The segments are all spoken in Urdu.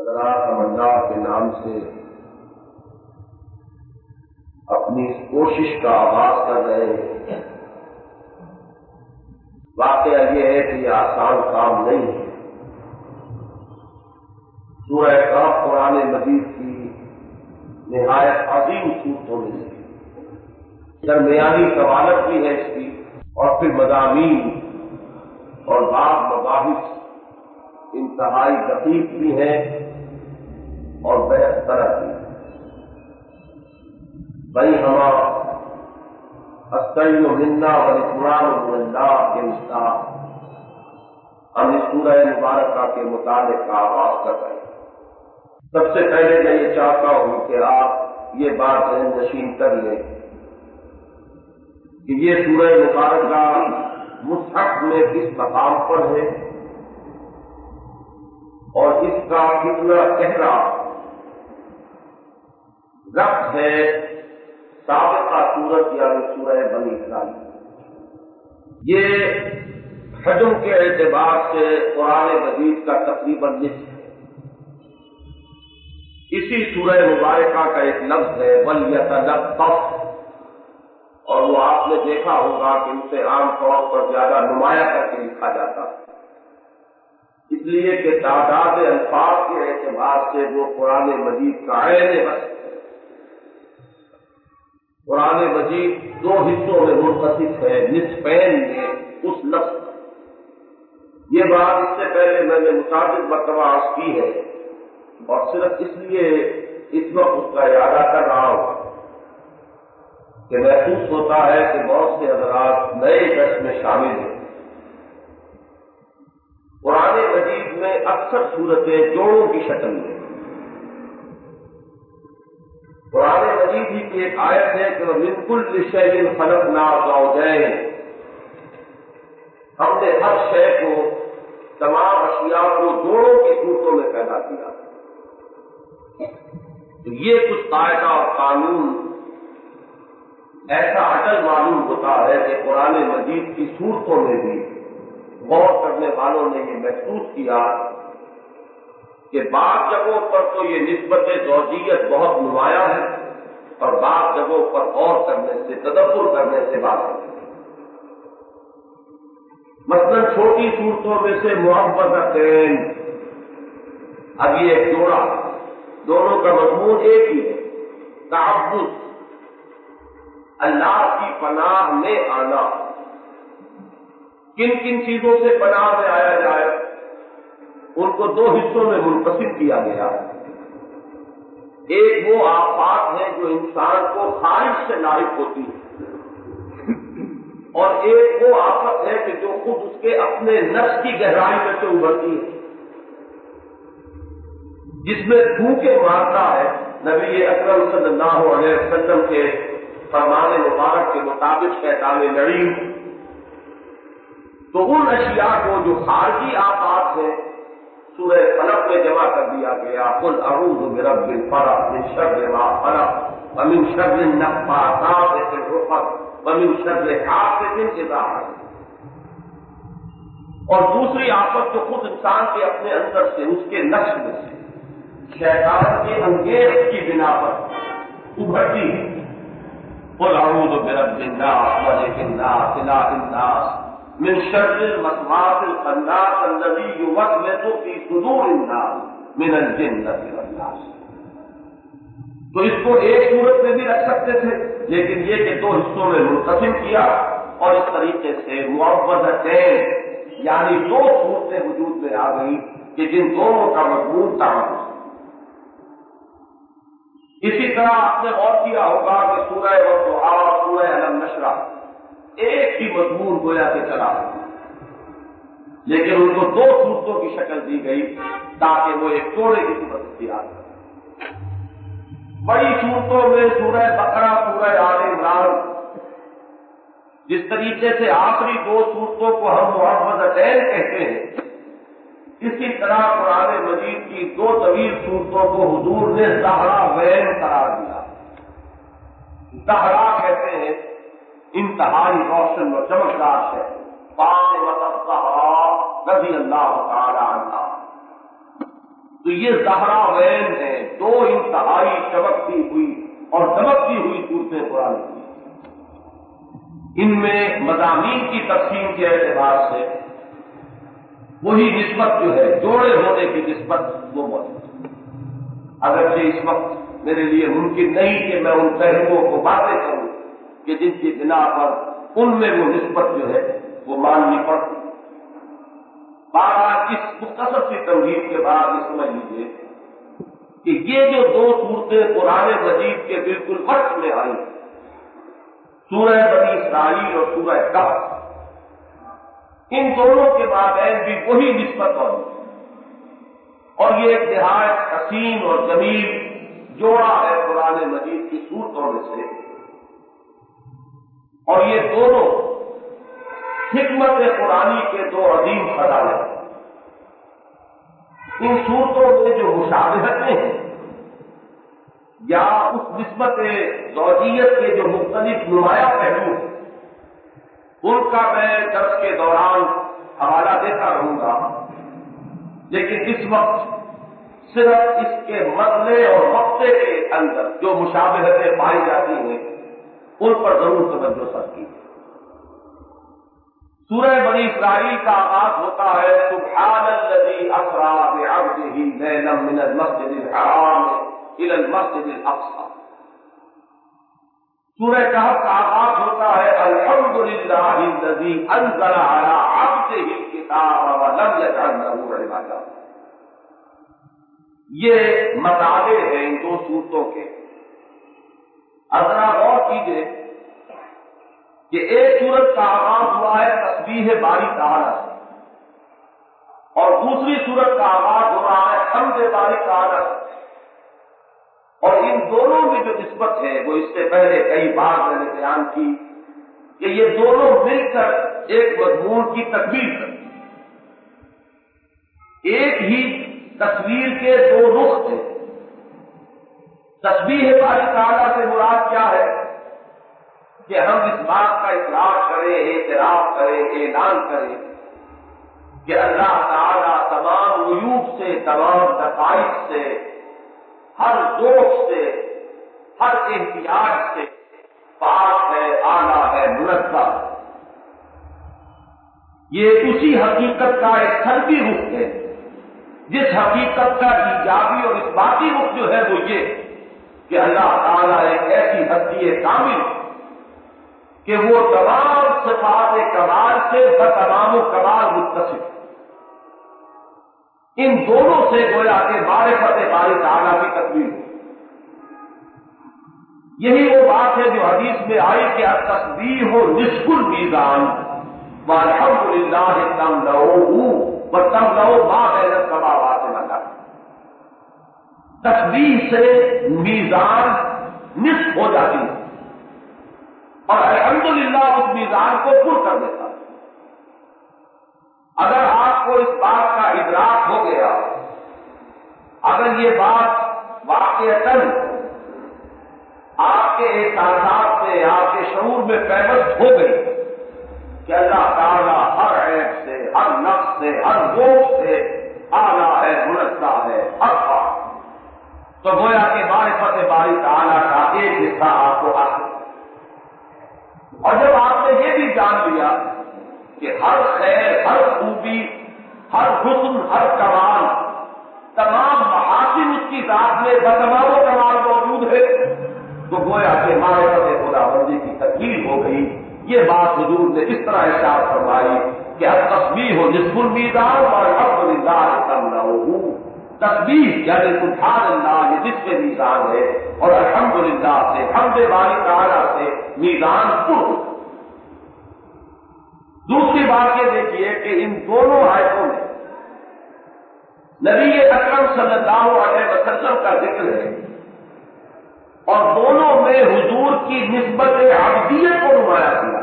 حضرات ہم اللہ کے نام سے اپنی اس کوشش کا آغاز کر رہے ہیں۔ واقعہ یہ ہے کہ یہ آسان کام نہیں ہے۔ سورہ کہف قرآن مجید کی نہایت عظیم صورتوں میں سے درمیانی قوالت بھی ہے اس کی، اور پھر مضامین اور بعض مباحث انتہائی دقیق بھی ہیں اور بحث طرح بھی۔ بھائی ہمارا السعی منا والاکرام من اللہ کے مستعار ہم اس سورہ مبارکہ کے مطالعے کا آغاز کر رہے ہیں۔ سب سے پہلے میں یہ چاہتا ہوں کہ آپ یہ بات ذہن نشین کر لیں کہ یہ سورہ مبارکہ مصحف میں کس مقام پر ہے اور اس کا کتنا گہرا ربط ہے سابقہ سورت یعنی سورہ بنی اسرائیل۔ یہ حجم کے اعتبار سے قرآن مجید کا تقریباً نصف ہے۔ اسی سورہ مبارکہ کا ایک لفظ ہے وَلْيَتَلَطَّفْ، اور وہ آپ نے دیکھا ہوگا کہ اسے عام طور پر زیادہ نمایاں کر کے لکھا جاتا ہے، اس لیے کہ تعداد الفاظ کے اعتبار سے وہ قرآن مجید کا عین بس ہے۔ قرآن مجید دو حصوں میں منقسم ہے، نصفین میں اس لفظ پر۔ یہ بات اس سے پہلے میں نے متعدد مرتبہ عرض کی ہے، اور صرف اس لیے اس وقت اس کا ارادہ کر رہا ہوں کہ محسوس ہوتا ہے کہ بہت سے حضرات نئے درس میں شامل ہیں۔ قرآن مجید میں اکثر صورتیں جوڑوں کی شکل میں، قرآن مجید ہی کی ایک آیت ہے کہ مِن کُلِّ شَیْءٍ خَلَقْنَا زَوْجَیْن، ہم نے ہر شے کو، تمام اشیاء کو جوڑوں کی صورتوں میں پیدا کیا۔ تو یہ کچھ قاعدہ اور قانون ایسا اٹل معلوم ہوتا ہے کہ قرآن مجید کی صورتوں میں بھی غور کرنے والوں نے یہ محسوس کیا کہ بعض جگہوں پر تو یہ نسبت زوجیت بہت نمایاں ہے، اور بعض جگہوں پر غور کرنے سے، تدبر کرنے سے بات ہے۔ مثلا چھوٹی صورتوں میں سے معوذتین، اب یہ ایک جوڑا، دونوں کا مضمون ایک ہی ہے، تعبد، اللہ کی پناہ میں آنا۔ کن کن چیزوں سے پناہ میں آیا جائے، ان کو دو حصوں میں منقسم کیا گیا۔ ایک وہ آفات ہے جو انسان کو خارج سے لاحق ہوتی ہے، اور ایک وہ آفت ہے کہ جو خود اس کے اپنے نفس کی گہرائی میں سے ابھرتی ہے، جس میں پھونکے مارتا ہے۔ نبی اکرم صلی اللہ علیہ وسلم کے فرمان مبارک کے مطابق شیطان لعین تو ان اشیاء کو جو خارجی آفات ہیں سورہ فلق میں جمع کر دیا گیا، قل اعوذ برب الفلق من شر ما خلق ومن شر النفاثات فی العقد ومن شر حاسد اذا حسد۔ اور دوسری آفت جو خود انسان کے اپنے اندر سے، اس کے نفس میں سے، شیطان کے انگیز کی بنا پر ابھرتی ہے، قل اعوذ برب الناس ملک الناس الہ الناس من شر الوسواس الخناس الذی یوسوس فی صدور الناس من الجنۃ والناس۔ تو اس کو ایک صورت میں بھی رکھ سکتے تھے، لیکن یہ کہ دو حصوں میں منقسم کیا، اور اس طریقے سے معوذتین یعنی دو صورتیں وجود میں آ گئی کہ جن دونوں کا مضمون تعبد۔ اسی طرح آپ نے غور کیا ہوگا کہ سورہ والضحیٰ اور سورہ الم نشرح ایک ہی مضمون گویا کہ چلا، لیکن ان کو دو صورتوں کی شکل دی گئی تاکہ وہ ایک جوڑے کی صورت اختیار کریں۔ بڑی صورتوں میں سورہ بقرہ، سورہ آل عمران، جس طریقے سے آخری دو صورتوں کو ہم معوذتین کہتے ہیں، اسی طرح قرآن مجید کی دو طویل صورتوں کو حضور نے زہراوین قرار دیا۔ زہرا کہتے ہیں انتہائی روشن و چمکدار ہے، فاطمہ الزہرا رضی اللہ تعالی عنہا۔ تو یہ زہراوین ہیں، دو انتہائی چمکتی ہوئی اور دمکتی ہوئی صورتیں قرآن کی۔ ان میں مضامین کی تقسیم کے اعتبار سے وہی نسبت جو ہے، جوڑے ہونے کی نسبت وہ موجود ہے۔ اگرچہ اس وقت میرے لیے ممکن نہیں کہ میں ان پہلوؤں کو باتیں کروں کہ جن کی بنا پر ان میں وہ نسبت جو ہے وہ ماننی پڑتی۔ بارہ اس مختصر سی تمہید کے بعد یہ سمجھ لیجیے کہ یہ جو دو صورتیں قرآن مجید کے بالکل وقت میں آئی، سورہ بنی اسرائیل اور سورہ کہف، ان دونوں کے مابین بھی وہی نسبت اور یہ ایک نہایت حسین اور جمیل جوڑا ہے قرآن مجید کی صورتوں میں سے، اور یہ دونوں حکمت قرآنی کے دو عظیم خزانے ہیں۔ ان صورتوں میں جو مشابہتیں ہیں یا اس نسبت زوجیت کے جو مختلف نمایاں پہلو ہیں، ان کا میں درس کے دوران حوالہ دیتا رہوں گا، لیکن اس وقت صرف اس کے مسئلے اور مقطع کے اندر جو مشابہتیں پائی جاتی ہیں ان پر ضرور توجہ سب کی۔ سورہ بنی اسرائیل کا آغاز ہوتا ہے سبحان الذی اسری بعبدہ لیلا من المسجد الحرام الی المسجد الاقصی۔ سورہ کہف کا آغاز ہوتا ہے الحمدللہ الذی انزل علی عبدہ الکتاب ولم یجعل لہ عوجا۔ یہ مطالعے ہیں ان دو صورتوں کے۔ ذرا غور کیجیے کہ ایک صورت کا آغاز ہوا ہے تسبیح باری تعالیٰ سے، اور دوسری صورت کا آغاز ہو رہا ہے حمد باری تعالیٰ سے، اور ان دونوں میں جو نسبت ہے وہ اس سے پہلے کئی بار میں نے بیان کی کہ یہ دونوں مل کر ایک مضمون کی تکمیل کرتے ہیں۔ ایک ہی تصویر کے دو رخ ہیں۔ تسبیح باری تعالیٰ سے مراد کیا ہے کہ ہم اس بات کا اقرار کریں، اعتراف کریں، اعلان کریں کہ اللہ تعالیٰ تمام عیوب سے، تمام نقائص سے، ہر ذوق سے، ہر احتیاج سے پاک ہے، اعلیٰ ہے، منزہ۔ یہ اسی حقیقت کا ایک سلبی رخ ہے، جس حقیقت کا ایجابی اور اثباتی رخ جو ہے وہ یہ کہ اللہ تعالیٰ ایک ایسی ہستی کامل کہ وہ تمام صفات کمال سے بتمام و کمال متصف۔ ان دونوں سے گویا کہ معرفت باری تعالیٰ کی تکمیل ہے۔ یہی وہ بات ہے جو حدیث میں آئی کہ التسبیح نصف المیزان والحمدللہ تملؤہ وتملؤ ما بین السماوات والارض۔ تسبیح سے میزان نصف ہو جاتی ہے اور الحمدللہ اس میزان کو پر کر دیتا ہے۔ اگر آپ کو اس بات کا ادراک ہو گیا، اگر یہ بات واقعتاً آپ کے احساسات میں، آپ کے شعور میں پیوست ہو گئی کہ اللہ تعالیٰ ہر عیب سے، ہر نقص سے، ہر ذوق سے اعلیٰ ہے، منزہ ہے، ارفع، تو گویا کہ معرفت باری تعالیٰ کا ایک حصہ آپ کو حاصل۔ اور جب آپ نے یہ بھی جان لیا کہ ہر خیر، ہر خوبی، ہر حسن، ہر کمال، تمام محاسن اس کی ذات میں بتمام و کمال موجود ہے، تو گویا کہ معرفت خداوندی کی تکمیل ہو گئی۔ یہ بات حضور نے اس طرح ارشاد فرمائی کہ التسبیح نصف المیزان والحمدللہ تملؤہ۔ تسبیح یعنی سبحان اللہ یہ نصف میزان ہے، اور الحمدللہ سے، حمد باری تعالیٰ سے میزان پر۔ دوسری بات یہ دیکھیے کہ ان دونوں آیتوں میں نبی اکرم صلی اللہ علیہ وسلم کا ذکر ہے، اور دونوں میں حضور کی نسبت عبدیت کو نمایاں کیا۔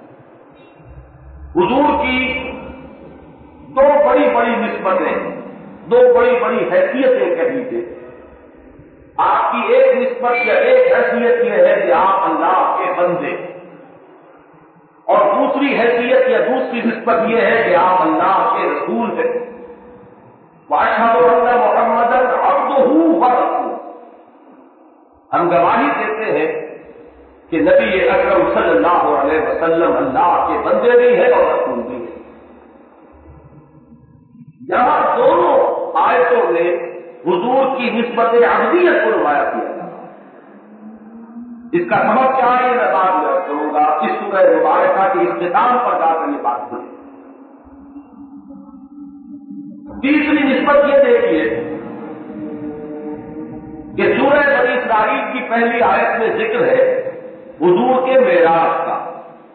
حضور کی دو بڑی بڑی نسبتیں، دو بڑی بڑی حیثیتیں کہہ لیجیے۔ آپ کی ایک نسبت یا ایک حیثیت یہ ہے کہ آپ اللہ کے بندے، اور دوسری حیثیت یا دوسری نسبت یہ ہے کہ آپ اللہ کے رسول ہیں۔ وَأَشْهَدُ أَنَّ مُحَمَّدًا ہم گواہی دیتے ہیں کہ نبی اکرم صلی اللہ علیہ وسلم اللہ کے بندے بھی ہیں اور رسول بھی ہیں۔ یہاں دونوں آیتوں میں حضور کی نسبت عبدیت کو نمایاں کیا جاتا ہے۔ اس کا سبب کیا ہے یہ میں بعد میں کروں گا، اس سورہ مبارکہ کے اختتام پر جا کر یہ بات کریں۔ تیسری نسبت یہ دیکھیے کہ سورہ بنی اسرائیل کی پہلی آیت میں ذکر ہے حضور کے معراج کا۔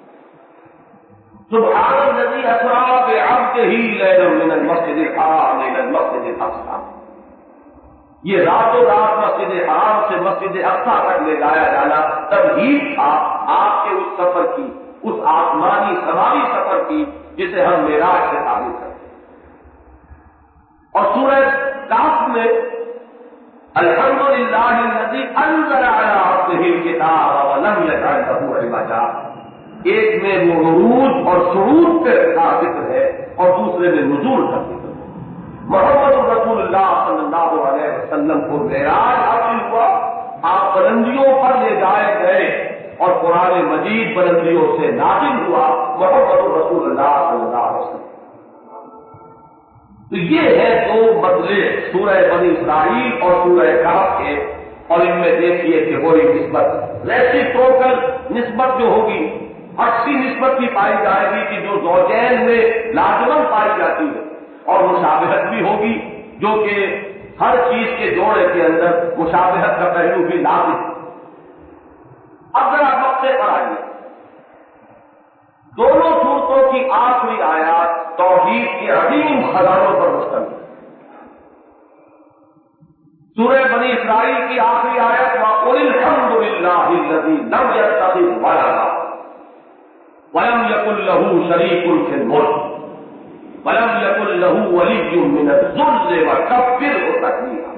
سبحان الذی اسریٰ بعبدہ لیلا من المسجد الحرام الی المسجد الاقصی، یہ راتوں رات مسجد حرام سے مسجد اقصی تک لے جایا جانا تمہید تھا آپ کے اس سفر کی، اس آسمانی سماوی سفر کی جسے ہم معراج سے تعبیر کرتے ہیں۔ اور سورہ کہف میں الحمدللہ الذی انزل علی عبدہ الکتاب ولم یجعل لہ عوجا، ایک میں وہ عروج اور صعود کا ذکر ہے اور دوسرے میں نزول کا ذکر ہے۔ محمد رسول اللہ صلی اللہ علیہ وسلم کو معراج حاصل ہوا، آپ بلندیوں پر لے جائے گئے اور قرآن مجید بلندیوں سے نازل ہوا، محمد رسول اللہ صلی اللہ علیہ وسلم۔ تو یہ ہے دو مسئلے سورہ بنی اسرائیل اور سورہ کہف کے، اور ان میں دیکھیے کہ وہی نسبت ریسیپروکل نسبت جو ہوگی، عکسی نسبت بھی پائی جائے گی کہ جو زوجین میں لازمن پائی جاتی ہے، اور مشابہت بھی ہوگی جو کہ ہر چیز کے جوڑے کے اندر مشابہت کا پہلو بھی لازم ہے۔ اب ذرا مقصد پر آئیے، دونوں صورتوں کی آخری آیات توحید کے عظیم خزانوں پر مشتمل ہے۔ سورہ بنی اسرائیل کی آخری آیت وَقُلِ الْحَمْدُ لِلَّهِ الَّذِي لَمْ يَتَّخِذْ وَلَدًا وَلَمْ يَكُن لَّهُ شَرِيكٌ فِي الْمُلْكِ وَلَمْ يَكُن لَّهُ وَلِيٌّ مِّنَ الذُّلِّ وَكَبِّرْهُ تَكْبِيرًا۔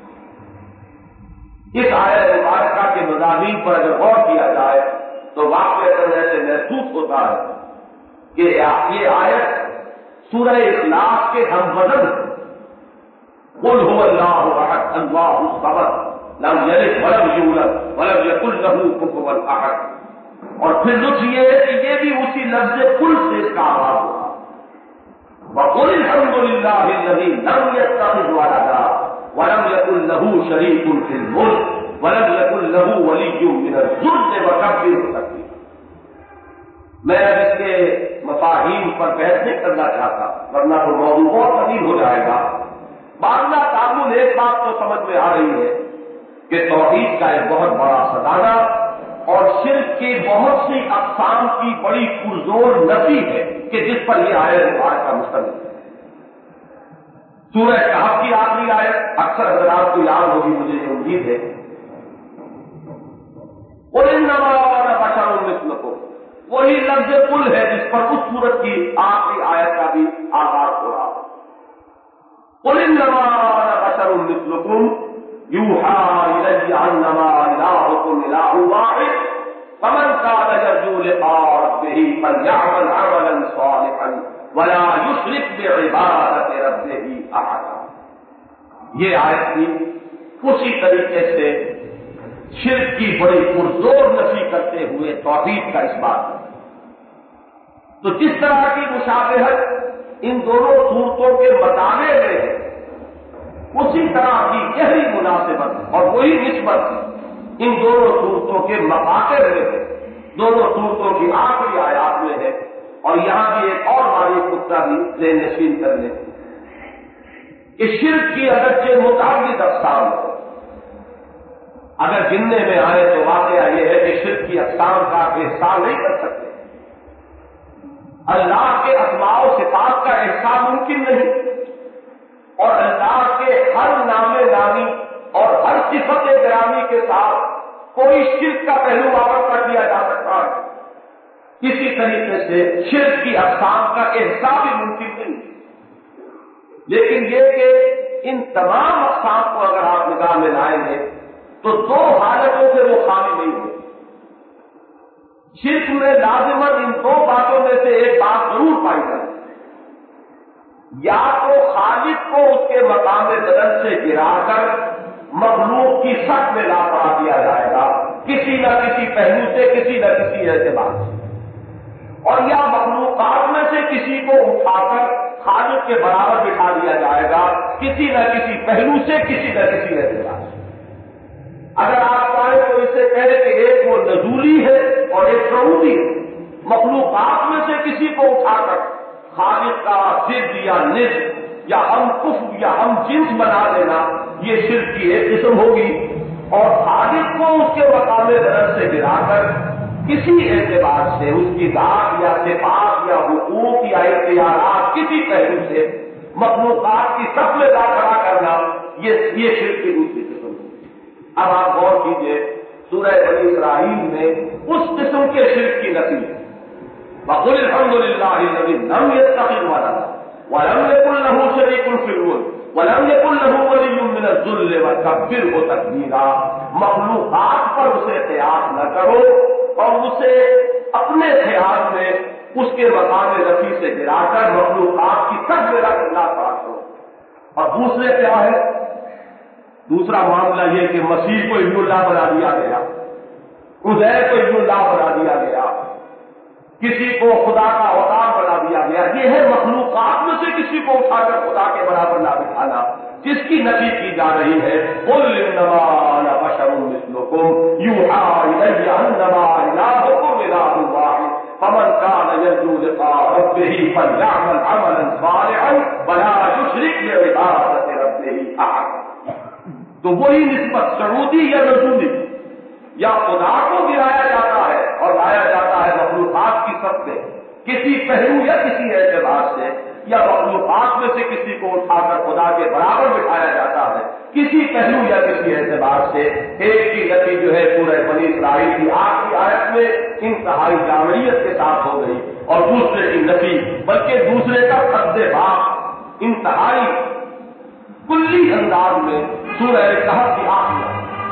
اس آیت مبارکہ کے مضامین پر اگر غور کیا جائے تو واقعہ ایسے محسوس ہوتا ہے کہ یہ آیت سورہ اخلاص کے ہم وزن ہے۔ قل هو اللہ احد اللہ الصمد لم یلد ولم یولد ولم یکن له کفوا احد، اور پھر لطف یہ ہے کہ یہ بھی اسی لفظ قل سے اس کا آغاز ہوا، وقل الحمد للہ الذی لم یتخذ ولدا ولم یکن له شریک فی الملک ولم یکن له ولی من الذل وکبرہ تکبیرا۔ میں اب اس کے مفاہیم پر بحث نہیں کرنا چاہتا ورنہ تو موضوع بہت طویل ہو جائے گا۔ باندھنا تعامل ایک بات تو سمجھ میں آ رہی ہے کہ توحید کا ایک بہت بڑا خزانہ اور شرک کی بہت سی اقسام کی بڑی پرزور نفی ہے کہ جس پر یہ آیت مبارکہ مشتمل ہے۔ سورہ کہف کی آخری آیت اکثر حضرات کو یاد ہوگی، مجھے یہ امید ہے، قُلْ إِنَّمَا أَنَا بَشَرٌ مِثْلُكُمْ، وہی لفظ قل ہے جس پر اس سورت کی آخری آیت کا بھی آغاز ہو رہا ہے۔ قُلْ إِنَّمَا أَنَا بَشَرٌ مِثْلُكُمْ يُوحَىٰ إِلَيَّ أَنَّمَا إِلَٰهُكُمْ إِلَٰهٌ وَاحِدٌ فَمَن كَانَ يَرْجُو لِقَاءَ رَبِّهِ فَلْيَعْمَلْ عَمَلًا صَالِحًا وَلَا يُشْرِكْ بِعِبَادَةِ رَبِّهِ أَحَدًا۔ یہ آیت بھی اسی طریقے سے شرک کی بڑی پرزور نفی کرتے ہوئے توحید کا اس بات ہے۔ تو جس طرح کی مشابہت ان دونوں صورتوں کے مطالعے میں ہے، اسی طرح کی گہری مناسبت اور وہی نسبت ان دونوں صورتوں کے مقاصد میں ہے، دونوں صورتوں کی آخری آیات میں ہے۔ اور یہاں بھی ایک اور باریک نقطہ بھی ذہن نشین کر لیں کہ شرک کی اگرچہ متعدد اقسام ہے، اگر گننے میں آئے تو واقعہ یہ ہے کہ شرک کی اقسام کا احسان نہیں کر سکتے، اللہ کے اسماء و صفات کا احسان ممکن نہیں، اور اللہ کے ہر نام نامی اور ہر صفت گرامی کے ساتھ کوئی شرک کا پہلو وابستہ کیا جا سکتا ہے۔ کسی طریقے سے شرک کی اقسام کا احسان بھی ممکن نہیں، لیکن یہ کہ ان تمام اقسام کو اگر آپ نگاہ میں لائیں گے تو دو حالتوں سے وہ خالی نہیں ہوتے۔ شرک میں لازمن ان دو باتوں میں سے ایک بات ضرور پائی جاتی ہے، یا تو خالق کو اس کے مقام بدن سے گرا کر مخلوق کی سطح میں لا پڑا دیا جائے، پہلو سے کسی نہ کسی اعتبار سے، اور یا مخلوقات میں سے کسی کو اٹھا کر خالق کے برابر بٹھا دیا جائے گا کسی نہ کسی پہلو سے، کسی نہ کسی اعتبار سے۔ اگر آپ چاہیں تو اسے کہیں کہ ایک وہ نزولی ہے اور ایک صعودی ہے، مخلوقات میں سے کسی کو اٹھا کر خالق کا ضد یا نصف یا ہم کفر یا ہم جنس بنا دینا، یہ شرک کی ایک قسم ہوگی، اور خالق کو اس کے مقام درجہ سے گرا کر کسی اعتبار سے اس کی ذات یا صفات یا حقوق یا اختیارات کسی پہلو سے مخلوقات کی سب میں لا کھڑا کرنا، یہ شرک کی دوسری قسم ہے۔ اب آپ غور کیجئے، سورہ بنی اسرائیل میں اس قسم کے شرک کی نفی ہے، وَقُلِ الْحَمْدُ لِلَّهِ الَّذِي لَمْ يَتَّخِذْ وَلَدًا وَلَمْ يَكُن لَّهُ شَرِيكٌ فِي الْمُلْكِ وَلَمْ يَكُن لَّهُ وَلِيٌّ مِّنَ الذُّلِّ وَكَبِّرْهُ تَكْبِيرًا۔ مخلوقات پر اسے قیاس نہ کرو اور اسے اپنے خیال میں اس کے مقام رفیع سے گرا کر مخلوقات کی سب میں رکھ نہ کرو۔ اور دوسرے کیا ہے؟ دوسرا معاملہ یہ کہ مسیح کو ابن اللہ بنا دیا گیا، عزیر کو ابن اللہ بنا دیا گیا، کسی کو خدا کا اوتار بنا دیا گیا۔ یہ ہے مخلوقات میں سے کسی کو اٹھا کر خدا کے برابر نہ بٹھانا، جس کی نفی کی جا رہی ہے۔ قُلْ إِنَّمَا أَنَا بَشَرٌ مِثْلُكُمْ يُوحَىٰ إِلَيَّ أَنَّمَا إِلَٰهُكُمْ إِلَٰهٌ وَاحِدٌ فَمَنْ كَانَ يَرْجُو لِقَاءَ رَبِّهِ فَلْيَعْمَلْ عَمَلًا صَالِحًا وَلَا يُشْرِكْ بِعِبَادَةِ رَبِّهِ أَحَدًا۔ تو وہی نسبت سعودی یا نزولی، یا خدا کو گرایا جاتا ہے اور لایا جاتا ہے مخلوقات کی سب میں کسی پہلو یا کسی اعتبار سے، یا مخلوقات میں سے کسی کو اٹھا کر خدا کے برابر بٹھایا جاتا ہے کسی پہلو یا کسی اعتبار سے۔ ایک کی نفی جو ہے سورہ بنی اسرائیل کی آخری آیت میں انتہائی جامعیت کے ساتھ ہو گئی، اور دوسرے کی نفی بلکہ دوسرے کا خد بات انتہائی کلی انداز میں سورہ کہف کی آخری۔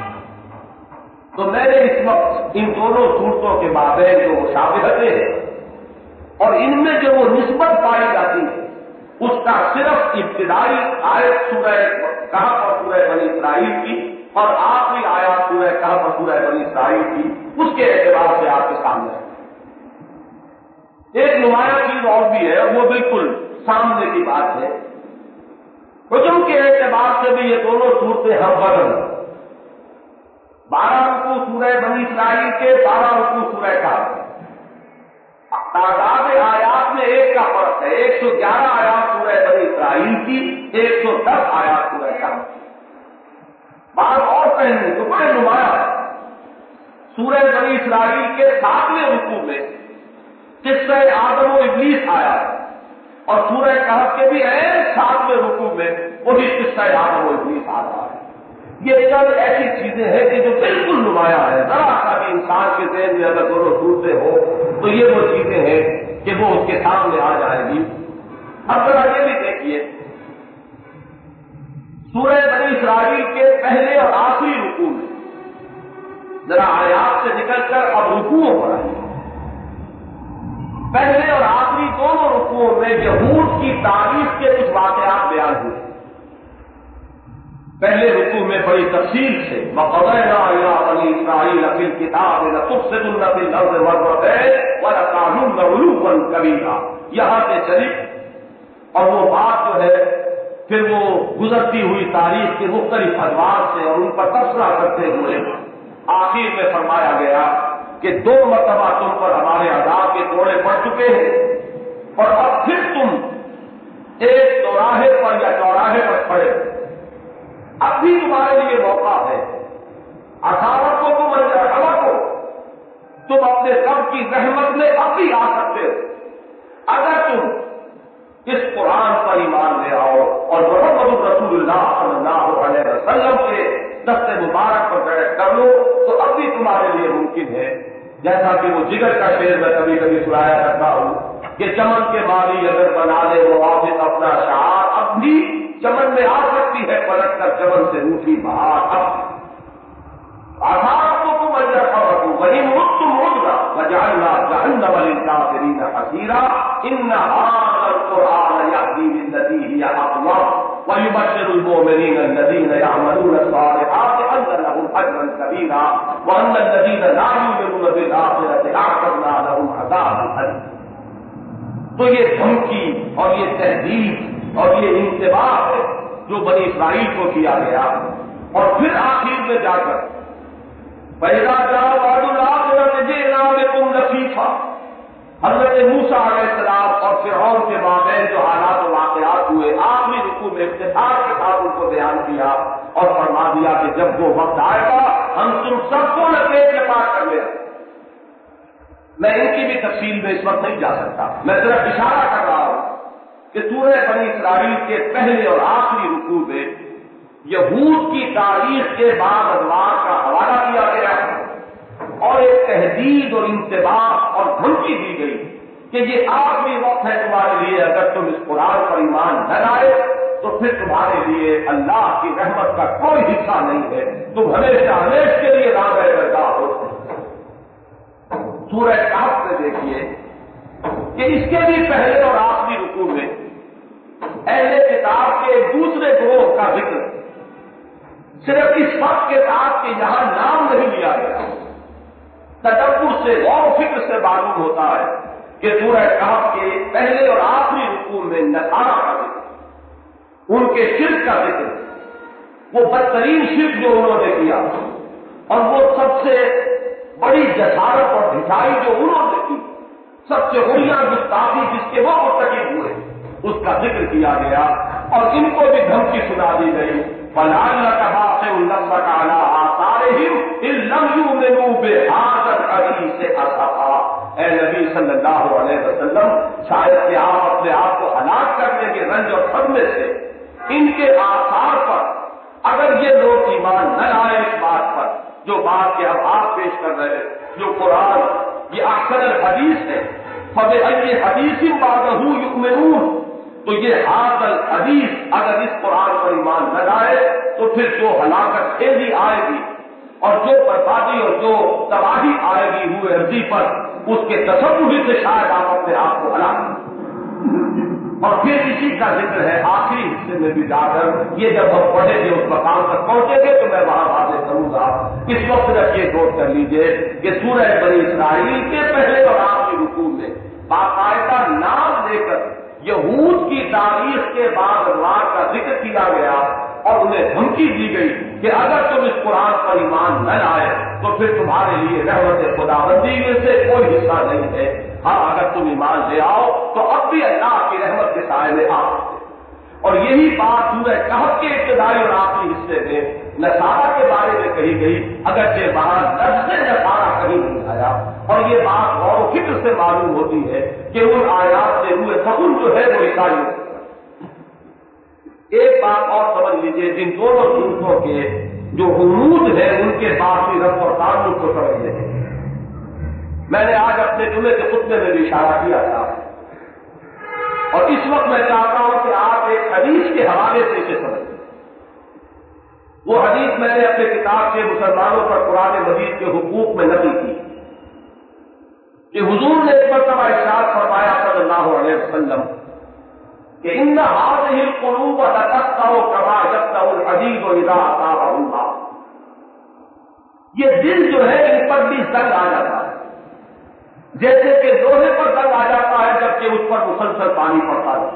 تو میں نے اس وقت ان دونوں صورتوں کے مابین جو مشابہتیں ہیں اور ان میں جو وہ نسبت پائی جاتی ہے، اس کا صرف ابتدائی آیت سورہ کہف اور سورہ بنی اسرائیل کی اور آخری آیات سورہ کہف اور سورہ بنی اسرائیل کی، اس کے اعتبار سے آپ کے سامنے ہے۔ ایک نمایاں چیز اور بھی ہے، وہ بالکل سامنے کی بات ہے، حجم کے اعتبار سے بھی یہ دونوں صورتیں ہم بدل ہیں۔ 12 رکوع سورہ بنی اسرائیل کے، 12 رکوع سورہ کہف۔ تعداد آیات میں ایک کا فرق ہے، 111 آیات سورہ بنی اسرائیل کی، 110 آیات سورہ کہف۔ بات اور کہیں تو بڑے نمایاں سورہ بنی اسرائیل کے 7ویں رکوع میں قصہ آدم و ابلیس آیا، اور سورہ کہف کے بھی 7ویں رکوع میں وہی قصہ آدم و ابلیس آ رہا ہے۔ یہ چند ایسی چیزیں ہیں کہ جو بالکل نمایاں ہے، ذرا سا بھی انسان کے ذہن میں اگر دونوں صورتیں ہو تو یہ وہ چیزیں ہیں کہ وہ اس کے سامنے آ جائیں گی۔ اب ذرا یہ بھی دیکھیے، سورہ بنی اسرائیل کے پہلے اور آخری رکوع میں، ذرا آیات سے نکل کر اب رکوعوں پر آئیے۔ پہلے اور آخری دونوں رکوعوں میں یہود کی تاریخ کے کچھ واقعات بیان ہوئے۔ پہلے رکوع میں بڑی تفصیل سے وَقَضَيْنَا إِلَىٰ بَنِي إِسْرَائِيلَ فِي الْكِتَابِ لَتُفْسِدُنَّ فِي الْأَرْضِ مَرَّتَيْنِ وَلَتَعْلُنَّ عُلُوًّا كَبِيرًا، یہاں سے چلی، اور وہ بات جو ہے پھر وہ گزرتی ہوئی تاریخ کے مختلف ادوار سے اور ان پر تبصرہ کرتے ہوئے آخر میں فرمایا گیا کہ 2 مرتبہ تم پر ہمارے عذاب کے کوڑے پڑ چکے ہیں، اور اب پھر تم ایک چوراہے پر یا چوراہے پر کھڑے، اب بھی تمہارے لیے موقع ہے، اخاوت کو تم ہوا کو تم اپنے سب کی رحمت میں اب بھی آ سکتے ہو اگر تم اس قرآن پر ایمان لے آؤ اور محمد رسول اللہ صلی اللہ علیہ وسلم کے دست مبارک پر بیٹھ کر لو، تو اب بھی تمہارے لیے ممکن ہے۔ جیسا کہ وہ جگر کا شعر میں کبھی کبھی سنایا کرتا ہوں کہ چمن کے مالی اگر بنا لے موافق اپنا شعار، اب بھی چمن میں آ سکتی ہے پلٹ کر چمن سے روٹھی بہار۔ اب آزاد کو تم اجر فرقو وہی مت تم مدرا وجعلنا جہنم للکافرین حصیرا ان هذا القرآن یهدی للتی هی اقوم ویبشر المؤمنین الذین یعملون الصالحات ان لهم اجرا كبيرا وأن الذين لا يؤمنون بالآخرة أعتدنا لهم عذابا أليما. تو یہ دھمکی اور یہ تہدید اور یہ انتباہ ہے جو بنی اسرائیل کو کیا گیا. اور پھر آخر میں جا کر فَإِذَا جَاءَ وَعْدُ الْآخِرَةِ جِئْنَا بِكُمْ لَفِيفًا، حضرت موسیٰ علیہ السلام اور فرعون کے مابین جو حالات و واقعات ہوئے، آخری رکوع میں افتخار کے ساتھ ان کو بیان کیا اور فرما دیا کہ جب وہ وقت آئے گا ہم تم سب کو لپیٹ کے پاس کر لیں. میں ان کی بھی تفصیل میں اس وقت نہیں جا سکتا، میں صرف اشارہ کر رہا ہوں کہ سورہ بنی اسرائیل کے پہلے اور آخری رکوع میں یہود کی تاریخ کے بعد ادوار کا حوالہ دیا گیا اور ایک تہدید اور انتباہ اور دھمکی دی گئی کہ یہ آخری وقت ہے تمہارے لیے، اگر تم اس قرآن پر ایمان نہ لائے تو پھر تمہارے لیے اللہ کی رحمت کا کوئی حصہ نہیں ہے، تم ہمیشہ ہمیشہ کے لیے راہ برگاہ ہو. سورہ کہف میں دیکھیے کہ اس کے بھی پہلے اور آخری رکوع میں اہل کتاب کے دوسرے گروہ کا ذکر صرف اس وقت کے ساتھ کہ یہاں نام نہیں لیا گیا. تدبر سے غور و فکر سے معلوم ہوتا ہے کہ سورہ کہف کے پہلے اور آخری رکوع میں نصارہ کا ذکر، ان کے شرک کا ذکر، وہ بدترین شرک جو انہوں نے کیا اور وہ سب سے بڑی جسارت اور ڈھٹائی جو انہوں نے کی، سب سے عریاں گستاخی جس کے وہ مرتکب ہوئے، اس کا ذکر کیا گیا اور ان کو بھی دھمکی سنا دی گئی. فَلَعَلَّكَ بَاخِعٌ نَفْسَكَ عَلَىٰ آثَارِهِمْ إِن لَّمْ يُؤْمِنُوا بِهَٰذَا الْحَدِيثِ أَسَفًا. اے نبی صلی اللہ علیہ وسلم، شاید کہ آپ اپنے آپ کو ہلاک کرنے کے رنج اور صدمے سے ان کے آثار پر اگر یہ لوگ ایمان نہ لائے اس بات پر جو بات کہ اب آپ پیش کر رہے ہیں، جو قرآن یہ احسن الحدیث ہے، فَبِأَيِّ حَدِيثٍ بَعْدَهُ يُؤْمِنُونَ، تو یہ حاصل حدیث اگر اس قرآن پر ایمان نہ لائے تو پھر جو ہلاکت خیزی آئے گی اور جو بربادی اور جو تباہی آئے گی ہوئے عرضی پر، اس کے تصور سے شاید آپ اپنے آپ کو ہلاک. اور پھر اسی کا ذکر ہے آخری حصے میں بھی جا کر، یہ جب ہم پڑھیں گے اس مقام تک پہنچیں گے تو میں وہاں واضح کروں گا. اس وقت صرف یہ غور کر لیجئے کہ سورہ بنی اسرائیل کے پہلے اور آخری رکوع میں باقاعدہ نام لے کر یہود کی تاریخ کے بعد ادوار کا ذکر کیا گیا اور انہیں دھمکی دی گئی کہ اگر تم اس قرآن پر ایمان نہ لائے تو پھر تمہارے لیے رحمت خداوندی میں سے کوئی حصہ نہیں ہے. ہاں اگر تم ایمان لے آؤ تو اب بھی اللہ کی رحمت کے سائے میں آ سکتے. اور یہی بات سورہ کہف کے ابتدائی اور آخری حصے میں نصارہ کے بارے میں کہی گئی، اگرچہ وہاں لفظ نصارہ کہیں نہیں آیا. اور یہ بات غور و فکر سے معلوم ہوتی ہے کہ ان آیات سے ہوئے سکون جو ہے وہ عیسائیوں. ایک بات اور سمجھ لیجیے، جن دونوں گروپوں کے جو حدود ہے ان کے باقی رب اور تعلق کو سمجھ لیں. میں نے آج اپنے جمعے کے خطبے میں بھی اشارہ کیا تھا اور اس وقت میں چاہتا ہوں کہ آپ ایک حدیث کے حوالے سے اسے سمجھیں. وہ حدیث میں نے اپنے کتاب سے مسلمانوں پر قرآن مجید کے حقوق میں نقل کی کہ حضور نے ایک مرتبہ ارشاد فرمایا صلی اللہ علیہ وسلم کہ ان هذه القلوب لتقطع كما يقطع الحديد اذا اصابه الماء. یہ دل جو ہے ان پر بھی زنگ آ جاتا ہے جیسے کہ لوہے پر زنگ آ جاتا ہے جبکہ اس پر مسلسل پانی پڑتا ہے.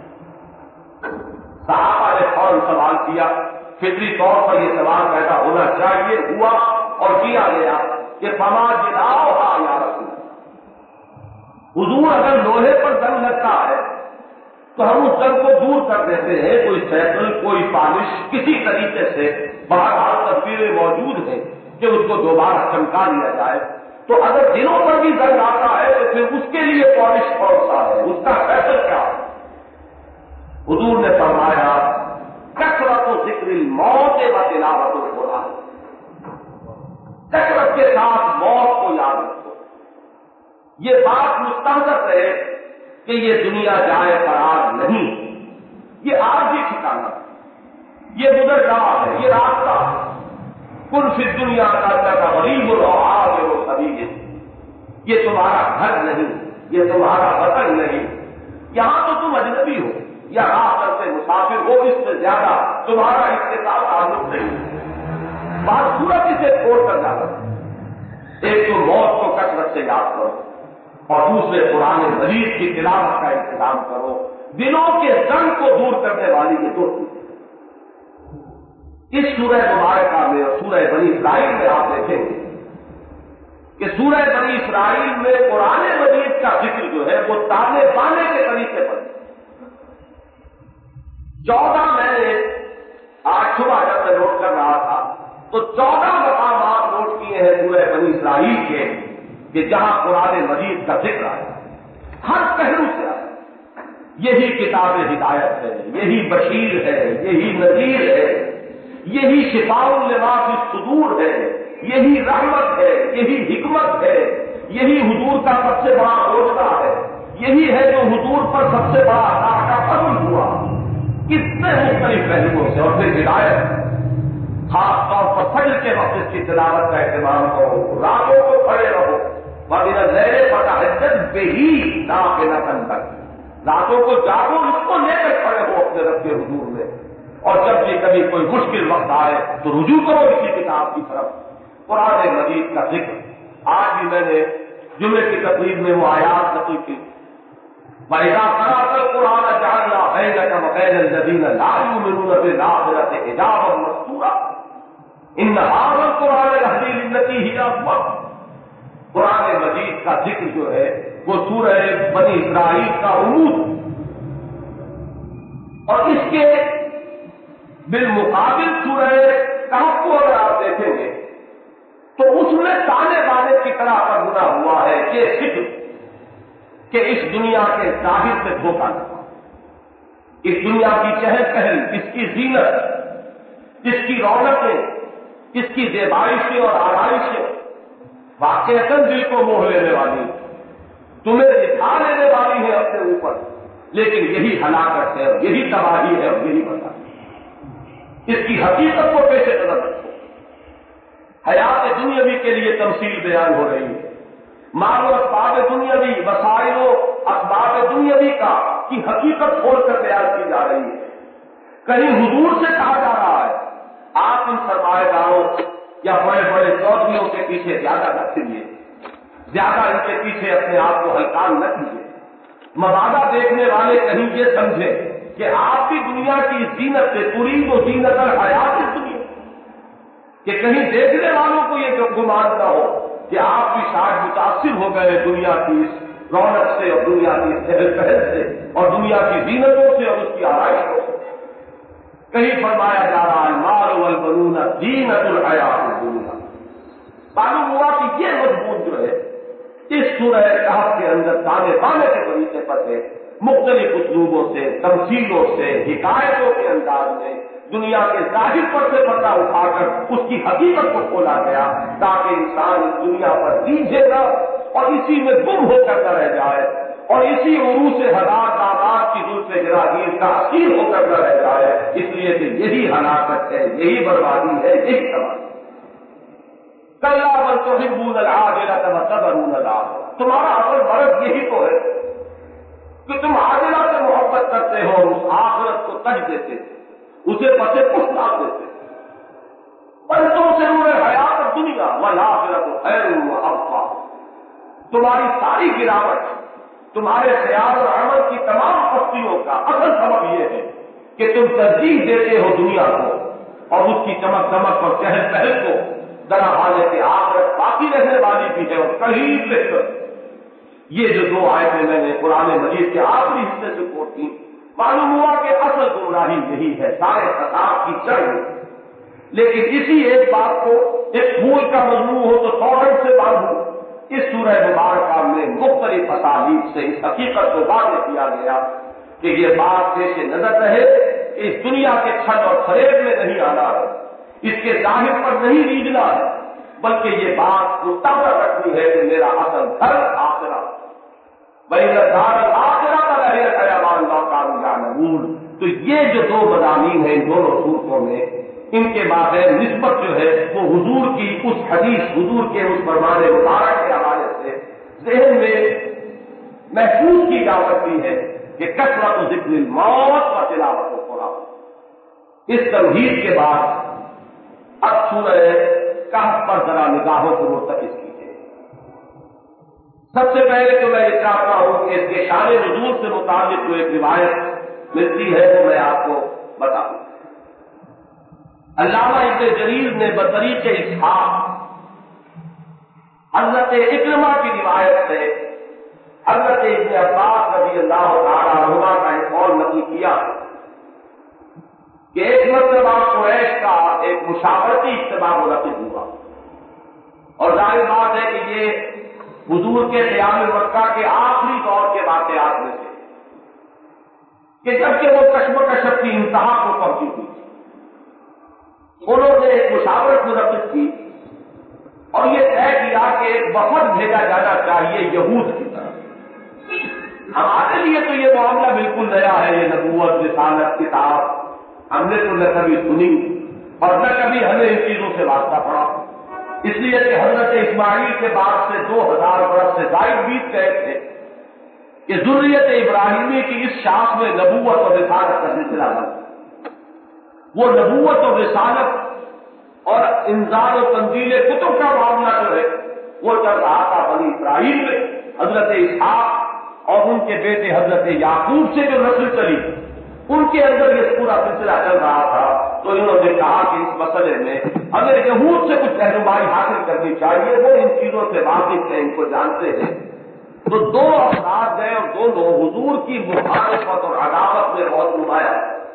صحابہ نے فوراً سوال کیا، فطری طور پر یہ سوال پیدا ہونا چاہیے، ہوا اور کیا گیا کہ فما جلاؤہا یا رسول اللہ، حضور اگر لوہے پر زنگ لگتا ہے تو ہم اس زنگ کو دور کر دیتے ہیں، کوئی سیکل کوئی پالش کسی طریقے سے. بہرحال تصویریں موجود ہیں کہ اس کو دوبارہ چمکا لیا جائے. تو اگر دلوں پر بھی زنگ آتا ہے تو پھر اس کے لیے پالش کون سا ہے، اس کا فیصل کیا ہے؟ حضور نے فرمایا کثرت ذکر الموت و تلاوت القرآن، کثرت کے ساتھ موت کو یاد رکھو. یہ بات مستحضر ہے کہ یہ دنیا جائے قرار نہیں، یہ عارضی ٹھکانا، یہ گزرگاہ ہے، یہ راستہ ہے. کن فی الدنیا کا غریب العاب و سبیل، یہ تمہارا گھر نہیں، یہ تمہارا وطن نہیں. یہاں تو تم اجنبی ہو یا راہ کرتے مسافر ہو، اس سے زیادہ تمہارا اس کے ساتھ تعلق نہیں. بات صورت اسے توڑ کر جانا ہے۔ ایک تو موت کو کثرت سے یاد کرو اور دوسرے قرآن مجید کی تلاوت کا انتظام کرو۔ دلوں کے زنگ کو دور کرنے والی یہ دو چیزیں اس سورہ مبارکہ میں اور سورہ بنی اسرائیل میں آپ دیکھیں گے کہ سورہ بنی اسرائیل میں قرآن مجید کا ذکر جو ہے وہ تانے بانے کے طریقے پر 14 میں نے آج صبح جب میں نوٹ کر رہا تھا تو 14 مقامات نوٹ کیے ہیں سورہ بنی اسرائیل کے کہ جہاں قرآن مجید کا ذکر آیا، ہر پہلو سے آیا۔ یہی کتاب ہدایت ہے، یہی بشیر ہے، یہی نذیر ہے، یہی شفاء لما فی الصدور ہے، یہی رحمت ہے، یہی حکمت ہے، یہی حضور کا سب سے بڑا روزہ ہے، یہی ہے جو حضور پر سب سے بڑا اللہ کا فضل ہوا۔ کتنے مختلف پہلوؤں سے، اور پھر ہدایت خاص طور پر فجر کے وقت اس کی تلاوت کا اہتمام کرو، راتوں کو کھڑے رہو، وَمِنَ اللَّيْلِ فَتَهَجَّدْ بِهِ نَافِلَةً لَكَ، راتوں کو جاگو، اس کو لے کر کھڑے ہو اپنے رب کے حضور میں، اور جب بھی کبھی کوئی مشکل وقت آئے تو رجوع کرو اسی کتاب کی طرف، قرآن مجید کا ذکر۔ آج بھی میں نے جمعے کی تقریب میں وہ آیات نقل کی، وَإِذَا قَرَأْتَ الْقُرْآنَ جَعَلْنَا بَيْنَكَ وَبَيْنَ الَّذِينَ لَا يُؤْمِنُونَ بِالْآخِرَةِ حِجَابًا مَسْتُورًا إِنَّ هَٰذَا الْقُرْآنَ يَهْدِي لِلَّتِي هِيَ أَقْوَمُ۔ قرآن مجید کا ذکر جو ہے وہ سورہ بنی اسرائیل کا عمود، اور اس کے بالمقابل سورہ کہف کو اگر آپ دیکھیں گے تو اس میں تانے بانے کی طرح پر گنا ہوا ہے یہ ذکر کہ اس دنیا کے ظاہر سے دھوکہ نہ، اس دنیا کی چہل پہل، اس کی زینت، اس کی رونقیں، اس کی زیبائشیں اور آرائشیں واقعتاً دل کو موہ لینے والی، تمہیں اٹھا لینے والی ہے اپنے اوپر، لیکن یہی ہلاکت ہے اور یہی تباہی ہے اور یہی بربادی۔ اس کی حقیقت کو پیش نظر رکھو۔ حیات دنیاوی کے لیے تمثیل بیان ہو رہی ہے، مال و اسباب دنیاوی، وسائل و اسباب دنیاوی کا کی حقیقت کھول کر بیان کی جا رہی ہے۔ کہیں حضور سے کہا جا رہا ہے آپ ان سرمایہ داروں یا بڑے بڑے چودھریوں کے پیچھے زیادہ نہ پھریے، زیادہ ان کے پیچھے اپنے آپ کو ہلکان نہ کیجیے۔ مبادہ دیکھنے والے کہیں یہ سمجھے کہ آپ کی دنیا کی زینت سے ترید و زینت الحیات دنیا، کہ کہیں دیکھنے والوں کو یہ گمان نہ ہو کہ آپ بھی شاید متاثر ہو گئے دنیا کی اس رونق سے اور دنیا کی چہل پہل سے اور دنیا کی زینتوں سے اور اس کی آرائشوں سے۔ کہیں فرمایا جا رہا ہے المال والبنون زینت الحیات الدنیا۔ معلوم ہوا کہ یہ مضمون جو ہے اس سورہ کہف کے اندر تانے بانے کے طریقے پر ہے، مختلف اسلوبوں سے، تمثیلوں سے، حکایتوں کے انداز میں دنیا کے ظاہر پر سے پردہ اٹھا کر اس کی حقیقت کو کھولا گیا تاکہ انسان اس دنیا پر ریجھے نہ اور اسی میں گم ہو کر نہ رہ جائے اور اسی عروج سے ہزار تعداد کی دل سے گراگیر کا اسیر ہو کر نہ رہ جائے، اس لیے کہ یہی ہلاکت ہے، یہی بربادی ہے، یہی تباہی۔ کلا بل تحبون العاجلۃ وتذرون الآخرۃ، تمہارا اصل مرض یہی تو ہے کہ تم عاجلہ سے محبت کرتے ہو اور اس آخرت کو تج دیتے، اسے پسے پش ڈال دیتے۔ پر تم سے حیات دنیا والآخرۃ خیر وابقیٰ، تمہاری ساری گراوٹ، تمہارے خیال اور عمل کی تمام پستیوں کا اصل سبب یہ ہے کہ تم ترجیح دیتے ہو دنیا کو اور اس کی چمک دمک اور چہل پہل کو، ذرا حالے کے آخرت باقی رہنے والی بھی ہے اور کہیں بہتر۔ یہ جو دو آیتیں میں نے قرآن مجید کے آخری حصے سے کوٹ کی، معلوم ہوا کہ اصل گمراہی یہی ہے، سارے فساد کی جڑ ہے۔ لیکن اسی ایک بات کو ایک پھول کا مضمون ہو تو 100 رنگ سے باندھو، اس سورہ مبارکہ میں مختلف اسالیب سے اس حقیقت کو واضح کیا گیا کہ یہ بات پیش نظر رہے کہ اس دنیا کے چھل اور فریب میں نہیں آنا ہے، اس کے ظاہر پر نہیں ریجھنا ہے، بلکہ یہ بات مستقبل رکھنی ہے کہ میرا اصل گھر آخرت، وَإِنَّ الدَّارَ الْآخِرَةَ لَهِيَ الْحَيَوَانُ لَوْ كَانُوا يَعْلَمُونَ۔ تو یہ جو دو مضامین ہیں ان دونوں صورتوں میں، ان کے مابین نسبت جو ہے وہ حضور کی اس حدیث، حضور کے اس فرمان مبارک کے حوالے سے ذہن میں محفوظ کی جا سکتی ہے کہ کثرت ذکر الموت و تلاوت القرآن۔ اس تمہید کے بعد اب سورہ کہف پر ذرا نگاہوں کو مرتکز کیجیے۔ سب سے پہلے تو میں یہ چاہتا ہوں کہ اس کے شان نزول سے متعلق جو ایک روایت ملتی ہے وہ میں آپ کو بتاؤں۔ علامہ ابن جریر نے بطریق اسحاق حضرت اکرمہ کی روایت سے حضرت ابن عباس رضی اللہ تعالیٰ عنہما کا ایک قول نقل کیا کہ ایک مرتبہ قریش کا ایک مشاورتی اجتماع منعقد ہوا، اور ظاہر بات ہے کہ یہ حضور کے قیام مکہ کے آخری دور کے واقعات میں سے کہ جبکہ وہ کشمکش کی انتہا کو پہنچی ہوئی تھی۔ انہوں نے ایک مشاورت منعقد کی اور یہ طے کیا کہ ایک وفد بھیجا جانا چاہیے یہود کی طرف۔ ہمارے لیے تو یہ معاملہ بالکل نیا ہے، یہ نبوت، رسالت، کتاب ہم نے تو نہ کبھی سنی اور نہ کبھی ہمیں ان چیزوں سے واسطہ پڑا، اس لیے کہ حضرت اسماعیل کے بعد سے 2000 برس سے زائد بیت گئے تھے کہ ذریت ابراہیمی کی اس شاخ میں نبوت اور رسالت کا سلسلہ بنا۔ وہ نبوت اور رسالت اور انزال و تنزیل کتب کا معاملہ جو ہے وہ چل رہا تھا بنی اسرائیل میں، حضرت اسحاق اور ان کے بیٹے حضرت یعقوب سے جو نسل چلی ان کے اندر یہ پورا سلسلہ چل رہا تھا۔ تو انہوں نے کہا کہ اس مسئلے میں ہمیں یہود سے کچھ رہنمائی حاصل کرنی چاہیے، وہ ان چیزوں سے واقف ہیں، ان کو جانتے ہیں۔ تو دو افراد گئے اور دونوں حضور کی مخالفت اور عداوت میں بہت نمایاں،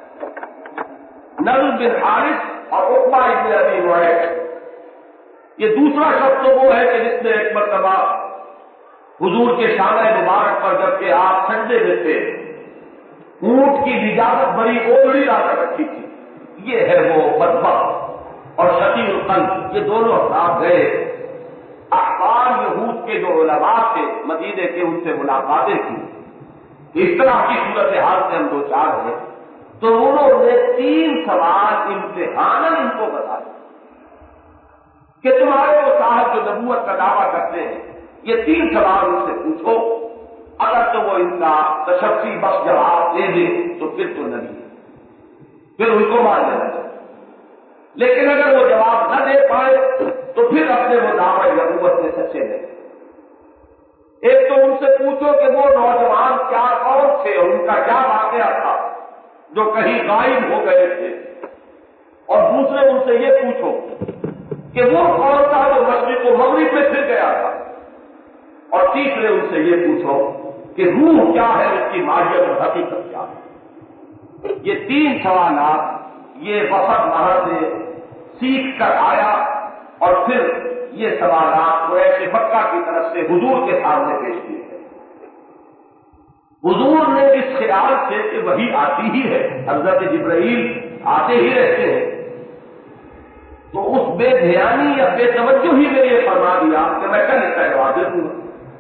نضر بن حارث اور عقبہ ابن ابی معیط۔ یہ دوسرا شخص تو وہ ہے کہ جس نے ایک مرتبہ حضور کے شانہ مبارک پر جبکہ آپ سجدے میں تھے اونٹ کی نجابت بڑی اوڑی لا کر رکھی تھی، یہ ہے وہ بدبخت اور شقی القلب۔ یہ دونوں افراد گئے، احبار یہود کے جو علماء تھے مدینے کے ان سے ملاقاتیں کی، اس طرح کی صورتحال سے ہم دو چار ہیں۔ تو انہوں نے 3 سوال امتحاناً ان کو بتایا کہ تمہارے وہ صاحب جو نبوت کا دعویٰ کرتے ہیں یہ 3 سوال ان سے پوچھو، اگر تو وہ ان کا تشفی بخش جواب دے دے تو پھر تو نبی ہے، پھر ان کو مان لینا چاہیے، لیکن اگر وہ جواب نہ دے پائے تو پھر اپنے وہ دعوی نبوت سے سچے رہے۔ ایک تو ان سے پوچھو کہ وہ نوجوان کیا کون تھے اور ان کا کیا واقعہ تھا جو کہیں غائب ہو گئے تھے، اور دوسرے ان سے یہ پوچھو کہ وہ کون تھا جو مشرق و مغرب میں پھر گیا تھا، اور تیسرے ان سے یہ پوچھو کہ روح کیا ہے، اس کی ماہیت اور حقیقت کیا ہے۔ یہ 3 سوالات یہ وفد وہاں سے سیکھ کر آیا اور پھر یہ سوالات قریش مکہ کی طرف سے حضور کے سامنے پیش کیے گئے۔ حضور نے اس خیال سے کہ وہی آتی ہی ہے، حضرت جبرائیل آتے ہی رہتے ہیں، تو اس بے دھیانی یا بے توجہی میں یہ فرما دیا کہ میں کل اس کا جواب دے دوں گا،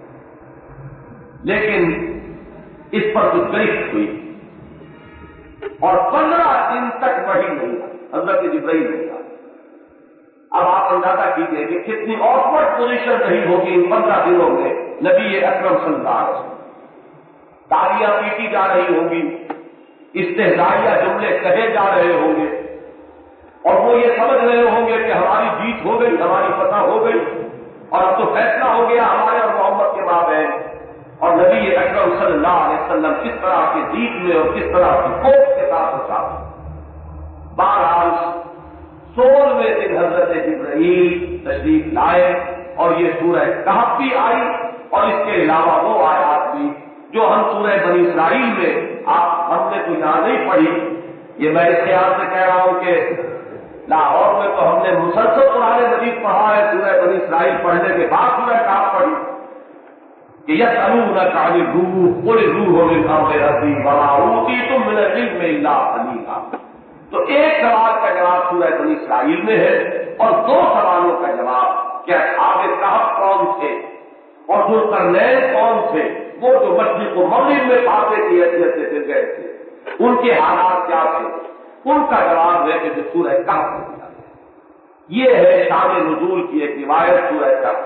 لیکن اس پر کچھ گرفت ہوئی اور 15 دن تک وہی نہیں آئی، حضرت جبرائیل نہیں آئی۔ اب آپ اندازہ کیجیے کہ کتنی آکورڈ پوزیشن رہی ہوگی ان 15 دنوں میں نبی اکرم صلی اللہ علیہ وسلم۔ تالیاں پیٹی جا رہی ہوں گی، استہزائیہ جملے کہے جا رہے ہوں گے، اور وہ یہ سمجھ رہے ہوں گے کہ ہماری جیت ہو گئی، ہماری فتح ہو گئی، اور اب تو فیصلہ ہو گیا ہمارے اور محمد کے مابین۔ اور نبی اکرم صلی اللہ علیہ وسلم کس طرح کے جیت میں اور کس طرح کی خوف کے ساتھ ہوتا۔ بہرحال 16ویں دن حضرت جبرائیل تشریف لائے اور یہ سورہ کہف بھی آئی، اور اس کے علاوہ وہ آیات بھی جو ہم سورہ بنی اسرائیل میں ہم نے تو یہاں نہیں پڑھی، یہ میں اس خیال سے کہہ رہا ہوں کہ لاہور میں تو ہم نے مسلسل قرآن مجید پڑھا ہے، سورہ بنی اسرائیل پڑھنے کے بعد سورہ کہف پڑھی کہ یسألونک عن الروح قل الروح من امر ربی وما اوتیتم من العلم الا قلیلا۔ تو ایک سوال کا جواب سورہ بنی اسرائیل میں ہے، اور 2 سوالوں کا جواب کہ اصحاب کہف کون تھے اور ذوالقرنین کون تھے، وہ جو مشرق و مغرب میں فاتح کی حیثیت سے پھر گئے تھے، ان کے حالات کیا تھے، ان کا جواب ہے کہ جو سورہ کہف میں دیا۔ یہ ہے شان نزول کی ایک روایت سورہ کہف۔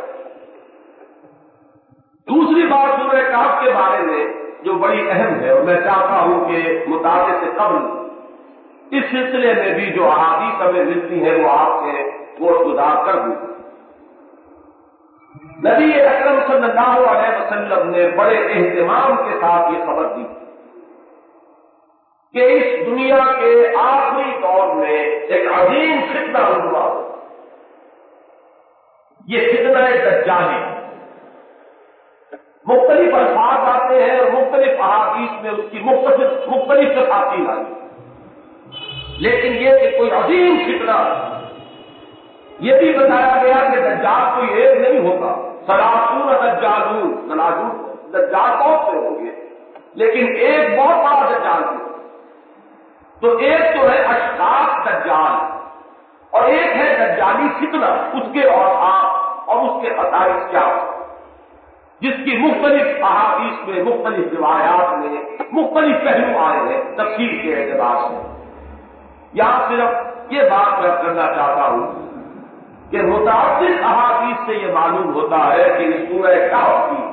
دوسری بات سورہ کہف کے بارے میں جو بڑی اہم ہے، اور میں چاہتا ہوں کہ مطالعے سے قبل اس سلسلے میں بھی جو احادیث ہمیں ملتی ہیں وہ آپ سے گوش گزار کر دوں۔ نبی اکرم صلی اللہ علیہ وسلم نے بڑے اہتمام کے ساتھ یہ خبر دی کہ اس دنیا کے آخری دور میں ایک عظیم فتنہ ہوا، یہ فتنہ دجالی۔ مختلف الفاظ آتے ہیں اور مختلف احادیث میں اس کی مختلف تفاصیل آئی، لیکن یہ کہ کوئی عظیم فتنہ، یہ بھی بتایا گیا کہ دجال کوئی ایک نہیں ہوگا، سلاسون دجال بہت سے ہوں گے، لیکن ایک بہت بڑا دجال ہوگا۔ تو ایک تو ہے اشخاص دجال اور ایک ہے دجالی فتنہ، اس کے اوصاف اور اس کے خصائص کیا، جس کی مختلف احادیث میں مختلف روایات میں مختلف پہلو آئے ہیں تفسیر کے اعتبار سے۔ یہاں صرف یہ بات میں کرنا چاہتا ہوں کہ متعدد احادیث سے یہ معلوم ہوتا ہے کہ اس سورہ کہف کی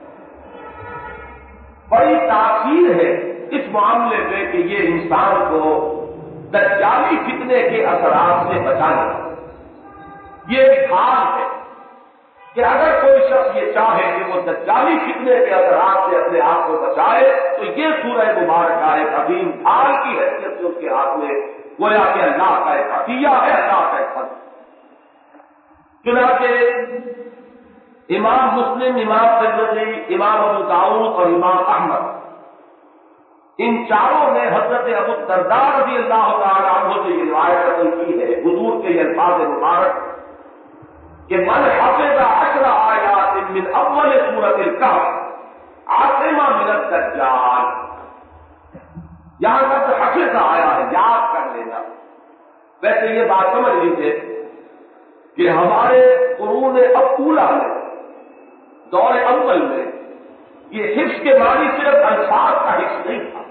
بڑی تاثیر ہے اس معاملے میں کہ یہ انسان کو دجالی فتنے کے اثرات سے بچانے، یہ ایک حال ہے کہ اگر کوئی شخص یہ چاہے کہ وہ دجالی فتنے کے اثرات سے اپنے آپ کو بچائے تو یہ سورہ مبارکہ ایک عظیم ڈھال کی حیثیت سے اس کے ہاتھ میں گویا کہ اللہ کا ایک عطیہ ہے، اللہ کا ایک فضل۔ چنانچہ امام مسلم، امام ترمذی، امام ابو داؤد اور امام احمد، ان چاروں نے حضرت ابو الدرداء رضی اللہ تعالیٰ عنہ سے یہ روایت نقل کی ہے، حضور کے یہ الفاظ مبارک کہ من حفظ 10 آیات من اول سورۃ الکہف عاصم من الدجال، یہاں تک حفظ آیا ہے، یاد کر لینا۔ ویسے یہ بات سمجھ لیجیے کہ ہمارے قرون اولا میں، دور اول میں، یہ حفظ کے معنی صرف الفاظ کا حفظ نہیں تھا،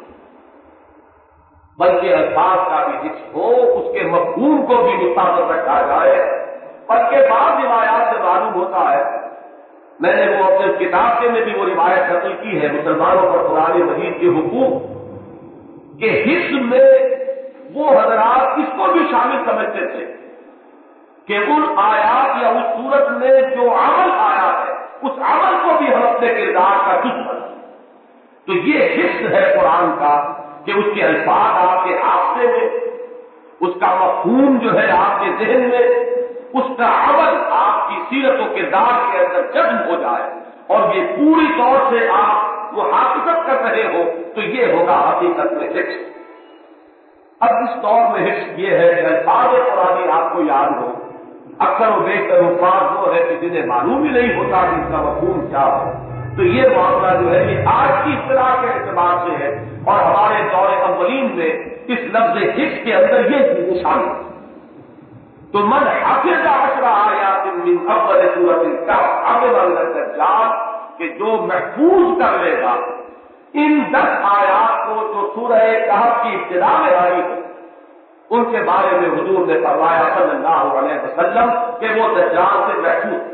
بلکہ الفاظ کا بھی حفظ ہو، اس کے مفہوم کو بھی مطابق رکھا جائے، بلکہ بعض روایات سے معلوم ہوتا ہے، میں نے وہ اپنے کتاب کے میں بھی وہ روایت نقل کی ہے مسلمانوں پر قرآن مجید کے حقوق کہ حفظ میں وہ حضرات اس کو بھی شامل سمجھتے تھے کہ ان آیات یا اس صورت میں جو عمل آیا ہے اس عمل کو بھی ہم اپنے کردار کا جز بنائیں۔ تو یہ حفظ ہے قرآن کا کہ اس کے الفاظ آپ کے حافظے میں، اس کا مفہوم جو ہے آپ کے ذہن میں، اس کا عمل آپ کی سیرت و کردار کے اندر جذب ہو جائے اور یہ پوری طور سے آپ وہ حافظت کر رہے ہو، تو یہ ہوگا حقیقت میں حفظ۔ اب اس دور میں حفظ یہ ہے کہ الفاظ قرآنی آپ کو یاد ہو، اکثر و بیشتر الفاظ وہ ہے کہ جنہیں معلوم ہی نہیں ہوتا کہ اس کا مفہوم کیا ہے، تو یہ معاملہ جو ہے یہ آج کی اصطلاح کے اعتبار سے ہے، اور ہمارے دور اولین میں اس لفظ حفظ کے اندر یہ چیز شامل ہے۔ تو من حفظ 10 آیات من اول سورۃ الکہف عاصم من الدجال، کہ جو محفوظ کر لے گا ان 10 آیات کو جو سورہ کہف کی ابتدا میں آئی ہے، ان کے بارے میں حضور نے فرمایا صلی اللہ علیہ وسلم کہ وہ دجال سے محفوظ ہے۔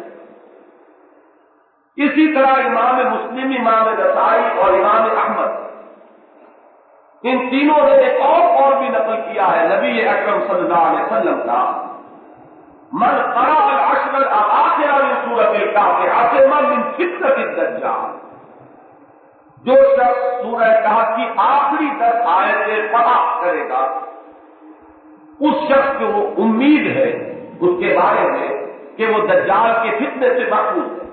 اسی طرح امام مسلم، امام نسائی اور امام احمد، ان تینوں نے ایک اور بھی نقل کیا ہے نبی اکرم صلی اللہ علیہ وسلم کا، من قرأ العشر الاواخر من سورۃ الکہف عاصم من فتنۃ الدجال، جو شخص سورہ کہف کی آخری 10 آیتیں پڑھا کرے گا اس شخص کو امید ہے اس کے بارے میں کہ وہ دجال کے فتنے سے محفوظ ہے۔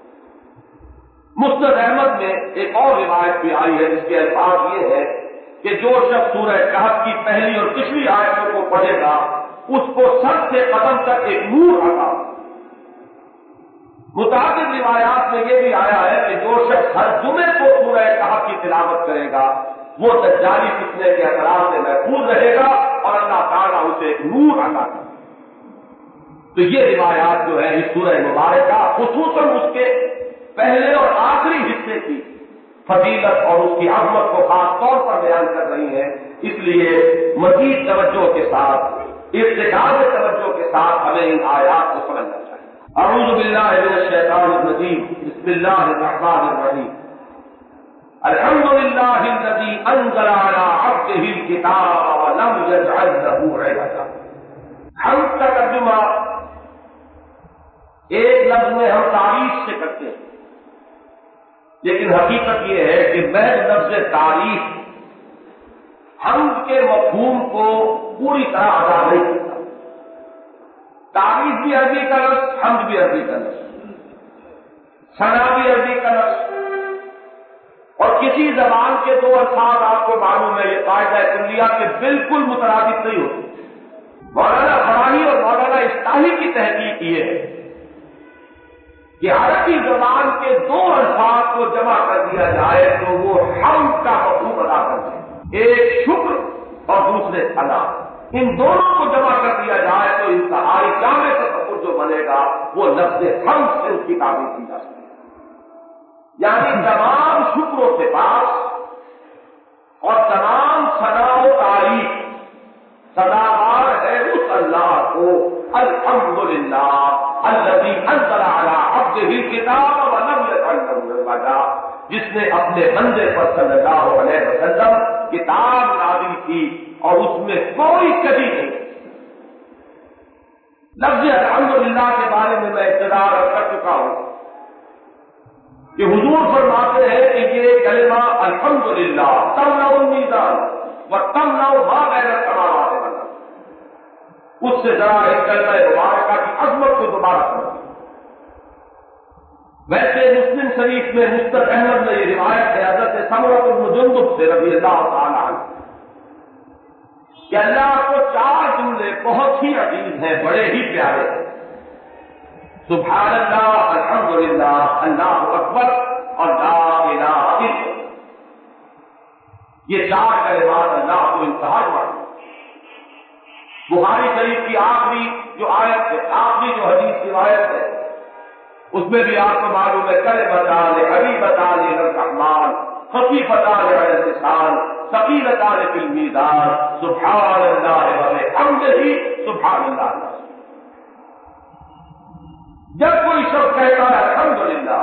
مسند احمد میں ایک اور روایت بھی آئی ہے جس کے الفاظ یہ ہے کہ جو شخص سورہ کہف کی پہلی اور پچھلی آیتوں کو پڑھے گا اس کو سر سے قدم تک ایک نور عطا۔ متعدد روایات میں یہ بھی آیا ہے کہ جو شخص ہر جمعے کو سورہ کہف کی تلاوت کرے گا وہ دجالی فتنے کے اثرات سے محفوظ رہے گا اور اللہ تعالیٰ اسے ایک نور عطا کرے۔ تو یہ روایات جو ہے اس سورہ مبارکہ خصوصاً اس کے پہلے اور آخری حصے کی فضیلت اور اس کی عظمت کو خاص طور پر بیان کر رہی ہیں، اس لیے مزید توجہ کے ساتھ، ارتکاز توجہ کے ساتھ ہمیں ان آیات کو سمجھنا چاہیے۔ اعوذ باللہ من الشیطان الرجیم، بسم اللہ الرحمن الرحیم، الحمد للہ الذی انزل علی عبدہ الکتاب ولم یجعل لہ عوجا۔ ہم کا ترجمہ ایک لفظ لفظ میں ہم تعریف سے کرتے ہیں، لیکن حقیقت یہ ہے کہ محض لفظ تعریف حمد کے مفہوم کو پوری طرح ادا نہیں کرتا۔ تعریف بھی عربی کا لفظ، حمد بھی عربی کا لفظ، ثنا بھی عربی کا لفظ، اور کسی زبان کے دو الفاظ آپ کو معلوم ہے، یہ قاعدہ کلیہ کے بالکل مترادف نہیں ہوتے۔ مولانا فراہی اور مولانا اصطاحی کی تحقیق یہ ہے کہ عربی زبان کے دو الفاظ کو جمع کر دیا جائے تو وہ حمد کا مفہوم ادا کرتے ہیں، ایک شکر اور دوسرے ثنا، ان دونوں کو جمع کر دیا جائے تو انتہائی جامع تصور جو بنے گا وہ لفظ حمد سے اس کی تعبیر کی جا سکتی ہے، یعنی تمام شکر و صفات اور تمام ثنا و تعریف سزاوار ہے اس اللہ کو، الحمدللہ الذی انزل علی عبدہ الکتاب ولم یجعل له عوجا، جس نے اپنے بندے پر صلی اللہ علیہ وسلم کتاب نازل کی اور اس میں کوئی کمی نہیں۔ لفظ الحمدللہ کے بارے میں ابتدا کر چکا ہوں کہ حضور فرماتے ہیں کہ یہ کلمہ الحمدللہ تملأ المیزان وتملأ ما بین السماوات والارض، اس سے ذرا ایک کلمہ مبارکہ کی عظمت کو دوبارہ کریں۔ ویسے مسلم شریف میں مستر احمد میں یہ روایت ہے حضرت سمرہ بن جندب سے رضی اللہ تعالی عنہ کہ اللہ کو چار جملے بہت ہی عزیز ہیں، بڑے ہی پیارے ہیں، سبحان اللہ، الحمدللہ، اللہ اکبر اور لا الہ الا اللہ۔ یہ چار کلمات اللہ کو انتہا مانتے۔ بخاری شریف کی آخری جو آیت ہے، آخری جو حدیث روایت ہے، اس میں بھی آپ کو معلوم ہے کلمتان حبیبتان الی الرحمن خفیفتان علی اللسان ثقیلتان فی المیزان سبحان اللہ وبحمدہ سبحان اللہ۔ جب کوئی شخص کہتا ہے الحمدللہ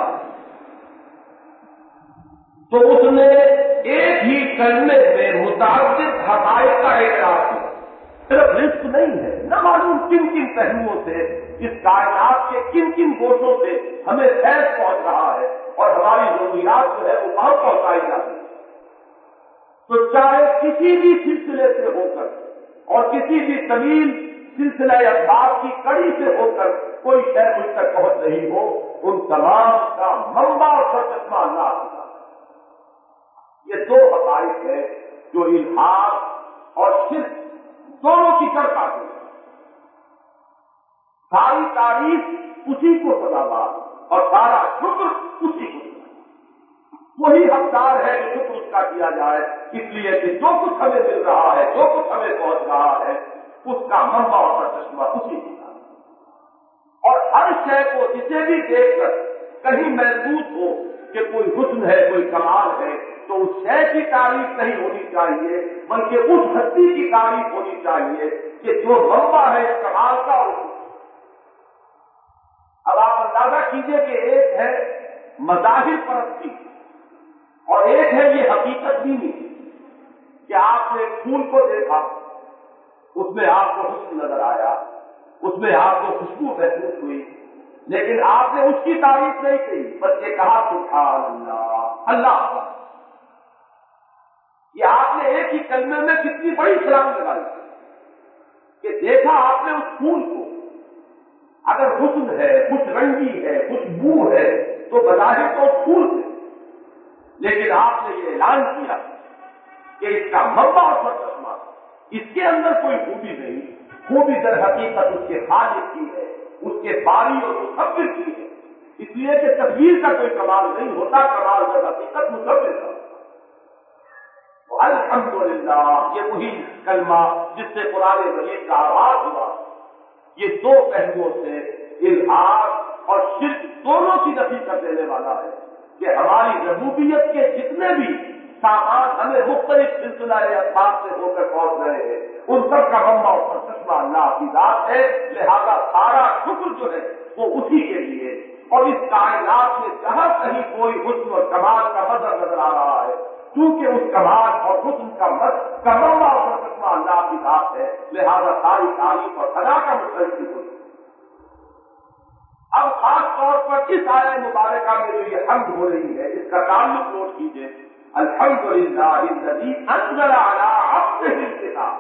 تو اس نے ایک ہی کلمے میں متعدد حقائق کا اعتراف کیا، صرف رزق نہیں ہے، نہ معلوم کن کن پہلوؤں سے اس کائنات کے کن کن گوشوں سے ہمیں فیض پہنچ رہا ہے اور ہماری ضروریات جو ہے وہ کہاں پہنچائی جاتی ہے۔ تو چاہے کسی بھی سلسلے سے ہو کر اور کسی بھی طویل سلسلہ اسباب کی کڑی سے ہو کر کوئی شے مجھ تک پہنچ رہی ہو، ان تمام کا منبع اور سرچشمہ اللہ ہوتا ہے۔ یہ دو حقائق ہیں جو الحاد اور شرک دونوں کی کر پاتے ہیں۔ ساری تعریف اسی کو سزاوار اور سارا شکر اسی کو، وہی حقدار ہے کہ شکر اس کا کیا جائے، اس لیے کہ جو کچھ ہمیں مل رہا ہے، جو کچھ ہمیں پہنچ رہا ہے، اس کا منبع اور چشمہ اسی کی ہے۔ اور ہر شے کو جسے بھی دیکھ کر کہیں محسوس ہو کہ کوئی حسن ہے، کوئی کمال ہے، تو اس شے کی تعریف نہیں ہونی چاہیے بلکہ اس ہستی کی تعریف ہونی چاہیے کہ جو منبع ہے اس کمال کا۔ اب آپ اندازہ کیجئے کہ ایک ہے مظاہر پرستی اور ایک ہے یہ حقیقت بھی نہیں کہ آپ نے ایک پھول کو دیکھا، اس میں آپ کو حسن نظر آیا، اس میں آپ کو خوشبو محسوس ہوئی، لیکن آپ نے اس کی تعریف نہیں کی بلکہ کہا سبحان اللہ، اللہ۔ یہ آپ نے ایک ہی کلمے میں کتنی بڑی چھلانگ لگائی کہ دیکھا آپ نے اس پھول کو، اگر حسن ہے، کچھ رنگی ہے، کچھ بو ہے تو بظاہر تو پھول سے، لیکن آپ نے یہ اعلان کیا کہ اس کا منبع اور سرچشمہ، اس کے اندر کوئی خوبی نہیں، خوبی در حقیقت اس کے خالق کی ہے، اس کے باری اور مصور کی ہے، اس لیے کہ تصویر کا کوئی کمال نہیں ہوتا، کمال در حقیقت مصور کا۔ الحمدللہ یہ وہی کلمہ جس سے قرآن مجید کا آغاز ہوا، یہ دو پہلوؤں سے الحاد اور شرک دونوں کی نفی کر دینے والا ہے کہ ہماری ربوبیت کے جتنے بھی سامان ہمیں مختلف سلسلہ اسباب سے ہو کر پہنچ رہے ہیں، ان سب کا منبع اور چشمہ اللہ کی ذات ہے، لہذا سارا شکر جو ہے وہ اسی کے لیے۔ اور اس کائنات میں جہاں کہیں کوئی حسن اور کمال کا منظر نظر آ رہا ہے، کیونکہ اس کمال اور حسن کا منبع اور چشمہ اللہ کی ذات ہے، لہذا ساری تعریف اور ثنا کا مستحق ہوئی۔ اب خاص طور پر اس آیہ مبارکہ میں جو یہ حمد ہو رہی ہے اس کا تعلق نوٹ کیجیے، الحمدللہ الذی انزل علی عبدہ الکتاب۔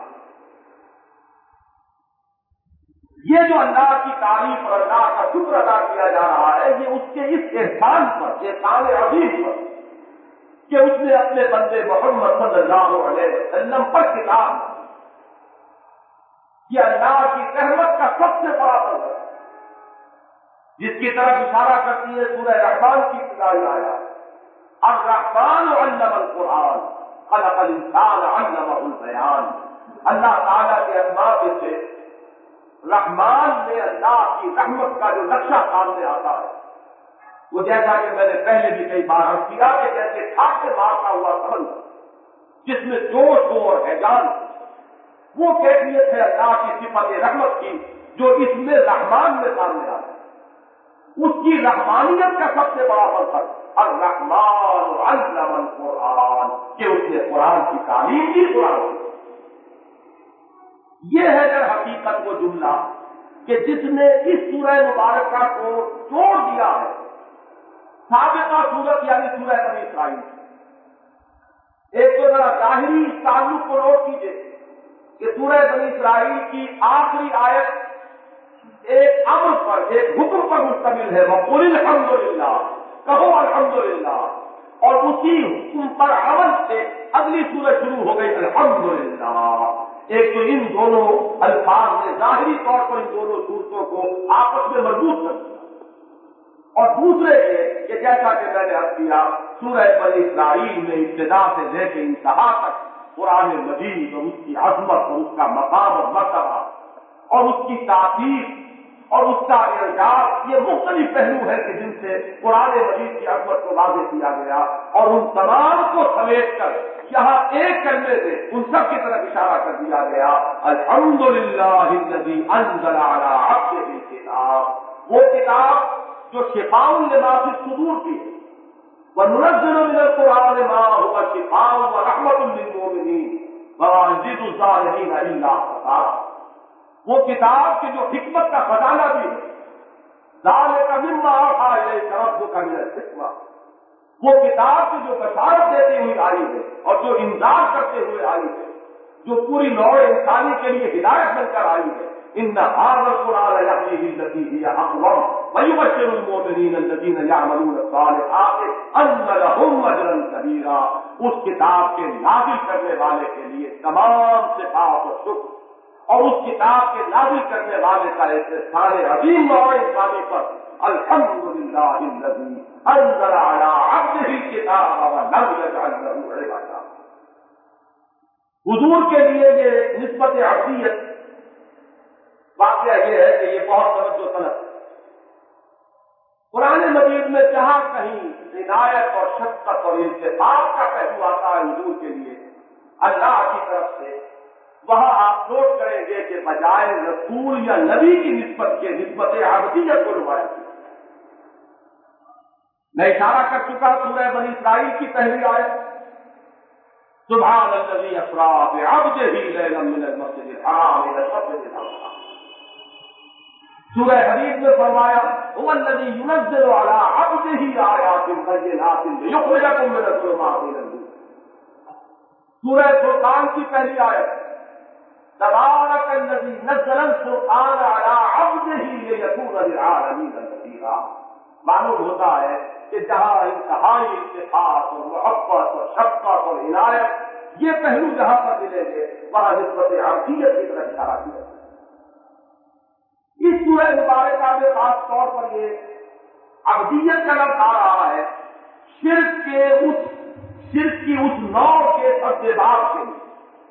یہ جو اللہ کی تعریف اور اللہ کا شکر ادا کیا جا رہا ہے یہ اس کے اس احسان پر، احسان عظیم پر کہ اس نے اپنے بندے محمد صلی اللہ علیہ وسلم پر کتاب، یہ اللہ کی رحمت کا سب سے بڑا فضل ہے جس کی طرف اشارہ کرتی ہے سورہ رحمان کی ابتدائی آیات، الرحمن علم القرآن خلق الانسان علمہ البیان۔ اللہ تعالیٰ کے اسماء میں سے رحمان میں اللہ کی رحمت کا جو نقشہ سامنے آتا ہے وہ جیسا کہ میں نے پہلے بھی کئی بار عرض کیا کہ جیسے ٹھاکے مارتا ہوا سمندر جس میں جوش ہو اور ہیجان، وہ کیفیت ہے اللہ کی صفت رحمت کی جو اس میں رحمان میں سامنے آتا ہے۔ اس کی رحمانیت کا سب سے بڑا مقصد الرحمن علم القرآن کہ اس نے قرآن کی تعلیم کی، قرآن کی۔ یہ ہے در حقیقت وہ جملہ کہ جس نے اس سورہ مبارکہ کو توڑ دیا ہے سابقہ سورت یعنی سورہ بنی اسرائیل۔ ایک تو ذرا ظاہری اس تعلق کو نوٹ کیجیے کہ سورہ بنی اسرائیل کی آخری آیت ایک امر پر، ایک حکم پر مشتمل ہے، وَقُلِ الْحَمْدُلِلَّہ، کہو الحمدللہ، اور اسی حکم پر عمل سے اگلی سورت شروع ہو گئی الحمدللہ۔ ایک تو ان دونوں الفاظ نے ظاہری طور پر ان دونوں صورتوں کو آپس میں مربوط کر دیا، اور دوسرے یہ کہ جیسا کہ میں نے عرض کیا سورہ بنی اسرائیل میں ابتدا سے لے کے انتہا تک قرآن مجید اور اس کی عظمت اور اس کا مقام اور مرتبہ اور اس کی تاثیر اور اس کا اعجاز، یہ مختلف پہلو ہے کہ جن سے قرآن مجید کی عظمت کو واضح کیا گیا، اور ان تمام کو سمیٹ کر یہاں ایک کلمے سے ان سب کی طرف اشارہ کر دیا گیا الحمدللہ الذی انزل علی عبدہ الکتاب، وہ کتاب جو شفاء لما فی الصدور کی ہے، وَنُنَزِّلُ مِنَ الْقُرْآنِ مَا هُوَ شِفَاءٌ وَرَحْمَةٌ لِّلْمُؤْمِنِينَ وَلَا يَزِيدُ الظَّالِمِينَ إِلَّا خَسَارًا۔ وہ کتاب کی جو حکمت کا خزانہ بھی ہے، ذَلِكَ مِمَّا أَوْحَىٰ إِلَيْكَ رَبُّكَ مِنَ الْحِكْمَةِ، وہ کتاب کی جو بشارت دیتی ہوئی آئی ہے اور جو انذار کرتے ہوئے آئی ہے، جو پوری نوع انسانی کے لیے ہدایت بن کر آئی ہے، إِنَّ هَٰذَا الْقُرْآنَ يَهْدِي لِلَّتِي هِيَ أَقْوَمُ وَيُبَشِّرُ الْمُؤْمِنِينَ الَّذِينَ يَعْمَلُونَ الصَّالِحَاتِ أَنَّ لَهُمْ أَجْرًا كَبِيرًا۔ اس کتاب کے نازل کرنے والے کے لیے تمام صفات و شکر، اور اس کتاب کے نازل کرنے والے کا احسان عظیم نوع انسانی پر الحمدللہ الذی انزل علی عبدہ الکتاب ولم یجعل لہ عوجا۔ حضور کے لیے یہ نسبت عبدیت واقعہ یہ ہے کہ یہ بہت توجہ طلب ہے۔ قرآن مجید میں جہاں کہیں عنایت اور شفقت اور التفات کا پہلو آتا ہے حضور کے لیے اللہ کی طرف سے، وہاں آپ نوٹ کریں گے کہ بجائے رسول یا نبی کی نسبت کے نسبت عبدیت کو روایت کی۔ میں اشارہ کر چکا سورہ بنی اسرائیل کی پہلی آیت سبحان الذی اسری بعبدہ لیلا من المسجد الحرام الی المسجد الاقصی۔ سورہ حدید میں فرمایا هو الذی ينزل علی عبدہ آیات بینات لیخرجکم من الظلمات الی النور۔ سورہ فرقان کی پہلی آیت تبارک الذی نزل القرآن علی عبدہ لیکون للعالمین نذیرا۔ معلوم ہوتا ہے کہ جہاں انتہائی اتفاق اور محبت اور شفقت اور عنایت یہ پہلو جہاں پر ملیں گے وہاں نسبت عبدیت کی طرف اشارہ کیا۔ اس سورہ مبارکہ میں خاص طور پر یہ عبدیت کا لفظ آ رہا ہے شرک کی اس نوع کے سبزیباب کے لیے۔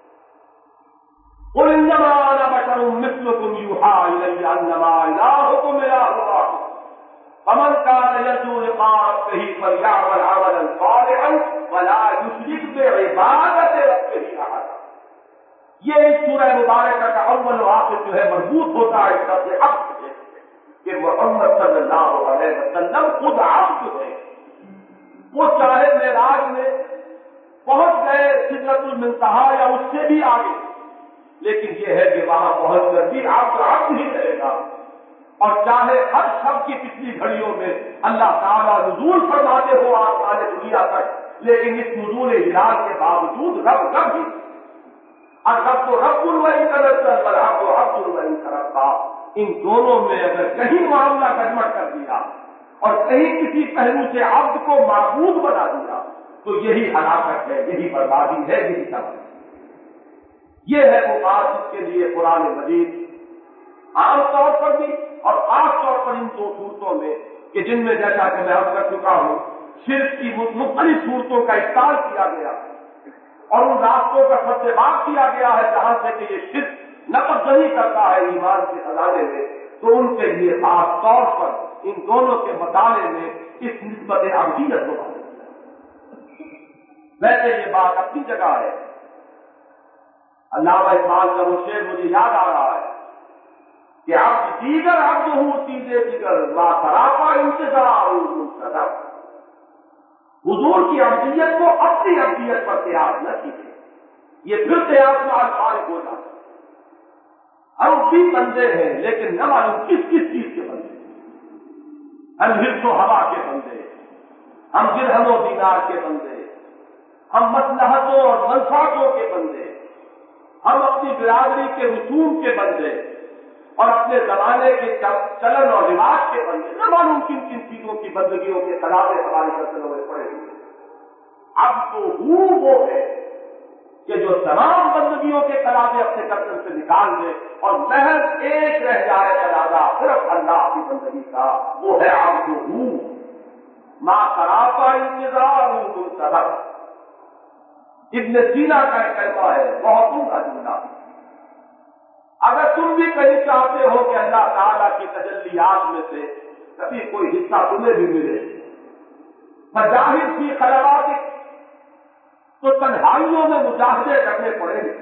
قل انما انا بشر مثلكم يوحى الي انما الهكم اله واحد فمن كان يرجو لقاء ربه فليعمل عملا صالحا ولا يشرك بعبادة ربه احدا۔ یہ اس سورہ مبارکہ کا اول و آخر جو ہے مربوط ہوتا ہے اس لفظ عبد سے کہ محمد صلی اللہ علیہ وسلم خود عبد ہے۔ وہ چاہے معراج میں پہنچ گئے سدرۃ المنتہا یا اس سے بھی آگے، لیکن یہ ہے کہ وہاں پہنچ کر بھی عبد ہی رہے گا۔ اور چاہے ہر شب کی پچھلی گھڑیوں میں اللہ تعالیٰ نزول فرماتے ہو آسمان دنیا تک، لیکن اس نزول ہلال کے باوجود رب ہی اور رب کو رب الوحی کرتا رب و رب الوحی کرتا، ان دونوں میں اگر کہیں معاملہ گڑبڑ کر دیا اور کہیں کسی پہلو سے عبد کو معبود بنا دیا تو یہی ہلاکت ہے، یہی بربادی ہے، یہی سب ہے۔ یہ ہے وہ بات جس کے لیے قرآن مجید عام طور پر بھی اور خاص طور پر ان دو صورتوں میں کہ جن میں جیسا کہ میں عرض کر چکا ہوں شرک کی مختلف صورتوں کا اطلاع کیا گیا اور ان راستوں کا فتباق کیا گیا ہے جہاں سے کہ یہ شرک نقص نہیں کرتا ہے ایمان کے خزانے میں، تو ان کے لیے خاص طور پر ان دونوں کے مطالعے میں اس نسبت عبدیت کو ویسے یہ بات اپنی جگہ ہے۔ علامہ اقبال کا وہ شعر مجھے یاد آ رہا ہے کہ عبد دیگر عبد ہوں چیزیں دیگر لا سراپا انتظار منتظر، حضور کی عبدیت کو اپنی عبدیت پر قیاس نہ کیجیے، یہ پھر قیاس میں الفاظ ہو جاتا ہے۔ ہم بھی بندے ہیں لیکن نہ معلوم کس چیز کے بندے، ہم حرص و ہوا کے بندے، ہم درہم و دینار کے بندے، ہم مصلحتوں اور منفعتوں کے بندے، ہم اپنی برادری کے رسوم کے بندے اور اپنے زمانے کے چلن اور رواج کے بندے، نہ معلوم کن کن چیزوں کی بندگیوں کے خلاف ہمارے قتلوں میں پڑے ہوئے۔ اب تو وہ ہے کہ جو تمام بندگیوں کے قرابے اپنے قتل سے نکال دے اور محض ایک رہ جائے قرابہ صرف اللہ کی بندگی کا، وہ ہے عبد ما سراپا انتظار منتظر۔ ابن سینا کا ایک کہتا ہے بہت عمدہ جملہ، اگر تم بھی کہیں چاہتے ہو کہ اللہ تعالیٰ کی تجلیات میں سے کبھی کوئی حصہ تمہیں بھی ملے، فجاہد فی خلواتک، تو تنہائیوں میں مجاہدے کرنے پڑیں گے،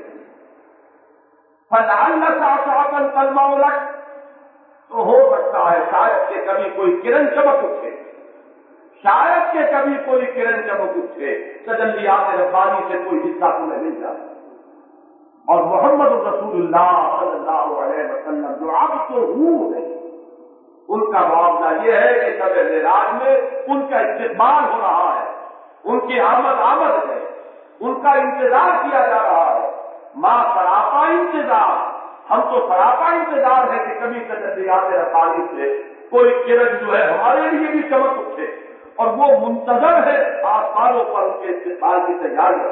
فلعلک عصاۃ تلمع لک، تو ہو سکتا ہے شاید کہ کبھی کوئی کرن چمک اٹھے، شاید کہ کبھی کوئی کرن چمک اٹھے، تجلیات ربانی سے کوئی حصہ تمہیں مل جائے۔ اور محمد رسول اللہ صلی اللہ علیہ وسلم جو اب تو ہے، ان کا معاملہ یہ ہے کہ شب معراج میں ان کا استقبال ہو رہا ہے، ان کی آمد ہے، ان کا انتظار کیا جا رہا ہے۔ ماں سراپا انتظار، ہم تو سراپا انتظار ہے کہ کبھی تجلیات ربانی سے کوئی کرن جو ہے ہمارے لیے بھی چمک اٹھے، اور وہ منتظر ہے آسمانوں پر ان کے استقبال کی تیاری۔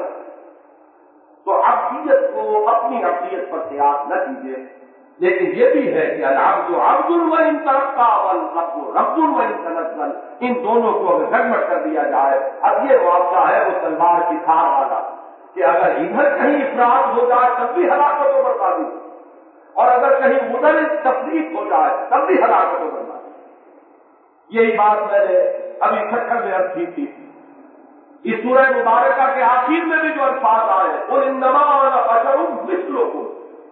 تو عبدیت کو اپنی عبدیت پر قیاس نہ کیجیے، لیکن یہ بھی ہے کہ العبد عبد وان ترقى والرب رب وان تنزل، ان دونوں کو اگر گڑبڑ کر دیا جائے، اب یہ معاملہ ہے وہ تلوار کی دھار والا کہ اگر ادھر کہیں افراد ہو جائے تب بھی ہلاکت و بربادی، اور اگر کہیں ادھر تفریق ہو جائے تب بھی ہلاکت و بربادی۔ یہی بات میں نے ابھی 70 میں عرض کی تھی۔ اس سورہ مبارکہ کے آخر میں بھی جو الفاظ آئے قل انما انا بشر مثلکم،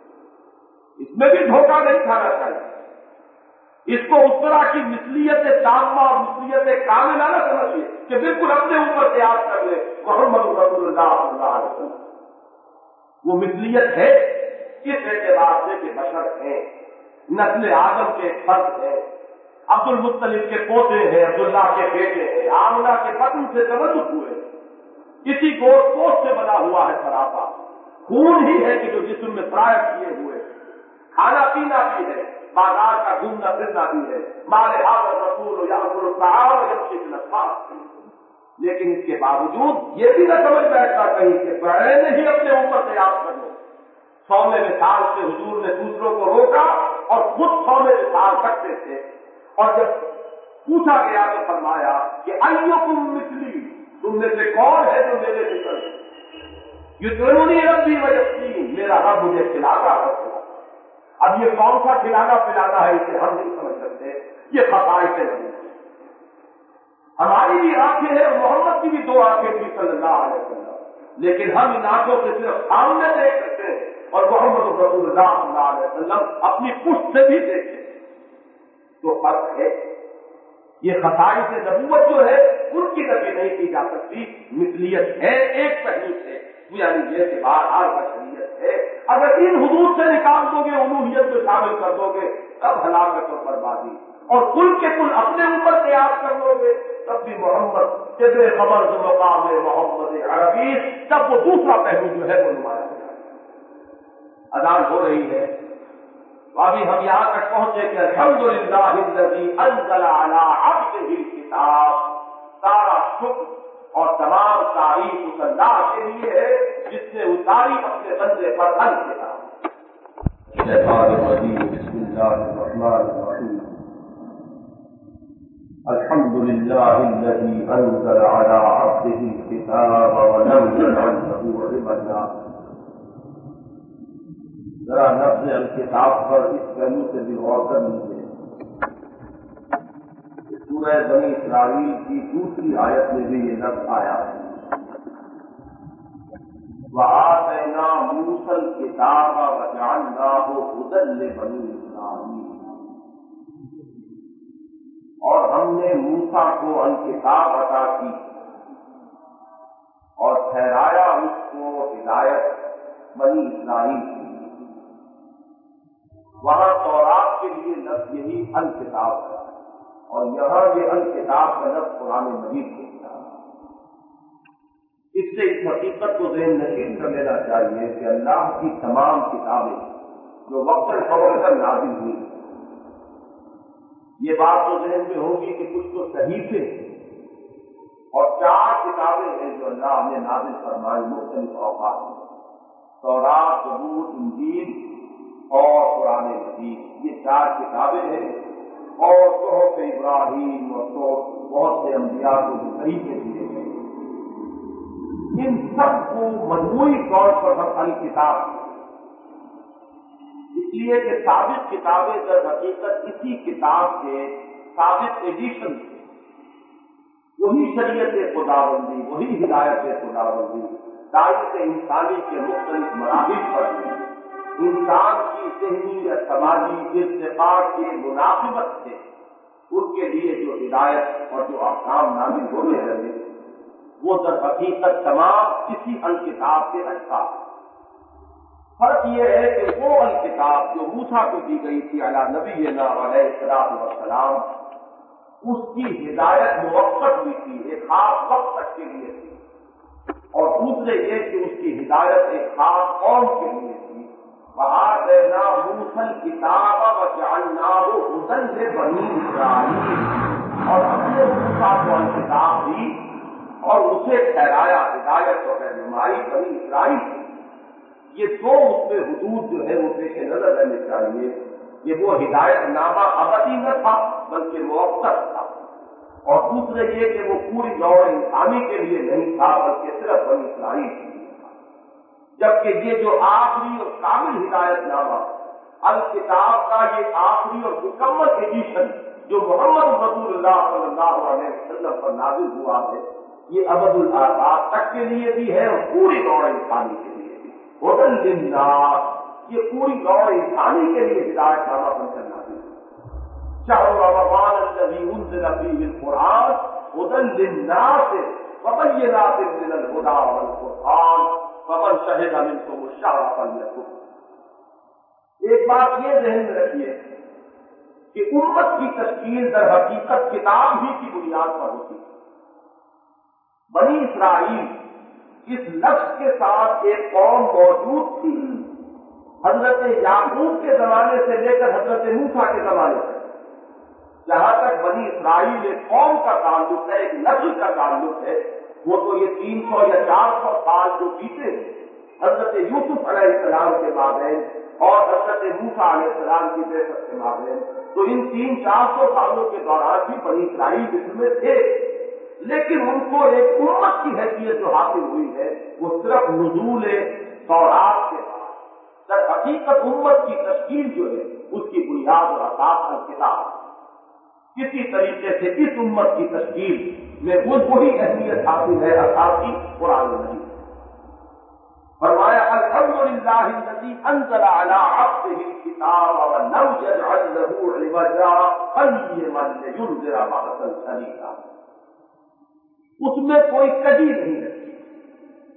اس میں بھی دھوکہ نہیں کھانا چاہیے، اس کو اس طرح کی مثلیت تامہ اور مثلیت کاملہ نہ سمجھیے کہ بالکل اپنے اوپر قیاس کر لے محمد رسول اللہ صلی اللہ علیہ وسلم۔ وہ مثلیت ہے اس اعتبار سے کہ بشر ہیں، نسل آدم کے فرد ہیں، عبد المطلب کے پوتے ہیں، عبداللہ کے بیٹے ہیں، آمنہ کے بطن سے تولد ہوئے، اسی گوشت پوش سے بنا ہوا ہے سراپا، خون ہی ہے کہ جو جسم میں فرائض کیے ہوئے، کھانا پینا بھی ہے، بازار کا گھومنا پھرنا بھی ہے، مال حاضر رسول یأکل الطعام ویمشی فی الاسواق، لیکن اس کے باوجود یہ بھی نہ سمجھ بیٹھنا کہیں کہ بڑے نے ہی اپنے اوپر قیاس کر لو۔ 100 مثال سے حضور نے دوسروں کو روکا اور خود 100 مثال رکھتے تھے، اور جب پوچھا گیا تو فرمایا کہ ایکم مثلی، تم میں سے کون ہے جو میرے مثل ہے؟ یطعمنی ربی ویسقین، میرا رب مجھے کھلاتا ہے۔ اب یہ کون سا کھلانا پلانا ہے اسے ہم نہیں سمجھ سکتے، یہ خصائص نبی ہے۔ ہماری بھی آنکھیں ہیں اور محمد کی بھی 2 آنکھیں تھی صلی اللہ علیہ وسلم، لیکن ہم ان آنکھوں سے صرف سامنے دیکھ سکتے ہیں اور محمد رسول اللہ صلی اللہ علیہ وسلم اپنی پشت سے بھی دیکھتے ہیں۔ تو فرق ہے، یہ خصائص نبوت جو ہے ان کی نفی نہیں کی جا سکتی، مثلیت ہے ایک پہلو سے، یعنی یہ کہ بہرحال بشریت ہے، اگر ان حدود سے نکال دو گے الوہیت کو شامل کر دو گے تب ہلاکت اور بربادی، اور کل کے کل اپنے اوپر قیاس کر لو گے تب بھی محمد جب خبر جو مقام محمد عربی، تب وہ دوسرا پہلو جو ہے وہ نمایاں ہو جائے گا۔ اذان ہو رہی ہے، ابھی ہم یہاں تک پہنچے کہ الحمدللہ الذی انزل علی عبدہ الکتاب، سارا شکر اور تمام تعریف اس اللہ کے لیے ہے جس نے اتاری اپنے بندے پر الکتاب۔ شیطان الرجیم، بسم اللہ الرحمن الرحیم۔ الحمدللہ الذی انزل علی عبدہ الکتاب ولم یجعل لہ عوجا۔ ذرا لفظ الکتاب پر اس پہلو سے بھی غور کر لیجیے۔ سورہ بنی اسرائیل کی دوسری آیت میں بھی یہ لفظ آیا ہے، وَآتَيْنَا مُوسَى الْكِتَابَ وَجَعَلْنَاهُ هُدًى لِبَنِي إِسْرَائِيلَ، اور ہم نے موسیٰ کو الکتاب عطا کی اور ٹھہرایا اس کو ہدایت بنی اسرائیل کی۔ وہاں تورات کے لیے لفظ یہی الکتاب ہے، اور یہاں یہ الکتاب کا لفظ قرآن مجید کے خلاف۔ اس سے اس حقیقت کو ذہن نشین کر لینا چاہیے کہ اللہ کی تمام کتابیں جو وقتاً فوقتاً نازل ہوئی، یہ بات تو ذہن میں ہوگی کہ کچھ تو صحیفے اور 4 کتابیں ہیں جو اللہ نے نازل فرمائی مختلف اوقات میں، تورات، زبور، انجیل اور قرآن مجید، یہ 4 کتابیں ہیں، اور صحف ابراہیم اور بہت سے انبیاء کو جو صحیفے دیے گئے، ان سب کو مجموعی طور پر ہم الکتاب، اس لیے کہ سابق کتابیں در حقیقت اسی کتاب کے سابق ایڈیشن تھے، وہی شریعت خداوندی، وہی ہدایت خداوندی، تاریخ انسانی کے مختلف مراحل پر انسان کی ذہنی یا سماجی ارتقاء کے مناسبت سے ان کے لیے جو ہدایت اور جو احکام نازل ہونے لگے وہ در حقیقت تمام اسی الکتاب کے اجزاء۔ فرق یہ ہے کہ وہ الکتاب جو موسیٰ کو دی گئی تھی علی نبینا علیہ الصلوۃ والسلام، اس کی ہدایت موقت ہوئی تھی، ایک خاص وقت تک کے لیے تھی، اور دوسرے یہ کہ اس کی ہدایت ایک خاص قوم کے لیے تھی۔ وَآتَيْنَا مُوسَى الْكِتَابَ وَجَعَلْنَاهُ هُدًى لِبَنِي إِسْرَائِيلَ، اور ہم نے موسیٰ کو الکتاب دی اور اسے ٹھہرایا ہدایت اور رہنمائی بنی اسرائیل کی۔ یہ دو اس میں حدود جو ہے وہ پیش نظر رہنے چاہیے، یہ وہ ہدایت نامہ ابدی نہ تھا بلکہ موقت تھا، اور دوسرے یہ کہ وہ پوری نوع انسانی کے لیے نہیں تھا بلکہ صرف بنی اسرائیل کے لیے تھا۔ جبکہ یہ جو آخری اور کامل ہدایت نامہ الکتاب کا یہ آخری اور مکمل ایڈیشن جو محمد رسول اللہ صلی اللہ علیہ وسلم پر نازل ہوا ہے، یہ ابد الآباد تک کے لیے بھی ہے اور پوری نوع انسانی کے لیے بھی۔ ہدی للناس، یہ پوری نوع انسانی کے لیے ہدایت نامہ بن کر نازل ہے۔ شہر رمضان الذی انزل فیہ القرآن ہدی للناس وبینات من الہدی والفرقان فمن شہد منکم الشہر فلیصم۔ ایک بات یہ ذہن میں رکھیے کہ امت کی تشکیل در حقیقت کتاب ہی کی بنیاد پر ہوتی ہے۔ بنی اسرائیل اس لفظ کے ساتھ ایک قوم موجود تھی حضرت یعقوب کے زمانے سے لے کر حضرت موسیٰ کے زمانے سے، جہاں تک بنی اسرائیل ایک قوم کا تعلق ہے، ایک نسل کا تعلق ہے، وہ تو یہ 300 یا 400 سال جو بیتے حضرت یوسف علیہ السلام کے مابین اور حضرت موسیٰ علیہ السلام کی بعثت کے مابین، تو ان 300-400 سالوں کے دوران بھی بنی اسرائیل جسم میں تھے، لیکن ان کو ایک امت کی حیثیت جو حاصل ہوئی ہے وہ صرف نزول تورات کے بعد۔ در حقیقت امت کی تشکیل جو ہے اس کی بنیاد اور اساس الکتاب۔ کسی طریقے سے اس امت کی تشکیل میں وہی اہمیت حاصل ہے اساسی قرآن مجید۔ فرمایا الحمدللہ الذی انزل علی عبدہ الکتاب ولم یجعل لہ عوجا قیما لینذر بأسا شدیدا۔ اس میں کوئی کجی نہیں رکھی۔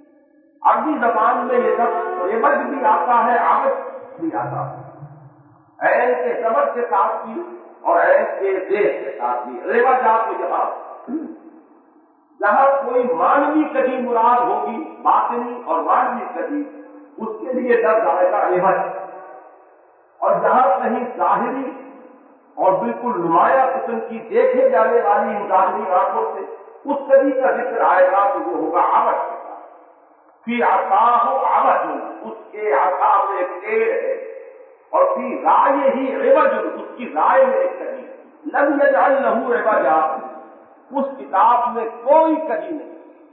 عربی زبان میں یہ لفظ عوج بھی آتا ہے، عبث بھی آتا ہے۔ عین کے زبر کے ساتھ بھی اور عین کے دیش کے ساتھ بھی رواجات و جہاں کوئی مانوی کہیں مراد ہوگی باطنی اور مانوی کہیں اس کے لیے لفظ آئے گا رواج، اور جہاں کہیں ظاہری اور بالکل نمایاں قسم کی دیکھے جانے والی ان ظاہری آنکھوں سے اس کبھی کا ذکر آئے گا تو وہ ہوگا عوض کے ساتھ، فی عصاہ عوض، اس کے عصا میں ایک ٹیڑھ ہے، اور فی رائے ہی عوض، اس کی رائے میں ایک کہیں، لم یجعل لہ عوجا، اس کتاب میں کوئی کجی نہیں،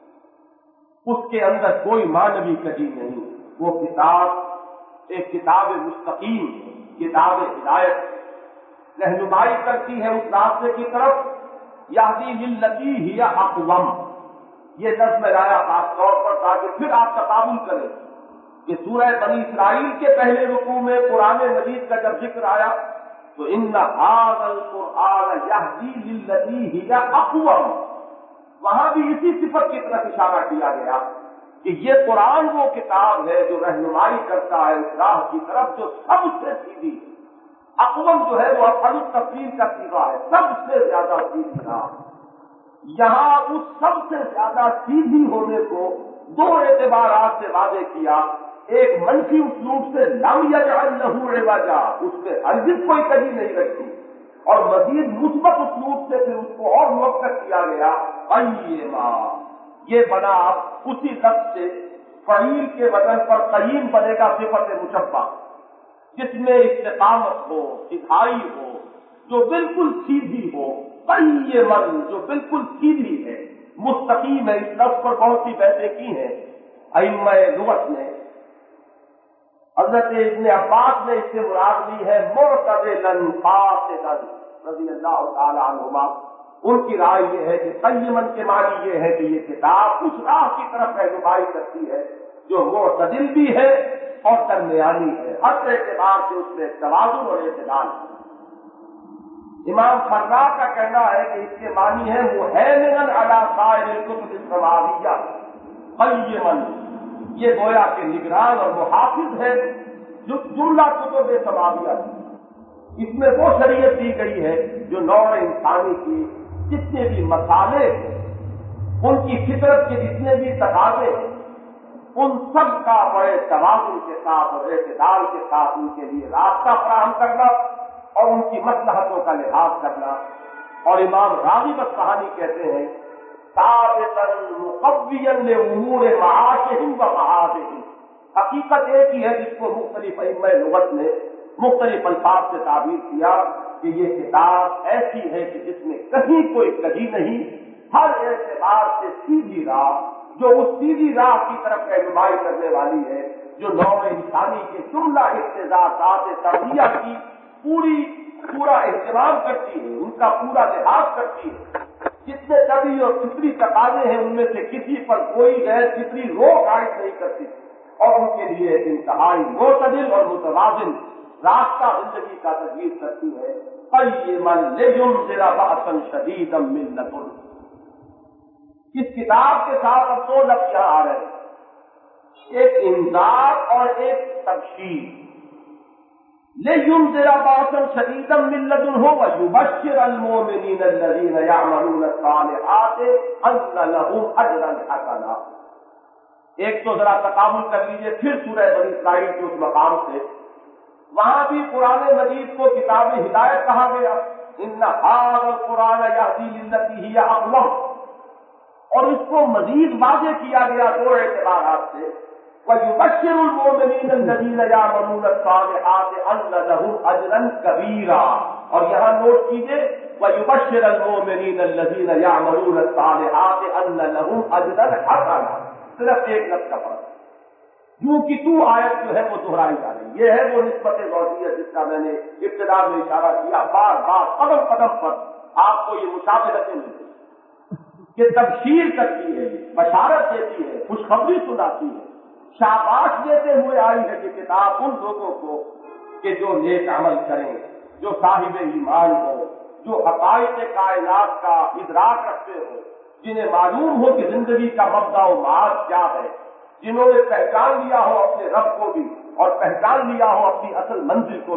اس کے اندر کوئی مانوی کجی نہیں، وہ کتاب ایک کتاب مستقیم، کتاب ہدایت، رہنمائی کرتی ہے اس راستے کی طرف، یہدی للتی ہی اقوم، یہ لفظ میں لایا خاص طور پر تاکہ پھر آپ تقابل کریں کہ سورہ بنی اسرائیل کے پہلے رکوع میں قرآن مجید کا جب ذکر آیا تو ان ھذا القرآن یہدی للتی ہی اقوم، وہاں بھی اسی صفت کی طرف اشارہ کیا گیا کہ یہ قرآن وہ کتاب ہے جو رہنمائی کرتا ہے اس راہ کی طرف جو سب سے سیدھی ہے۔ اقوم جو ہے وہ افعل التفضیل کا صیغہ ہے، سب سے زیادہ سیدھی راہ، یہاں اس سب سے زیادہ سیدھی ہونے کو دو اعتبارات سے واضح کیا، ایک منفی اسلوب سے لم یجعل لہ عوجا، اس میں ہرگز کوئی کمی نہیں رکھی، اور مزید مثبت اسلوب سے پھر اس کو اور موقع کیا گیا، قیما، یہ بنا اب اسی لفظ سے فعیل کے وزن پر قیم بنے گا صفت مشبہ، جس میں استقامت ہو، سدھائی ہو، جو بالکل سیدھی ہو، قیمن، جو بالکل سیدھی ہے، مستقیم ہے۔ اس لفظ پر بہت سی بحثیں کی ہیں ائمہ لغت نے۔ حضرت ابن عباس نے اس سے مراد لی ہے معتدلاً فاسداً رضی اللہ تعالی عنہما، ان کی رائے یہ ہے کہ قیمن کے معنی یہ ہے کہ یہ کتاب اس راہ کی طرف رہنمائی کرتی ہے جو معتدل بھی ہے اور درمیانی ہے، ہر اعتبار سے اس میں توازن اور اعتدال ہے۔ امام فرا کا کہنا ہے کہ اس کے معنی ہے مہیمناً علی سائر الکتب السماویہ قیماً، یہ گویا کہ نگران اور محافظ ہے جو جملہ کتب سماویہ، اس میں وہ شریعت دی گئی ہے جو نوع انسانی کی جتنے بھی مسالے ہیں، ان کی فطرت کے جتنے بھی تقاضے ہیں، ان سب کا بڑے توازن کے ساتھ اور اعتدال کے ساتھ ان کے لیے راستہ فراہم کرنا اور ان کی مصلحتوں کا لحاظ کرنا۔ اور امام راغب اصفہانی کہتے ہیں ثابتاً مقویاً لامور معاشہم و معادہم، حقیقت ایک ہی ہے جس کو مختلف ائمہ لغت نے مختلف الفاظ سے تعبیر کیا کہ یہ کتاب ایسی ہے کہ جس میں کہیں کوئی کجی نہیں، ہر اعتبار سے سیدھی راہ، جو اس سیدھی راہ کی طرف رہنمائی کرنے والی ہے جو نوع انسانی کے جملہ اقتضاءات تربیہ کی پورا اہتمام کرتی ہے، ان کا پورا لحاظ کرتی ہے، جتنے طبعی اور فطری تقاضے ہیں ان میں سے کسی پر کوئی غیر فطری روک عائد نہیں کرتی، اور ان کے لیے انتہائی معتدل اور متوازن راستہ زندگی کا تجویز کرتی ہے۔ قیما لینذر بأسا شدیدا من لدن، اس کتاب کے ساتھ اب دو لفظ یہاں آ رہے ہیں، ایک انذار اور ایک تبشیر۔ لینذر بأسا شدیدا من لدنہ ویبشر المؤمنین الذین یعملون الصالحات ان لهم اجرا حسنا۔ ایک تو ذرا تقابل کر لیجئے پھر سورہ بنی اسرائیل کے اس مقام سے، وہاں بھی قرآن مجید کو کتاب ہدایت کہا گیا، ان ھذا القرآن یہدی للتی ہی اقوم، اور اس کو مزید واضح کیا گیا دو اعتبارات سے، وَيُبَشِّرُ الْمُؤْمِنِينَ الَّذِينَ يَعْمَلُونَ الصَّالِحَاتِ أَنَّ لَهُمْ أَجْرًا كَبِيرًا، اور یہاں نوٹ کیجئے وَيُبَشِّرُ الْمُؤْمِنِينَ الَّذِينَ يَعْمَلُونَ الصَّالِحَاتِ أَنَّ لَهُمْ أَجْرًا حَسَنًا، صرف ایک لفظ کا فرق، یوں کی تو آیت جو ہے وہ دہرائی جا رہی ہے۔ یہ ہے وہ نسبت غوثیت جس کا میں نے ابتدا میں اشارہ کیا، بار بار قدم قدم پر آپ کو یہ مشابہتیں ملتی کہ تبشیر کرتی ہے، بشارت دیتی ہے، خوشخبری سناتی ہے، شاباش دیتے ہوئے آئی ہے کہ کتاب ان لوگوں کو کہ جو نیک عمل کریں، جو صاحب ایمان ہو، جو حقائق کائنات کا ادراک رکھتے ہو، جنہیں معلوم ہو کہ زندگی کا مبدا و معاد کیا ہے، جنہوں نے پہچان لیا ہو اپنے رب کو بھی اور پہچان لیا ہو اپنی اصل منزل کو بھی،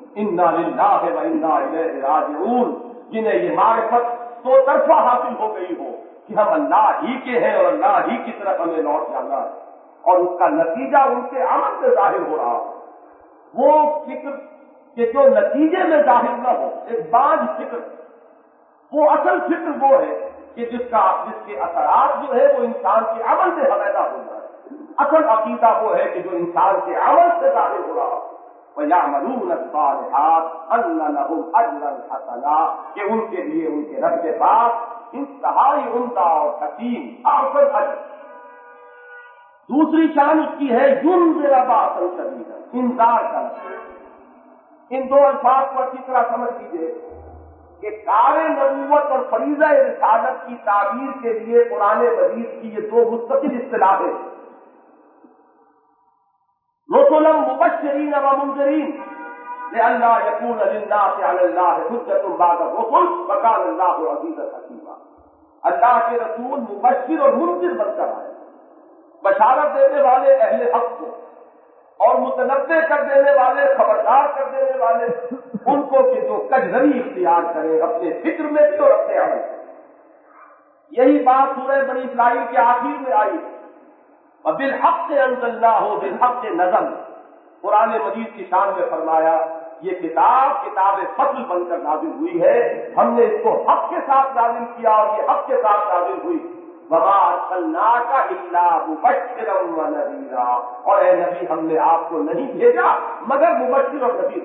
इन्ना लिल्लाहि व इन्ना इलैहि राजिऊन, जिन्हें ये मारिफत दो तरफा हासिल हो गई हो कि हम अल्लाह ही के हैं और अल्लाह ही की तरफ हमें लौट जाना है, और उसका नतीजा उनके अमल से जाहिर हो रहा हो। वो फिक्र कि जो नतीजे में जाहिर न हो, एक बाज फिक्र, वो असल फिक्र वो है कि जिसके असरात जो है वो इंसान के अमल से पैदा हो जाए। असल अकीदा वो है कि जो इंसान के अमल से जाहिर हो रहा हो, वयअमलून अस्सालिहात अन्न लहुम अजरन हसना, कि उनके लिए उनके रब के पास इंतहाई उम्दा और हसीन आफर अजर। दूसरी शान उसकी है युनज़िर बाअसन शदीदा, इंकार करना। इन दो अल्फाज को अच्छी तरह समझ लीजिए कि कारे नबूवत और फरीज़ा रिसालत की ताबीर के लिए कुरान मजीद की ये दो मुस्तकिल इस्तिलाहें, रसूलन मुबश्शिरीन व मुनज़िरीन लिअल्ला यकून लिन्नासि अलल्लाहि हुज्जतुन बअद रुsul व कान अल्लाहु अज़ीज़न हकीमा। अल्लाह के रसूल मुबश्शिर और मुनज़िर बनकर आए, बशारत देने वाले अहले हक को और मुतनब्बे कर देने वाले, खबरदार कर देने वाले उनको कि जो कजरवी इख्तियार करें अपने फिक्र में भी और अपने अमल में। यही बात सूरह बनी इस्राइल के आखिर में आई। और बिलहक़ अंज़लनाहु बिलहक़ नज़ल, कुरान मजीद की शान में फरमाया ये किताब फज़ल बनकर नाज़िल हुई है, हमने इसको हक़ के साथ नाज़िल किया और ये हक़ के साथ नाज़िल हुई। वमा अर्सलनाका इल्ला मुबश्शिरन व नज़ीरा, और ए नबी हमने आपको नहीं भेजा मगर मुबश्शिर और नज़ीर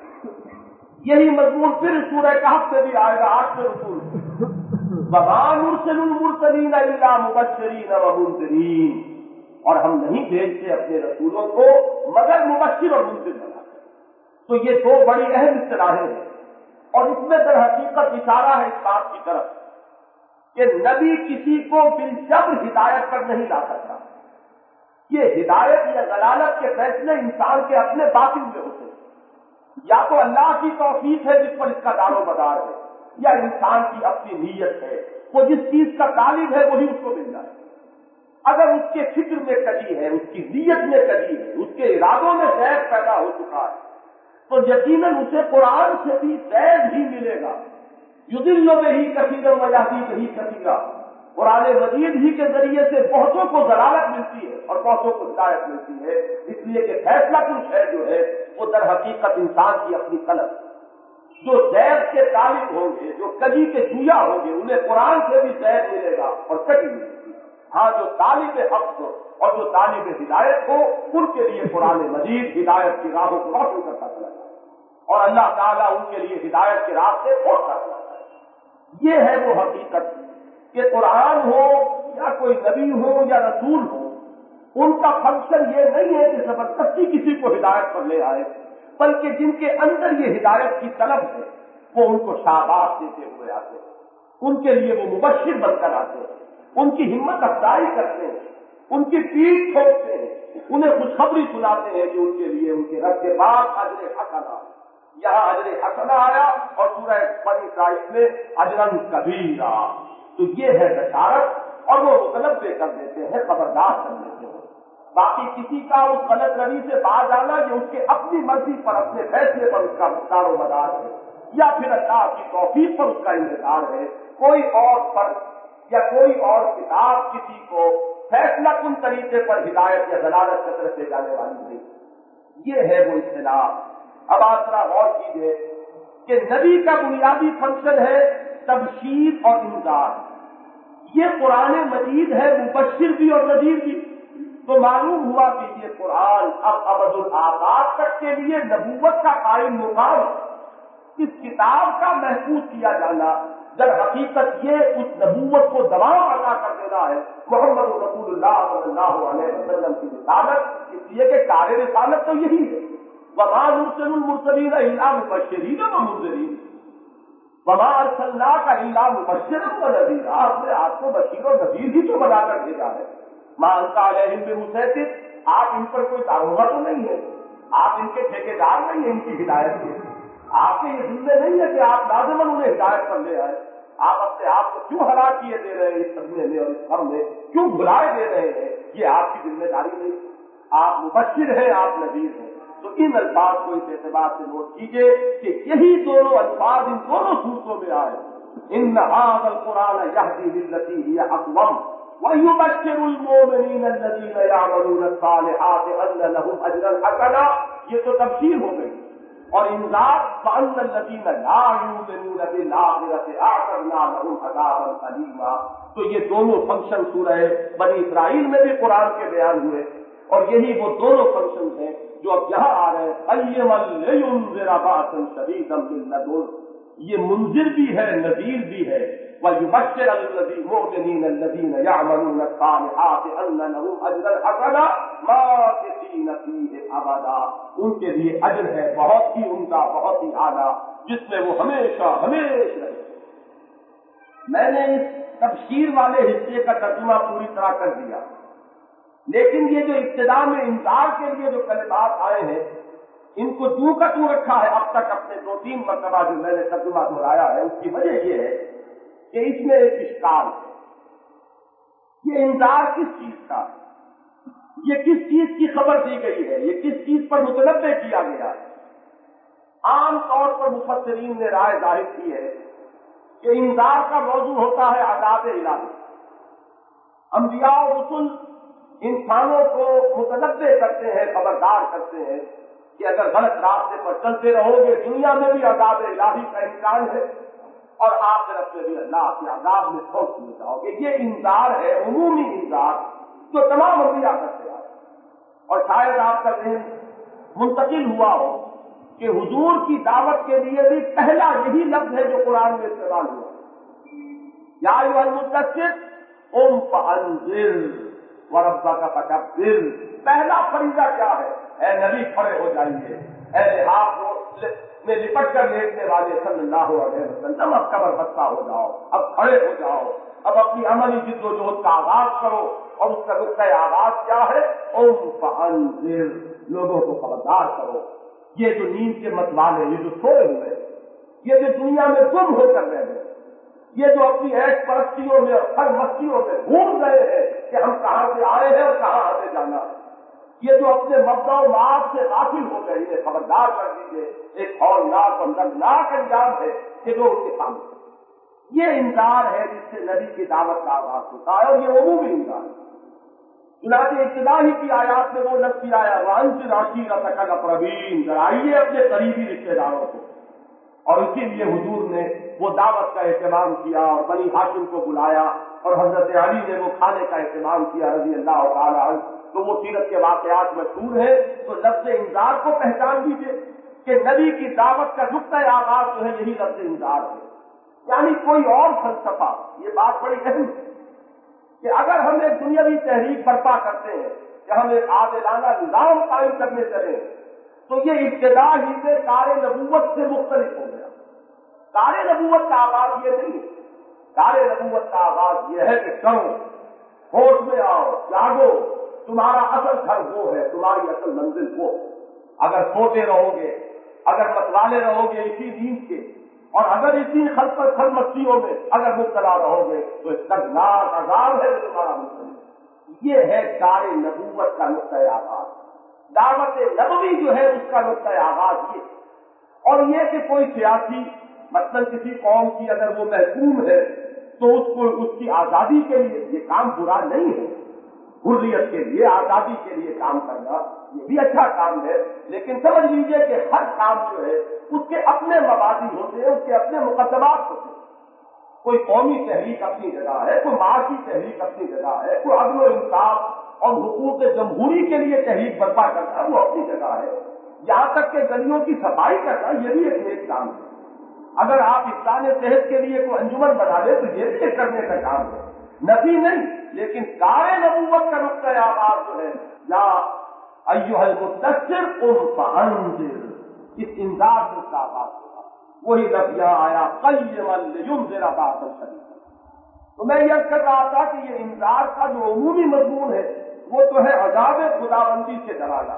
बना। यही मज़मून फिर सूरह कहफ में भी आएगा 8वें रुकू में, वमा नुरसिलुल मुरसलीन इल्ला मुबश्शिरीन व मुनज़िरीन, और हम नहीं भेजते अपने रसूलों को मगर मुबश्शिर और मुनज़िर बना। तो ये दो बड़ी अहम इस्तिलाहें हैं, और इसमें दर हकीकत इशारा है इस बात की तरफ कि नबी किसी को बिलजब्र हिदायत पर नहीं ला सकता। ये हिदायत या दलालत के फैसले इंसान के अपने बातिन में होते हैं। या तो अल्लाह की तौफीक है जिस पर इसका दारोमदार है, या इंसान की अपनी नीयत है, वो जिस चीज का तालिब है वही उसको मिल जाए। अगर उसके फिक्र में कजी है, उसकी नीयत में कजी है, उसके इरादों में ज़ैग पैदा हो चुका है, तो यकीनन उसे कुरान से भी ज़ैग ही मिलेगा। युदिल्लु बिही कसीरन व यहदी बिही कसीरा, कुरान मजीद ही के जरिए से बहुतों को दलालत मिलती है और बहुतों को हिदायत मिलती है। इसलिए कि फैसला कुछ है जो है वो दर हकीकत इंसान की अपनी तलब। जो ज़ैग के तालिब होंगे, जो कजी के जुया होंगे, उन्हें कुरान से भी ज़ैग मिलेगा और कजी मिलेगी। हाँ, जो तालिब हक़ हो और जो तालिब हिदायत हो, उनके लिए कुरान मजीद हिदायत की राहों को रोशन करता चला जाए और अल्लाह ताला उनके लिए हिदायत के रास्ते खोलता चला जाए। ये है वो हकीकत कि कुरान हो या कोई नबी हो या रसूल हो, उनका फंक्शन ये नहीं है कि जबरदस्ती किसी को हिदायत पर ले आए, बल्कि जिनके अंदर ये हिदायत की तलब है वो उनको शाबाश देते हुए आते हैं, उनके लिए वो मुबश्शिर बनकर आते हैं, उनकी हिम्मत अफजाई करते हैं, उनकी पीठ ठोकते हैं, उन्हें खुशखबरी सुनाते हैं कि उनके लिए उनके रब के पास अजर हसना। यहाँ अजर हसना आया और सूरह बनी इस्राइल में अजरन कबीरा। तो ये है बशारत और वो मुतनब्बे कर देते हैं, खबरदार कर देते हैं। बाकी किसी का उस गलत रवि से बाहर आना ये उसके अपनी मर्जी पर, अपने फैसले पर उसका मुख्तार व मदार है, या फिर अल्लाह की तौफीक पर उसका इंतजार है। कोई और फर्ज या कोई और किताब किसी को फैसला कुन तरीके पर हिदायत या दलालत की तरफ ले जाने वाली नहीं। ये है वो इस्तिलाह। अब आप जरा गौर कीजिए कि नबी का बुनियादी फंक्शन है तबशीर और इंज़ार। ये कुरान मजीद है मुबश्शिर भी और नज़ीर भी। तो मालूम हुआ कि ये कुरान अब अबदुल आबाद तक के लिए नबूवत का कायम मुकाम, इस किताब का महफूज किया जाना, जब हकीकत ये उस नबूवत को दबाव अता कर देना है मोहम्मद रसूलुल्लाह सल्लल्लाहु अलैहि वसल्लम की रिसालत। इसलिए कि कार्य रिसालत तो यही है, वमा नुरसिलुल मुरसलीन इल्ला मुबश्शिरीन व मुनज़िरीन, वमा अर्सलनाका इल्ला मुबश्शिरन व नज़ीरा। आपने आपको बशीर और नज़ीर ही तो बनाकर भेजा है। मा अंता अलैहिम बिमुसैतिर, आप इन पर कोई दारोगा तो नहीं है, आप इनके ठेकेदार नहीं है इनकी हिदायत के। आपके ये जिम्मे नहीं है कि आप लाज़िमन उन्हें हिदायत पर ले आए। आप अपने आप को क्यों हलाक किए दे रहे हैं इस सदमे में और इस गम में, क्यों भुलाए दे रहे हैं, ये आपकी जिम्मेदारी नहीं। आप मुबश्शिर हैं, आप नज़ीर हैं। تو ان الفاظ کو اس اعتبار سے نوٹ کیجیے کہ یہی دونوں الفاظ ان دونوں صورتوں میں آئے. ان هذا القرآن يهدي للتي هي اقوم ويبشر المؤمنين الذين يعملون الصالحات ان لهم اجرا حسنا. یہ تو تبشیر ہو گئی. اور انذار فان الذين لا يؤمنون بالاخره اعتدنا لهم عذابا اليما. تو یہ دونوں فنکشن سورہ بنی اسرائیل میں بھی قرآن کے بیان ہوئے اور یہی وہ دونوں فنکشن ہیں جو اب یہاں آ رہے ہیں. قیما لینذر باسا شدیدا من لدن. یہ منذر بھی ہے نذیر بھی ہے. وَيُبَشِّرَ الْمُؤْمِنِينَ الَّذِينَ يَعْمَلُونَ الصَّالِحَاتِ أَنَّ لَهُمْ أَجْرًا حَسَنًا مَاكِثِينَ فِيهِ أَبَدًا. ان کے لیے اجر ہے بہت ہی عمدہ بہت ہی اعلیٰ جس میں وہ ہمیشہ ہمیشہ رہے. میں نے اس تبشیر والے حصے کا ترجمہ پوری طرح کر دیا لیکن یہ جو ابتدا میں انذار کے لیے جو کلمات آئے ہیں ان کو جو کا تو رکھا ہے اب تک اپنے 2-3 مرتبہ جو میں نے ترجمہ دہرایا ہے. اس کی وجہ یہ ہے کہ اس میں ایک اشکال ہے. یہ انذار کس چیز کا ہے؟ یہ کس چیز کی خبر دی گئی ہے؟ یہ کس چیز پر متنبع کیا گیا ہے؟ عام طور پر مفسرین نے رائے ظاہر کی ہے کہ انذار کا موضوع ہوتا ہے عذاب الہی. انبیاء و رسل انسانوں کو متنبع کرتے ہیں خبردار کرتے ہیں کہ اگر غلط راستے پر چلتے رہو گے دنیا میں بھی عذاب الہی کا امکان ہے اور آخرت میں بھی اللہ کے عذاب میں پھنس میں جاؤ گے. یہ انذار ہے عمومی انذار جو تمام انبیاء کرتے آئے. اور شاید آپ کا ذہن منتقل ہوا ہو کہ حضور کی دعوت کے لیے بھی پہلا یہی لفظ ہے جو قرآن میں استعمال ہوا. یا ایھا المدثر قم فانذر وربک فکبر. پہلا فریضہ کیا ہے؟ اے نبی کھڑے ہو جائیے. اے لحاظ میں لپٹ کر لیٹنے والے صلی اللہ علیہ وسلم اب قبر بستہ ہو جاؤ. اب کھڑے ہو جاؤ. اب اپنی عملی جد و جہد کا آغاز کرو. اور اس کا نقطۂ آغاز کیا ہے؟ قم فانذر. لوگوں کو خبردار کرو. یہ جو نیند کے متوالے یہ جو سوئے ہوئے یہ جو دنیا میں گم ہو کر رہے ہیں یہ جو اپنی عیش پرستیوں میں اور ہر مستیوں میں بھول رہے ہیں کہ ہم کہاں سے آئے ہیں اور کہاں آنے جانا ہے. یہ جو اپنے مبدا و معاد سے غافل ہو گئے انہیں خبردار کر دیجیے. ایک ہولناک اور دردناک انجام ہے کہ وہ ان کے سامنے. یہ انذار ہے جس سے نبی کی دعوت کا آغاز ہوتا ہے اور یہ عمومی انذار ہے. چنانچہ ابتدا ہی کی آیات میں وہ لفظ بھی آیا وَأَنذِرْ عَشِيرَتَكَ الْأَقْرَبِينَ. ڈرائیے اپنے قریبی رشتے داروں کو. اور اسی لیے حضور نے وہ دعوت کا اہتمام کیا اور بنی ہاشم کو بلایا اور حضرت علی نے وہ کھانے کا اہتمام کیا رضی اللہ تعالیٰ عنہ. تو وہ سیرت کے واقعات مشہور ہیں. تو لفظ انذار کو پہچان دیجیے کہ نبی کی دعوت کا نقطۂ آغاز جو ہے یہی لفظ انذار ہے. یعنی کوئی اور فلسفہ. یہ بات بڑی اہم ہے کہ اگر ہم ایک دنیاوی تحریک برپا کرتے ہیں کہ ہم ایک عادلانہ نظام قائم کرنے چلیں تو یہ ابتدا ہی سے کار نبوت سے مختلف ہو گیا. کار نبوت کا آغاز یہ نہیں. کار نبوت کا آغاز یہ ہے کہ کرو ہوش میں آؤ جاگو. تمہارا اصل گھر وہ ہے تمہاری اصل منزل وہ. اگر سوتے رہو گے اگر متوالے رہو گے اسی نیند کے اور اگر اسی خلقت خل مستیوں میں اگر مبتلا رہو گے تو ایک دردناک عذاب ہے تمہارا منزل. یہ ہے کار نبوت کا نقطۂ آغاز. دعوت نبوی جو ہے اس کا نقطۂ آغاز یہ. اور یہ کہ کوئی سیاسی مثلاً کسی قوم کی اگر وہ محکوم ہے تو اس کو اس کی آزادی کے لیے یہ کام برا نہیں ہے. حریت کے لیے آزادی کے لیے کام کرنا یہ بھی اچھا کام ہے. لیکن سمجھ لیجیے کہ ہر کام جو ہے اس کے اپنے مبادی ہوتے ہیں اس کے اپنے مقدمات ہوتے ہیں. کوئی قومی تحریک اپنی جگہ ہے کوئی معاشی تحریک اپنی جگہ ہے کوئی عدل و انصاف اور حقوق جمہوری کے لیے تحریک برپا کرنا وہ اپنی جگہ ہے. یہاں تک کہ گلیوں کی صفائی کرنا یہ بھی ایک نیک کام ہے. اگر آپ احسان صحت کے لیے کوئی انجمن بنا لیں تو یہ بھی کرنے کا کام ہے. نبی نہیں لیکن کار نبوت کا نقطۂ آغاز جو ہے یا ایھا المدثر قم فانذر. اس انذار سے اس کا آغاز ہوگا. وہی لفظ یہاں آیا قیما لینذر باسا شدیدا. تو میں یہ کر رہا تھا کہ یہ انذار کا جو عمومی مضمون ہے وہ تو ہے عذاب خداوندی سے ڈرانا.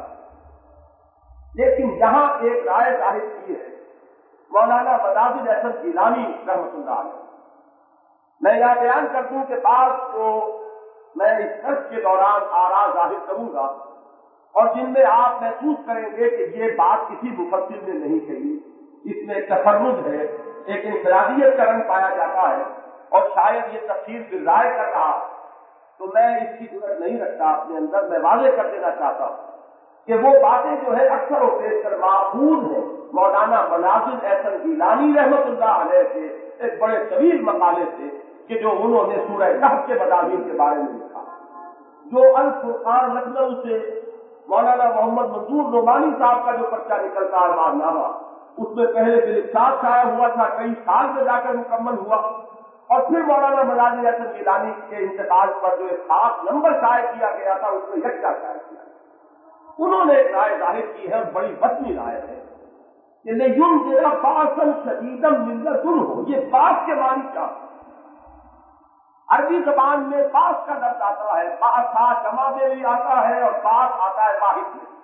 لیکن یہاں ایک رائے ظاہر کی ہے مولانا بداخل احسن گیلانی رحمۃ اللہ علیہ. میں یہاں بیان کر دوں کہ بعض کو میں اس درس کے دوران آراء ظاہر کروں گا اور جن میں آپ محسوس کریں گے کہ یہ بات کسی مفسر نے نہیں کہی، اس میں تفرد ہے، ایک انفرادیت کا رنگ پایا جاتا ہے، اور شاید یہ تفسیر بالرائے کر رہا، تو میں اس کی ضرورت نہیں رکھتا اپنے اندر۔ میں واضح کر دینا چاہتا ہوں کہ وہ باتیں جو ہے اکثر و بیشتر ماخوذ ہیں مولانا مناظر احسن گیلانی رحمۃ اللہ علیہ کے ایک بڑے طویل مقالے سے، کہ جو انہوں نے سورہ کہف کے مضامین کے بارے میں لکھا، جو الفرقان لکھنؤ سے مولانا محمد منظور نعمانی صاحب کا جو پرچہ نکلتا ہے ماہنامہ، اس میں پہلے بالخصاص شائع ہوا تھا، کئی سال میں جا کر مکمل ہوا، اور پھر مولانا مناظر احسن گیلانی کے انتقال پر جو ایک خاص نمبر شائع کیا گیا تھا، اس میں یکجا شائع کیا گیا۔ انہوں نے ایک رائے ظاہر کی ہے، بڑی وسیع رائے ہے کہ لِيُنذِرَ بَأْسًا شَدِيدًا مِنْ لَدُنْهُ۔ یہ باس کے معنی کیا ہے؟ عربی زبان میں باس کا لفظ آتا ہے، باس جمع میں بھی آتا ہے اور باس آتا ہے واحد میں۔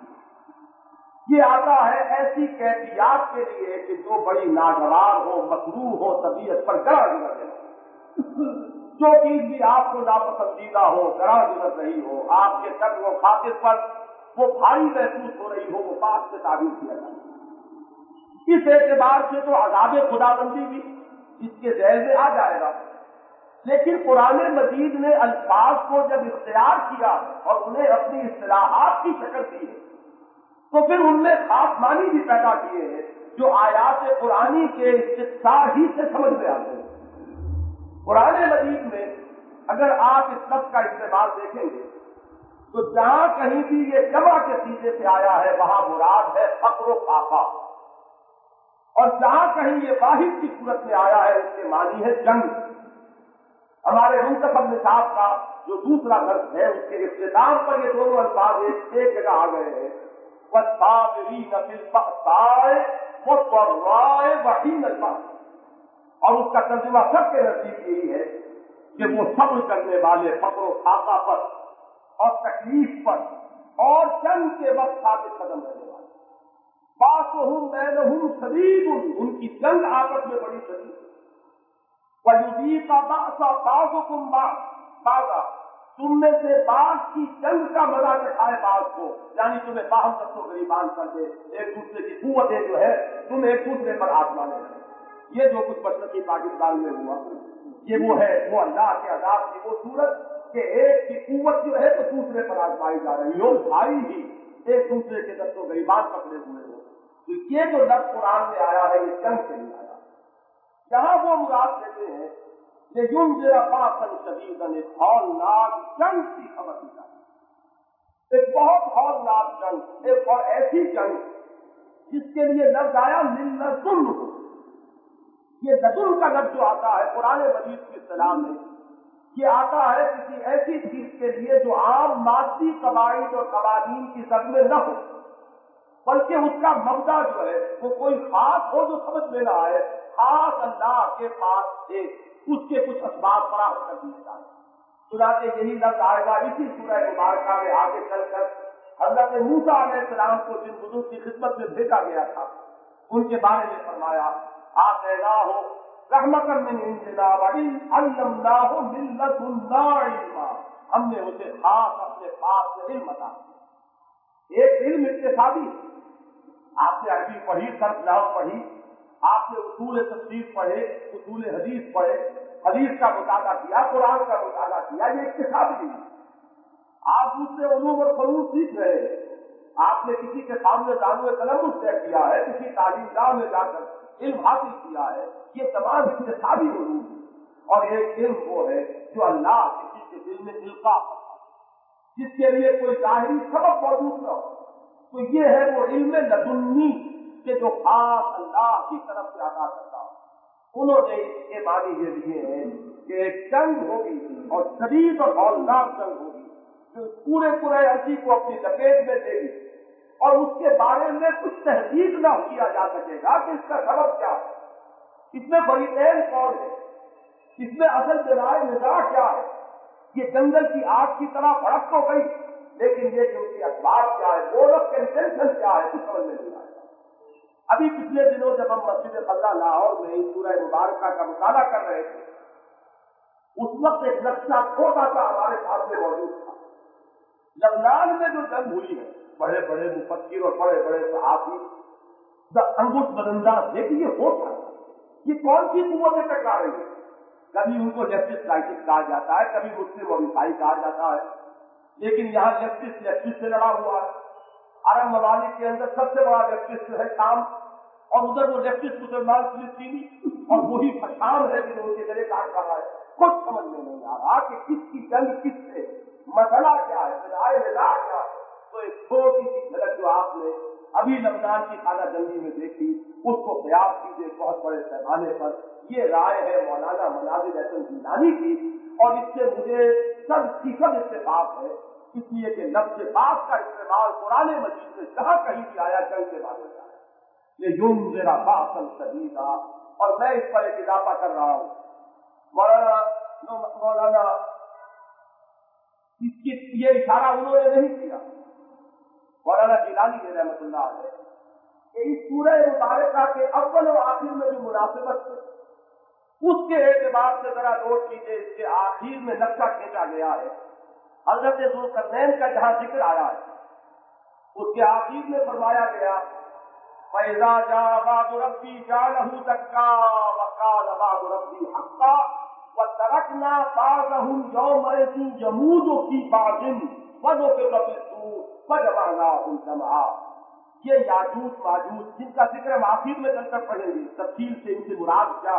یہ آتا ہے ایسی کیفیات کے لیے کہ جو بڑی ناگوار ہو، مکروہ ہو، طبیعت پر گرا گزر رہی، جو چیز بھی آپ کو ناپسندیدہ ہو، گرا گزر رہی ہو، آپ کے قدر و خاطر پر وہ بھاری محسوس ہو رہی ہو، وہ باس سے تعبیر کیا جاتا ہے۔ اس اعتبار سے تو عذاب خداوندی بھی اس کے ذیل میں آ جائے گا، لیکن قرآن مجید نے الفاظ کو جب اختیار کیا اور انہیں اپنی اصطلاحات کی شکل دی ہے، تو پھر ان میں خاص معنی بھی پیدا کیے ہیں جو آیات قرآنی کے استفسار ہی سے سمجھ میں آتے ہیں۔ قرآن مجید میں اگر آپ اس لفظ کا استعمال دیکھیں گے تو جہاں کہیں بھی یہ جمع کے سیغے سے آیا ہے وہاں مراد ہے فقر و فاقہ، اور جہاں کہیں یہ واحد کی صورت میں آیا ہے اس کے معنی ہے جنگ۔ ہمارے منتخب نصاب کا جو دوسرا درس ہے اس کے اختتام پر یہ دونوں الفاظ ایک جگہ آ گئے ہیں، وَالصَّابِرِينَ فِي الْبَأْسَاءِ وَالضَّرَّاءِ وَحِينَ الْبَأْسِ، اور اس کا ترجمہ سب کے نزدیک یہی ہے کہ وہ صبر کرنے والے فقر و فاقہ پر اور تکلیف پر اور جنگ کے وقت ثابت قدم رہنے والے۔ بَأْسُهُمْ بَيْنَهُمْ شَدِيدٌ، ان کی جنگ آپس میں بڑی شدید ہے۔ وَيُذِيقَ بَأْسَ بَعْضُكُمْ بَعْضًا، تم میں سے بعض کی جنگ کا مزہ چکھائے بعض کو، یعنی تمہیں باہم دست و گریبان کر دے، ایک دوسرے کی قوتیں جو ہے تم ایک دوسرے پر آزمانے لگے۔ یہ جو کچھ مشرقی پاکستان میں ہوا، یہ وہ ہے وہ اللہ کے عذاب کی وہ صورت کہ ایک کی قوت جو ہے تو دوسرے پر آزمائی جا رہی ہو، بھائی ہی ایک دوسرے کے دست و گریبان پکڑے ہوئے ہو۔ تو یہ جو لفظ قرآن میں آیا ہے یہ جنگ سے نہیں آیا، جہاں وہ مراد دیتے ہیں کہ يُنذِرَ بَأْسًا شَدِيدًا، ایک ہولناک جنگ کی خبر دی جائے، ایک بہت ہولناک جنگ، ایک اور ایسی جنگ جس کے لیے لفظ آیا مِن لَدُنْهُ۔ یہ لدن کا لفظ جو آتا ہے قرآن مجید کی اصطلاح میں، یہ آتا ہے کسی ایسی چیز کے لیے جو عام مادی قواعد اور قوانین کی شکل میں نہ ہو، بلکہ اس کا مبدا جو ہے وہ کوئی خاص ہو جو سمجھ میں نہ آئے، خاص اللہ کے پاس سے اس کے کچھ اسباب فراہم کر دیے جائیں۔ چنانچہ یہی لفظ آئے گا اسی سورہ مبارکہ میں آگے چل کر حضرت موسیٰ علیہ السلام کو جن بزرگ کی خدمت میں بھیجا گیا تھا ان کے بارے میں فرمایا آتیناہ رحمۃ من عندنا وعلمناہ من لدنا علما، ہم نے اسے خاص اپنے پاس سے علم عطا کیا۔ ایک علم اقتصادی، آپ نے عربی پڑھی، صرف نحو پڑھی، آپ نے اصول تفسیر پڑھے، اصول حدیث پڑھے، حدیث کا مطالعہ کیا، قرآن کا مطالعہ کیا، یہ اقتصادی ہے۔ آپ دوسرے علوم اور فنون سیکھ رہے ہیں، آپ نے کسی کے سامنے دانو قلم طے کیا ہے، کسی تعلیم گاہ میں جا کر علم حاصل کیا ہے، یہ تمام اقتصادی علوم ہے۔ اور ایک علم وہ ہے جو اللہ کسی کے دل میں القاء کرتا ہے، جس کے لیے کوئی ظاہری سبب موجود نہ ہو، تو یہ ہے وہ علم لدنی کہ جو خاص اللہ کی طرف سے عطا کرتا ہو۔ انہوں نے اس کے معنی یہ لیے ہیں کہ ایک جنگ ہوگی اور شدید اور ہولناک جنگ ہوگی جو پورے عرصی کو اپنی لپیٹ میں لے گی، اور اس کے بارے میں کچھ تحقیق نہ کیا جا سکے گا کہ اس کا سبب کیا ہے، اس میں فریقین کون ہے، اس میں اصل جرائم نگاہ کیا ہے۔ یہ جنگل کی آگ کی طرح بھڑک تو گئی، لیکن یہ کہ اس کے اسباب کیا ہے، گول آف انٹینشن کیا ہے، کچھ سمجھ میں نہیں آئے گا۔ ابھی پچھلے دنوں جب ہم مسجد خلا لاہور میں اس سورہ مبارکہ کا مطالعہ کر رہے تھے، اس وقت ایک نقشہ چھوٹا سا ہمارے سامنے موجود تھا۔ لبنان میں جو جنگ ہوئی ہے بڑے بڑے مفکر اور بڑے بڑے صحافی انگوٹھ بدنداز دیکھیے ہوتا ہے یہ کون سی قوتیں ٹکرا رہی ہے. کبھی ان کو لیفٹسٹ رائٹسٹ کہا جاتا ہے, کبھی مسلم اور عیسائی کہا جاتا ہے, لیکن یہاں لیفٹسٹ سے لڑا ہوا ہے. عرب ممالک کے اندر سب سے بڑا لیفٹسٹ ہے شام, اور ادھر وہ لیفٹسٹ مسلمان فلسطینی, اور وہی شام ہے کہ ان کے گلے کاٹ رہا ہے. کچھ سمجھ میں نہیں آ رہا کہ کس کی جنگ کس سے, مسئلہ کیا ہے, نظام کیا ہے. تو ایک چھوٹی سی جھلک جو آپ نے ابھی لبنان کی خانہ جنگی میں دیکھی, اس کو قیاس کیجیے بہت بڑے پیمانے پر. یہ رائے ہے مولانا مناظر احسن گیلانی کی, اور اس سے مجھے سب اتفاق ہے, اس لیے کہ لفظ پاک کا استعمال قرآن مجید میں جہاں کہیں بھی آیا جنگ کے بارے میں آیا, یہ یوم ذرا باسن شدیدہ. اور میں اس پر ایک اضافہ کر رہا ہوں, مولانا اس کی یہ اشارہ انہوں نے نہیں کیا, مولانا گیلانی نے رحمۃ اللہ علیہ, کہ اس سورہ مبارکہ کے اول و آخر میں جو مناسبت ہے اس کے اعتبار سے ذرا نوٹ کیجیے. اس کے آخر میں نقشہ کھینچا گیا ہے. حضرت ذوالقرنین کا جہاں ذکر آیا ہے اس کے آخر میں فرمایا گیا فَإِذَا جَاءَ وَعْدُ رَبِّي جَعَلَهُ دَكَّاءَ وَقَالَ وَعْدُ رَبِّي حَقًّا وَتَرَكْنَا بَعْضَهُمْ يَوْمَئِذٍ يَمُوجُ فِي بَعْضٍ وَنُفِخَ فِي الصُّورِ فَجَمَعْنَاهُمْ جَمْعًا. یہ یاجوج ماجوج جن کا ذکر ہم آخر میں چل کر پڑھیں گے تفصیل سے, ان سے مراد کیا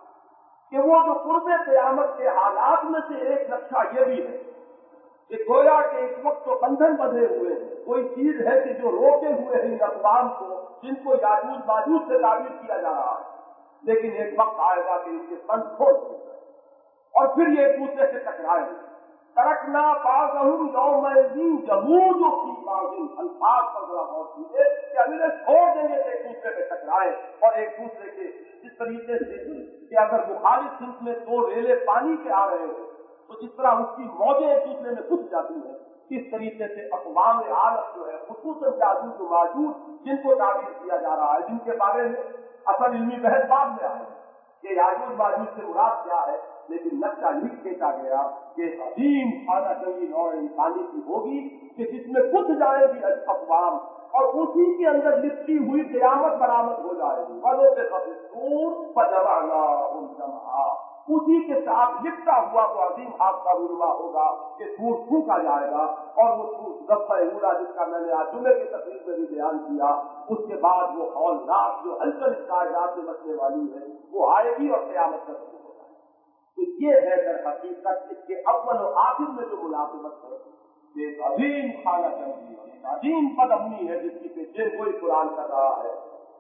کہ وہ جو قرب قیامت کے حالات میں سے ایک نقشہ یہ بھی ہے کہ گویا کہ اس وقت تو بندھن بندھے ہوئے ہیں, کوئی چیز ہے کہ جو روکے ہوئے ہیں ان اقوام کو جن کو یاجوج ماجوج سے تعبیر کیا جا رہا ہے, لیکن ایک وقت آئے گا کہ ان کے بند کھول دیں اور پھر یہ ایک دوسرے سے ٹکرائیں گے. ترکنا بعضهم يومئذ يموج في بعض. الفاظ پر ذرا غور کیجیے کہ ہم انہیں چھوڑ دیں گے کہ ایک دوسرے میں ٹکرائیں اور ایک دوسرے کے جس طریقے سے کہ اگر مخالف سمت میں دو ریلے پانی کے آ رہے ہیں تو جس طرح اس کی موجیں ایک دوسرے میں گھس جاتی ہیں, اس طریقے سے اقوام عالم جو ہے خصوصاً یاجوج و ماجوج جن کو تعبیر کیا جا رہا ہے, جن کے بارے میں اصل علمی بحث بعد میں آئے کہ یاجوج ماجوج سے مراد کیا ہے, لیکن نقشہ یہ کھینچا گیا کہ عظیم خانہ جنگی نوع انسانی کی ہوگی کہ جس میں کچھ جائے گی اقوام اور اسی کے اندر لپٹی ہوئی قیامت برآمد ہو جائے گی. والوں سے دور فجمعناہم جمعا, اسی کے ساتھ لپٹا ہوا وہ عظیم حادثہ رونما ہوگا کہ سور پھونکا جائے گا, اور وہ سور دفعہ اولا جس کا میں نے آج جمعے کی تقریر میں بھی بیان کیا, اس کے بعد وہ ہولناک جو ہلچل اس کائنات میں مچنے والی ہے وہ آئے گی اور قیامت کا شروع ہوگا. تو یہ ہے در حقیقت اس کے اول و آخر میں جو ملازمت ہے, ایک عظیم خانہ جنگی ہے, عظیم پد امنی ہے جس کی پیچھے کوئی قرآن کر رہا ہے.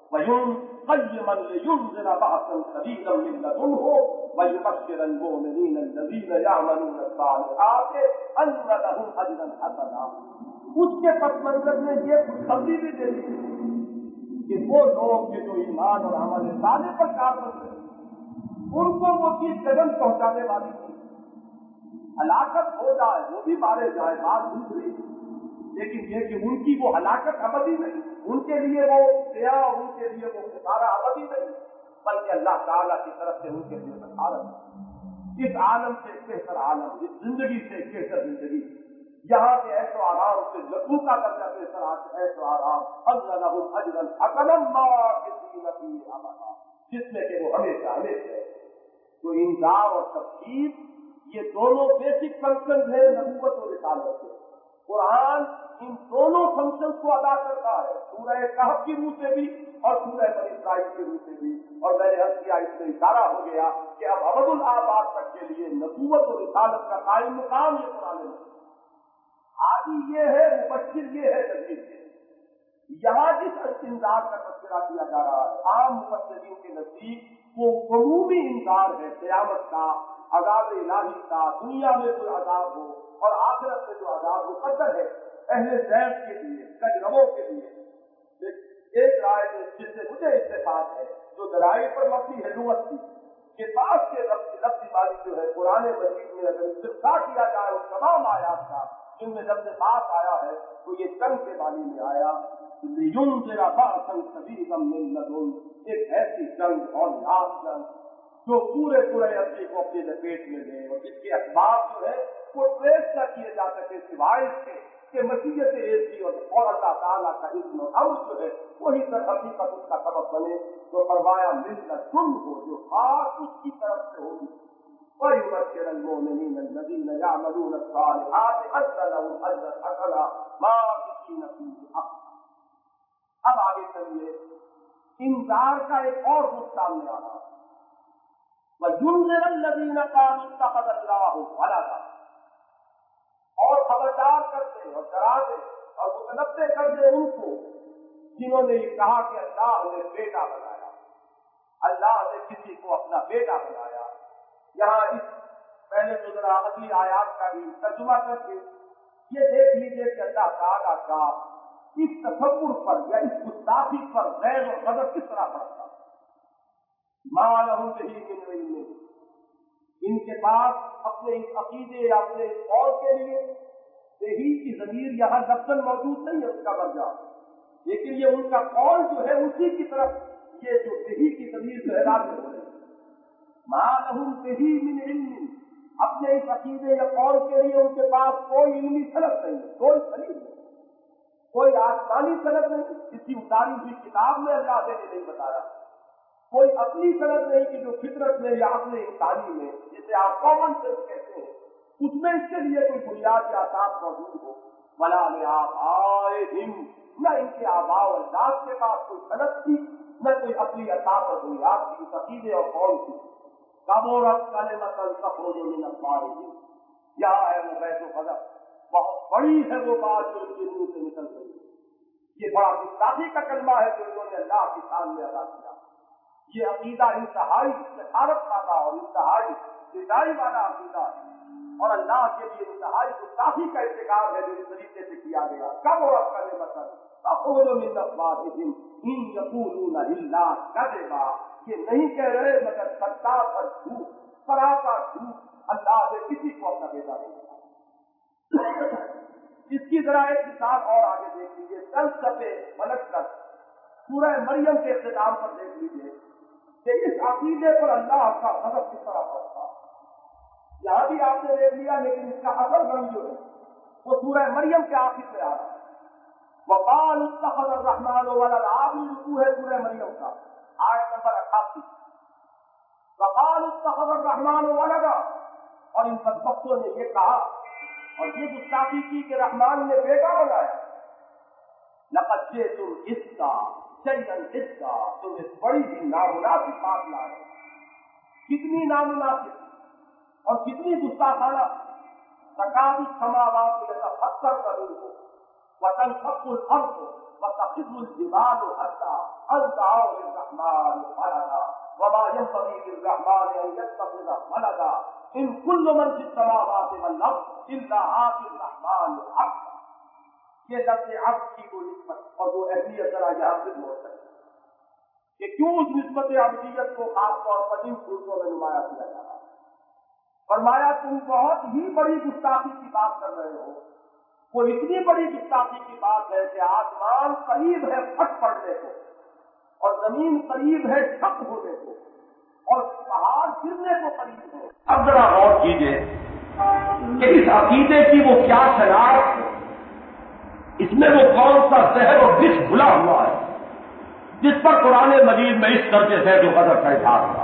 قَيِّمًا لِيُنذِرَ بَأْسًا شَدِيدًا مِّن لَّدُنْهُ وَيُبَشِّرَ الْمُؤْمِنِينَ الَّذِينَ يَعْمَلُونَ الصَّالِحَاتِ أَنَّ لَهُمْ أَجْرًا حَسَنًا. اس کے پس منظر میں یہ خوشخبری بھی دے دی کہ وہ لوگ جو ایمان اور عمل صالح پر کار کرتے ہیں ان کو وہ چیز قدم پہنچانے والی تھی. ہلاکت ہو جائے وہ بھی مارے جائے بات دوسری, لیکن یہ کہ ان کی وہ ہلاکت ابدی نہیں, ان کے لیے وہ دیا اور ان کے لیے وہ خسارہ ابدی نہیں, بلکہ اللہ تعالیٰ کی طرف سے ان کے لیے بشارت ہے. اس عالم سے ایک بہتر عالم, اس زندگی سے ایک بہتر زندگی, یہاں کے ایسو آرام سے لکھو کا درجہ بہتر ایسو آرام, اللہ لہم اجرا حسنا ماکثین فیہ ابدا, جس میں کہ وہ ہمیشہ ہمیشہ ہے. تو انذار اور تبشیر یہ دونوں بیسک فنکشن ہیں نبوت و رسالت کے. قرآن ان دونوں فنکشن کو ادا کرتا ہے, سورہ کہف کی روح سے بھی اور سورہ بنی اسرائیل کی روح سے بھی. اور میں نے عرض کیا اس میں اشارہ ہو گیا کہ اب ابد الآباد تک کے لیے نبوت و رسالت کا قائم مقام یہ قرآن ہے. آدھی یہ ہے, مبشر یہ ہے, نذیر یہ ہے. یہاں جس انذار کا تذکرہ کیا جا رہا ہے عام مبشرین کے نزدیک وہ عمومی انذار ہے قیامت کا, عذاب الہی کا, دنیا میں کوئی عذاب ہو اور آخرت میں جو عذاب مقدر ہے اہل ذیل کے لیے, تجربوں کے لیے. ایک رائے جس سے مجھے اتفاق ہے جو دلائل پر مبنی ہے لغت کی, کہ بعض کے لفظی والی جو ہے قرآن مجید میں اگر استفسار کیا جائے اس تمام آیات کا جن میں لفظ بات آیا ہے تو یہ جنگ کے والی میں آیا لِيُنذِرَ بَأْسًا شَدِيدًا مِّن لَّدُنْهُ, ایک ایسی جنگ اور ناک جنگ جو پورے عرصے کو اپنے لپیٹ میں لے اور جس کے اسباب جو ہے وہ ٹریس نہ کیے جا سکے سوائے اس کے کہ مشیت ایسی اور اللہ تعالیٰ کا علم اور امر جو ہے وہی در حقیقت اس کا سبب بنے، تو فرمایا ملت تم ہو جو خاص اس کی طرف سے ہوگی۔ وَيُبَشِّرُ الْمُؤْمِنِينَ الَّذِينَ يَعْمَلُونَ الصَّالِحَاتِ أَنَّ لَهُمْ أَجْرًا حَسَنًا مَاكِثِينَ فِيهِ أَبَدًا۔ اب آگے چلیے، انذار کا ایک اور رخ سامنے آ رہا ہے۔ وَيُنذِرَ الَّذِينَ قَالُوا اتَّخَذَ اللَّهُ وَلَدًا، اور خبردار کر دے اور ڈرا دے اور متنبہ کر دے ان کو جنہوں نے یہ کہا کہ اللہ نے بیٹا بنایا، اللہ نے کسی کو اپنا بیٹا بنایا۔ یہاں اس پہلے تو ذرا اگلی آیات کا بھی ترجمہ کر کے یہ دیکھ لیجیے کہ اللہ تعالیٰ کا اس تصور پر یا اس گستاخی پر غیر و غضب کس طرح پڑتا۔ ما لہم بہ من علم، ان کے پاس اپنے اس عقیدے یا اپنے اس قول کے لیے یہی کی ضمیر یہاں لفظاً موجود نہیں ہے اس کا درجہ، لیکن یہ ان کا قول جو ہے اسی کی طرف یہ جو یہی کی ضمیر جو ہے راضی ہو رہی ہے۔ ما لہم بہ من علم، اپنے اس عقیدے یا قول کے لیے ان کے پاس کوئی علمی سند نہیں، کوئی دلیل نہیں، کوئی آسمانی سند نہیں، کسی اتاری ہوئی کتاب میں اللہ نے نہیں بتایا، کوئی عقلی سند نہیں کہ جو فطرت میں یا عقل انسانی میں جسے آپ کامن سینس کہتے ہیں اس میں اس کے لیے کوئی بنیاد یا اساس موجود ہو۔ ولا لآبائہم، نہ ان کے آباء و اجداد کے پاس کوئی سند تھی، نہ کوئی عقلی اساس اور بنیاد کی اس عقیدے اور قول کی۔ کبرت کلمۃ تخرج من افواہہم، یا ہے وہ غیظ و غضب، بہت بڑی ہے وہ بات جو ان کے منہ سے نکل گئی۔ یہ بڑا گستاخی کا کلمہ ہے جو انہوں نے اللہ کے سامنے ادا کیا۔ یہ عقیدہ انتہائی جسارت والا اور انتہائی سچائی والا عقیدہ ہے، اور اللہ کے لیے انتہائی گستاخی کا ارتکاب ہے جو اس طریقے سے کیا گیا۔ کبرت کلمۃ تخرج من افواہہم ان یقولون الا کذبا، یہ نہیں کہہ رہے مگر سچا اور جھوٹ، سراپا جھوٹ، اللہ نے کسی کو اپنا بیٹا نہیں بنایا۔ اس کی ذرا ایک مثال اور آگے دیکھ لیجیے، چند صفحے پلٹ کر سورہ مریم کے اختتام پر دیکھ لیجیے کہ اس عقیدے پر اللہ کا غضب کس طرح پڑتا۔ یہاں بھی آپ نے دیکھ لیا، لیکن اس کا اصل رنگ جو ہے وہ سورہ مریم کے آخر میں آ رہا ہے۔ وقالوا اتخذ الرحمن ولدا، آخری رکوع ہے سورہ مریم کا، آیت نمبر 88۔ وقالوا اتخذ الرحمن ولدا، اور ان بدبختوں نے یہ کہا اور یہ گستاخی کی کہ رحمان نے بیٹا بنایا۔ لقد جئتم عزا شیئا عزا، تم ایک بڑی ہی نامناسب بات لائے۔ کتنی نامناسب اور کتنی گستاخانہ۔ تکاد السماوات یتفطرن منه وتنشق الارض وتخر الجبال حتى ان دعوا للرحمن ولدا وما ينبغي للرحمن ان يتخذ ولدا ان كل من في السماوات والارض الا آتي الرحمن عبدا۔ یہ لفظ عبد کی وہ نسبت اور وہ اہمیت ذرا یہاں سے ہو سکتی کہ کیوں اس نسبت عبدیت کو خاص طور پر ان صورتوں میں نمایاں کیا جا رہا ہے۔ فرمایا تم بہت ہی بڑی گستاخی کی بات کر رہے ہو۔ وہ اتنی بڑی گستاخی کی بات ہے کہ آسمان قریب ہے پھٹ پڑنے کو اور زمین قریب ہے ٹھپ ہونے کو اور پہاڑ گرنے کو قریب ہے۔ اب ذرا غور کیجیے کہ اس عقیدے کی وہ کیا شناخت ہے، اس میں وہ کون سا زہر اور وش گھلا ہوا ہے جس پر قرآن مجید میں اس درجے سے جو غضب کا اظہار ہوا۔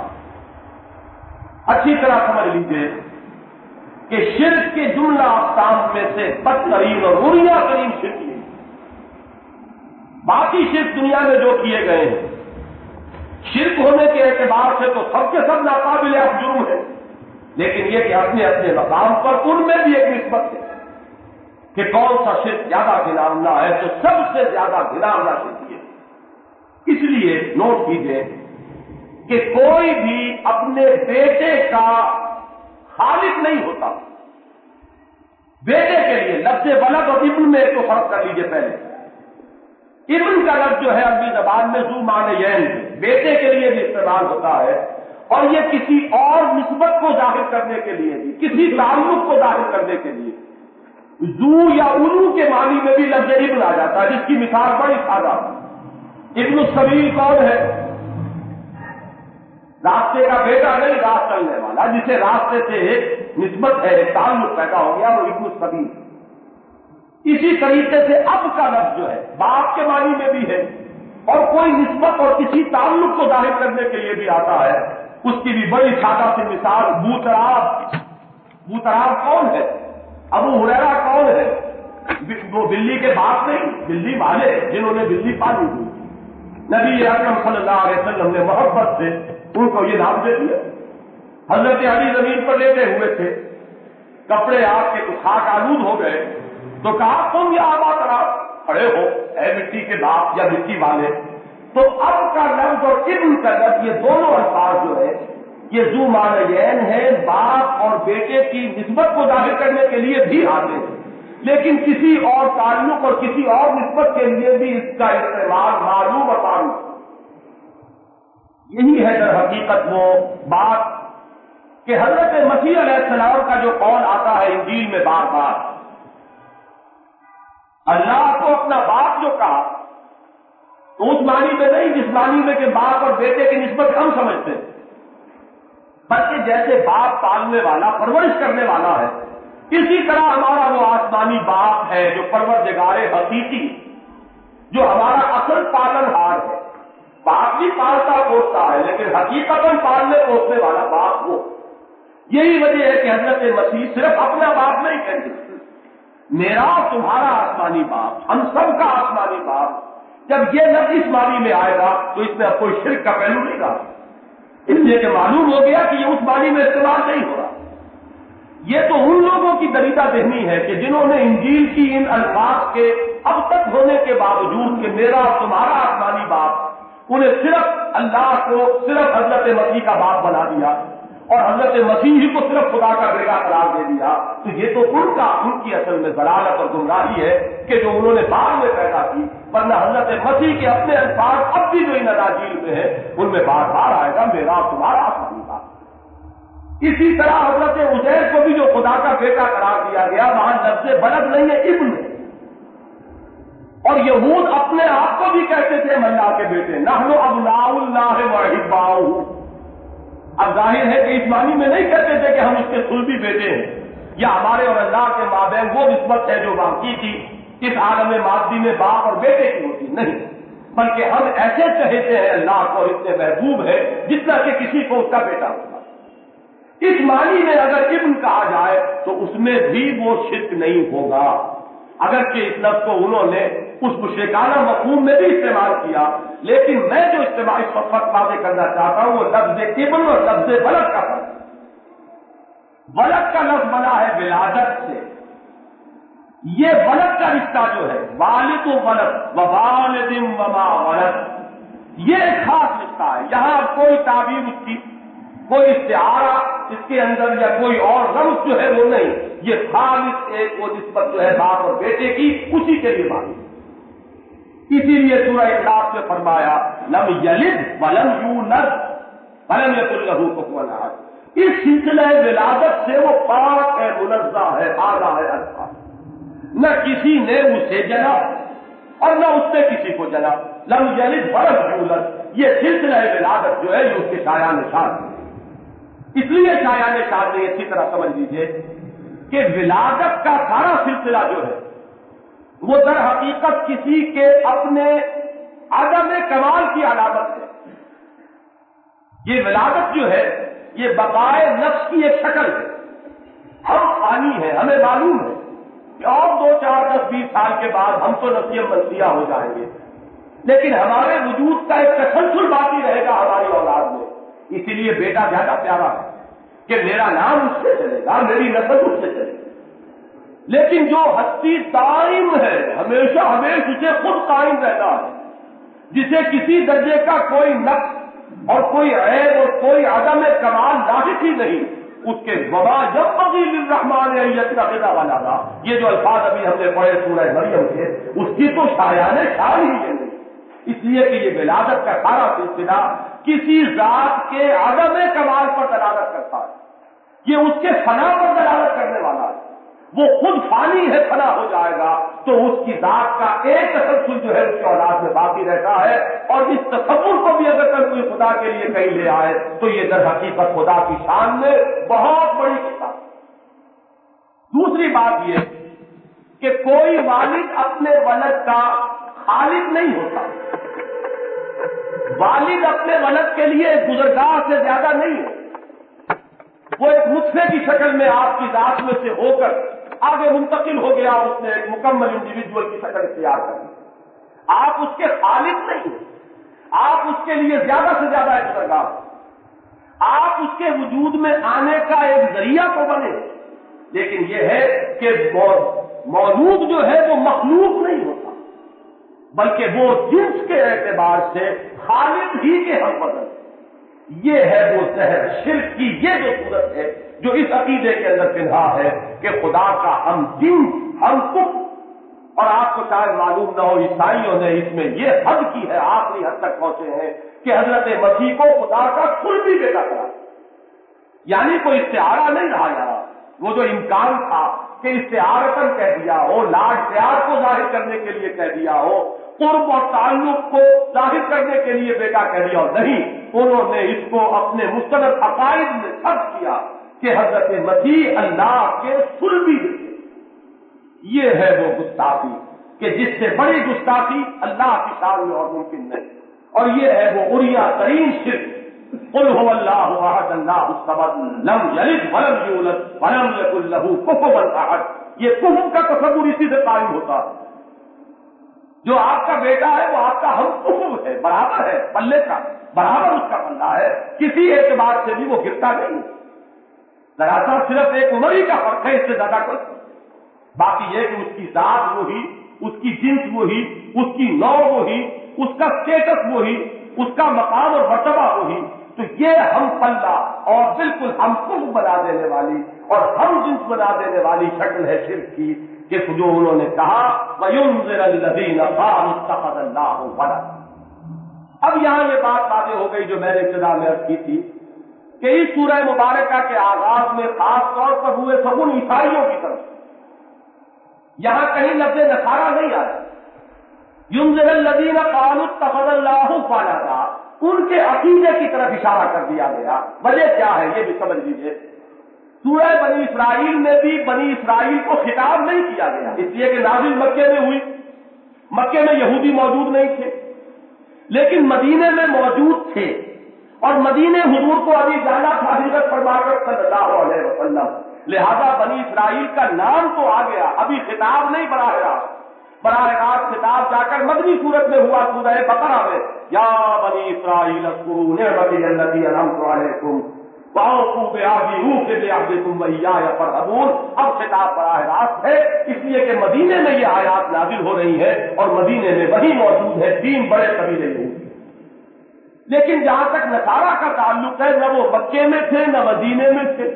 اچھی طرح سمجھ لیجیے کہ شرک کے جملہ اقسام میں سے بدترین اور بریاں ترین شرک یہ، باقی شرک دنیا میں جو کیے گئے ہیں شرک ہونے کے اعتبار سے تو سب کے سب ناقابل اب جرم ہے، لیکن یہ کہ اپنے اپنے مقام پر ان میں بھی ایک نسبت ہے کہ کون سا شرک زیادہ گھناؤنا ہے، تو سب سے زیادہ گھناؤنا شرک یہ۔ اس لیے نوٹ کیجیے کہ کوئی بھی اپنے بیٹے کا خالق نہیں ہوتا۔ بیٹے کے لیے لفظ ولد اور ابن میں ایک تو فرق کر لیجیے پہلے۔ ابن کا لفظ جو ہے عربی زبان میں ذو معنی یین بیٹے کے لیے بھی استعمال ہوتا ہے، اور یہ کسی اور نسبت کو ظاہر کرنے کے لیے بھی، کسی تعلق کو ظاہر کرنے کے لیے ذو یا اولو کے معنی میں بھی لفظ ابن آ جاتا ہے، جس کی مثال بڑی سادہ۔ ابن السبیل کون ہے؟ راستے کا بیٹا نہیں، راہ چلنے والا، جسے راستے سے ایک نسبت ہے، ایک تعلق پیدا ہو گیا، وہ ابن السبیل۔ اسی طریقے سے اب کا لفظ جو ہے باپ کے معنی میں بھی ہے اور کوئی نسبت اور کسی تعلق کو ظاہر کرنے کے لیے بھی آتا ہے. اس کی بھی بڑی سادہ سی مثال بوتراب. بوتراب کون ہے؟ ابو ہریرہ کون ہے؟ وہ بلی کے باپ نہیں، بلی والے جنہوں نے بلی پالی ہوئی. نبی اکرم صلی اللہ علیہ وسلم نے محبت سے ان کو یہ نام دے دیا. حضرت علی زمین پر لیٹے ہوئے تھے، کپڑے آپ کے کچھ خاک آلود ہو گئے تو کہا تم یا آبا کرا کھڑے ہو اے مٹی کے باپ یا مٹی والے. تو اب کا لفظ اور ابن کا لفظ یہ دونوں الفاظ جو ہے یہ ذو معنیین ہے، باپ اور بیٹے کی نسبت کو ظاہر کرنے کے لیے بھی آتے ہیں، لیکن کسی اور تعلق اور کسی اور نسبت کے لیے بھی اس کا استعمال معلوم اور معروف. یہی ہے در حقیقت وہ بات کہ حضرت مسیح علیہ السلام کا جو قول آتا ہے انجیل میں بار بار، اللہ کو اپنا باپ جو کہا تو اس معنی میں نہیں جس معنی میں کہ باپ اور بیٹے کی نسبت ہم سمجھتے ہیں، بلکہ جیسے باپ پالنے والا پرورش کرنے والا ہے اسی طرح ہمارا وہ آسمانی باپ ہے جو پروردگار حقیقی، جو ہمارا اصل پالن ہار ہے. باپ بھی پالتا پوستا ہے لیکن حقیقت پالنے پوسنے والا باپ وہ. یہی وجہ ہے کہ حضرت مسیح صرف اپنا باپ نہیں کہتے، میرا تمہارا آسمانی باپ، ہم سب کا آسمانی باپ. جب یہ لفظ اس معنی میں آئے گا تو اس میں اب کوئی شرک کا پہلو نہیں رہا، اس لیے کہ معلوم ہو گیا کہ یہ اس معنی میں استعمال نہیں ہو رہا. یہ تو ان لوگوں کی دریدہ ذہنی ہے کہ جنہوں نے انجیل کی ان الفاظ کے اب تک ہونے کے باوجود کہ میرا اور تمہارا آسمانی باپ، انہیں صرف اللہ کو صرف حضرت مسیح کا باپ بنا دیا اور حضرت مسیح ہی کو صرف خدا کا بیٹا قرار دے دیا. تو یہ تو ان کی اصل میں ضلالت اور گمراہی ہے کہ جو انہوں نے بعد میں پیدا کی، ورنہ حضرت مسیح کے اپنے الفاظ اب بھی جو ان اناجیل میں ہیں ان میں بار بار آئے گا میرا اور تمہارا آسمانی باپ. اسی طرح حضرت عزیر کو بھی جو خدا کا بیٹا قرار دیا گیا وہاں لفظ ولد نہیں ہے ابن ہے. اور یہود اپنے آپ کو بھی کہتے تھے اللہ کے بیٹے، نحن ابناء اللہ و احباؤہ. اب ظاہر ہے کہ اس معنی میں نہیں کہتے تھے کہ ہم اس کے صلبی بیٹے ہیں یا ہمارے اور اللہ کے مابین وہ نسبت ہے جو باقی تھی اس عالم مادی میں باپ اور بیٹے کی ہوتی نہیں، بلکہ ہم ایسے چہتے ہیں اللہ کو اور اتنے محبوب ہے جتنا کہ کسی کو اس کا بیٹا ہوگا. اس معنی میں اگر ابن کہا جائے تو اس میں بھی وہ شرک نہیں ہوگا، اگرچہ اس لفظ کو انہوں نے اس مشرکانہ مفہوم میں بھی استعمال کیا، لیکن میں جو استعمال اس وقت واضح کرنا چاہتا ہوں وہ لفظ ابن اور لفظ ولد کا فرق. ولد کا لفظ بنا ہے ولادت سے. یہ ولد کا رشتہ جو ہے والد و ولد و والد وما ولد، یہ ایک خاص رشتہ ہے. یہاں کوئی تعبیر اس کی کوئی استعارہ اس کے اندر یا کوئی اور رمز جو ہے وہ نہیں، یہ خالص ایک وہ نسبت جو ہے باپ اور بیٹے کی اسی کے لیے بات. اسی لیے سورہ اخلاص میں فرمایا لم یلد ولم یولد ولم یکن لہ کفوا احد. اس سلسلہ ولادت سے وہ پاک ہے، منزہ ہے، اعلیٰ ہے، اچھا. نہ کسی نے اسے جنا اور نہ اس نے کسی کو جنا. لم یلد ولم یولد، یہ سلسلہ ولادت جو ہے یہ اس کے شایان نشان ہے. اس لیے شایان نشان نہیں، اچھی طرح سمجھ لیجیے کہ ولادت کا سارا سلسلہ جو ہے وہ در حقیقت کسی کے اپنے عدم کمال کی علامت ہے. یہ ولادت جو ہے یہ بقائے نفس کی ایک شکل ہے. ہم فانی ہیں، ہمیں معلوم ہے کہ اور 2 4 10 20 سال کے بعد ہم تو نسیہ منسیہ ہو جائیں گے، لیکن ہمارے وجود کا ایک تسلسل باقی رہے گا ہماری اولاد میں. اسی لیے بیٹا زیادہ پیارا ہے کہ میرا نام اس سے چلے گا، میری نسل اس سے چلے گی. لیکن جو ہستی دائم ہے ہمیشہ ہمیشہ اسے خود قائم رہتا ہے، جسے کسی درجے کا کوئی نقص اور کوئی عیب اور کوئی عدم کمال لاحق ہی نہیں، اس کے وما ينبغي للرحمن ان يتخذ ولدا، یہ جو الفاظ ابھی ہم نے پڑھے سورہ مریم کے اس کی تو شایان شان ہی نہیں. اس لیے کہ یہ ولادت کا سارا سلسلہ کسی ذات کے عدم کمال پر دلالت کرتا ہے، یہ اس کے فنا پر دلالت کرنے والا ہے. وہ خود فانی ہے، فنا ہو جائے گا تو اس کی ذات کا ایک تسلسل جو ہے اس کی اولاد میں باقی رہتا ہے. اور اس تصور کو بھی اگر کل کوئی خدا کے لیے کہیں لے آئے تو یہ در حقیقت خدا کی شان میں بہت بڑی کتاب. دوسری بات یہ کہ کوئی والد اپنے ولد کا خالق نہیں ہوتا، والد اپنے ولد کے لیے گزرگاہ سے زیادہ نہیں ہے، وہ ایک نسخے کی شکل میں آپ کی ذات میں سے ہو کر آگے منتقل ہو گیا، اس نے ایک مکمل انڈیویجول کی شکل اختیار کر لی۔ آپ اس کے خالق نہیں ہیں، آپ اس کے لیے زیادہ سے زیادہ ایک گزرگاہ ہیں، آپ اس کے وجود میں آنے کا ایک ذریعہ تو بنے، لیکن یہ ہے کہ مولود جو ہے وہ مخلوق نہیں ہوتا، بلکہ وہ جنس کے اعتبار سے خالق ہی کے ہم بدل۔ یہ ہے وہ زہر شرک کی یہ جو صورت ہے جو اس عقیدے کے اندر پنہا ہے کہ خدا کا ہم جنس ہم کفر۔ اور آپ کو شاید معلوم نہ ہو، عیسائیوں نے اس میں یہ حد کی ہے، آخری حد تک پہنچے ہیں کہ حضرت مسیح کو خدا کا خود بھی بیٹا کرا، یعنی کوئی استعارہ نہیں رہا یہاں، وہ جو امکان تھا کہ استعارتاً کہہ دیا ہو، لاڈ پیار کو ظاہر کرنے کے لیے کہہ دیا ہو، قرب اور تعلق کو ظاہر کرنے کے لیے بیٹا کہہ دیا ہو، نہیں، انہوں نے اس کو اپنے مستند عقائد میں فرض کیا کہ حضرت مسیح اللہ کے صلبی تھے۔ یہ ہے وہ گستاخی کہ جس سے بڑی گستاخی اللہ کی شان میں اور ممکن نہیں، اور یہ ہے وہ عریاں ترین شرک۔ قل هو اللہ احد اللہ الصمد لم یلد ولم یولد ولم یکن له کفوا احد۔ یہ کفر کا تصور اسی سے قائم ہوتا ہے، جو آپ کا بیٹا ہے وہ آپ کا ہم کفر ہے، برابر ہے، پلے کا برابر اس کا پلہ ہے، کسی اعتبار سے بھی وہ گرتا نہیں، ذرا سا صرف ایک عمر ہی کا فرق ہے، اس سے زیادہ کچھ، باقی یہ کہ اس کی ذات وہی، اس کی جنس وہی، اس کی نوع وہی، اس کا اسٹیٹس وہی، اس کا مقام اور مرتبہ وہی۔ تو یہ ہم پلہ اور بالکل ہم خود بنا دینے والی اور ہم جنس بنا دینے والی شکل ہے شرک کی، کہ جو انہوں نے کہا وَيُنذِرَ الَّذِينَ قَالُوا اتَّخَذَ اللَّهُ وَلَدًا۔ اب یہاں یہ بات واضح ہو گئی جو میں نے ابتدا میں عرض کی تھی کہ اس سورہ مبارکہ کے آغاز میں خاص طور پر ہوئے سب ان عیسائیوں کی طرف، یہاں کہیں لفظ نصارہ نہیں آیا، يُنذِرَ الَّذِينَ قَالُوا اتَّخَذَ اللَّهُ وَلَدًا، ان کے عقیدے کی طرف اشارہ کر دیا گیا۔ وجہ کیا ہے یہ بھی سمجھ لیجیے، سورہ بنی اسرائیل میں بھی بنی اسرائیل کو خطاب نہیں کیا گیا، اس لیے کہ نازل مکے میں ہوئی، مکے میں یہودی موجود نہیں تھے، لیکن مدینے میں موجود تھے، اور مدینے حضور کو ابھی جانا تھا ہجرت فرما کر صلی اللہ علیہ وسلم، لہذا بنی اسرائیل کا نام تو آ گیا، ابھی خطاب نہیں براہ راست خطاب جا کر مدنی صورت میں ہوا سورہ بقرہ میں، یا بنی اسرائیل اذکروا نعمتی التی انعمت علیکم وَأَوْفُوا بِعَهْدِي أُوفِ بِعَهْدِكُمْ وَإِيَّايَ فَارْهَبُونِ۔ اب خطاب براہ راست ہے، اس لیے کہ مدینے میں یہ آیات نازل ہو رہی ہے اور مدینے میں وہی موجود ہے، 3 بڑے قبیلے یہودی۔ لیکن جہاں تک نصارہ کا تعلق ہے، نہ وہ مکے میں تھے نہ مدینے میں تھے،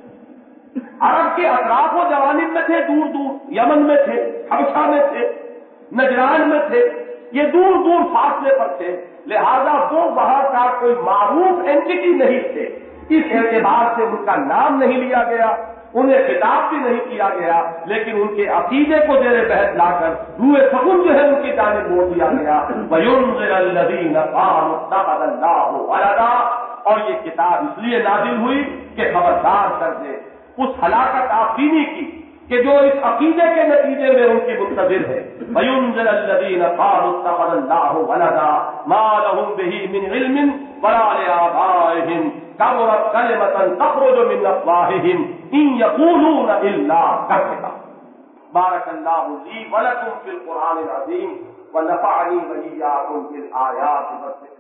عرب کے اطراف و جوانب میں تھے، دور دور یمن میں تھے، حبشہ میں تھے، نجران میں تھے، یہ دور دور فاصلے پر تھے، لہذا وہ وہاں کا کوئی معروف اینٹی نہیں تھے، اس اعتبار سے ان کا نام نہیں لیا گیا، انہیں خطاب بھی نہیں کیا گیا، لیکن ان کے عقیدے کو زیر بحث لا کر روئے سکون جو ہے ان کی جانب موڑ دیا گیا۔ وَيُنذِرَ الَّذِينَ قَالُوا اتَّخَذَ اللَّهُ وَلَدًا، اور یہ کتاب اس لیے نازل ہوئی کہ خبردار کر دے اس ہلاکت آفرینی کی کہ جو اس عقیدے کے نتیجے میں ان کی منتظر ہے۔ وَيُنذِرَ الَّذِينَ قَالُوا اتَّخَذَ اللَّهُ وَلَدًا مَا لَهُم بِهِ مِنْ عِلْمٍ وَلَا لِآبَائِهِمْ كَبُرَتْ كَلِمَةً تَخْرُجُ مِنْ أَفْوَاهِهِمْ إِنْ يَقُولُونَ إِلَّا كَذِبًا۔ بارك الله لي ولكم في القرآن العظيم ونفعني وإياكم بالآيات والذكر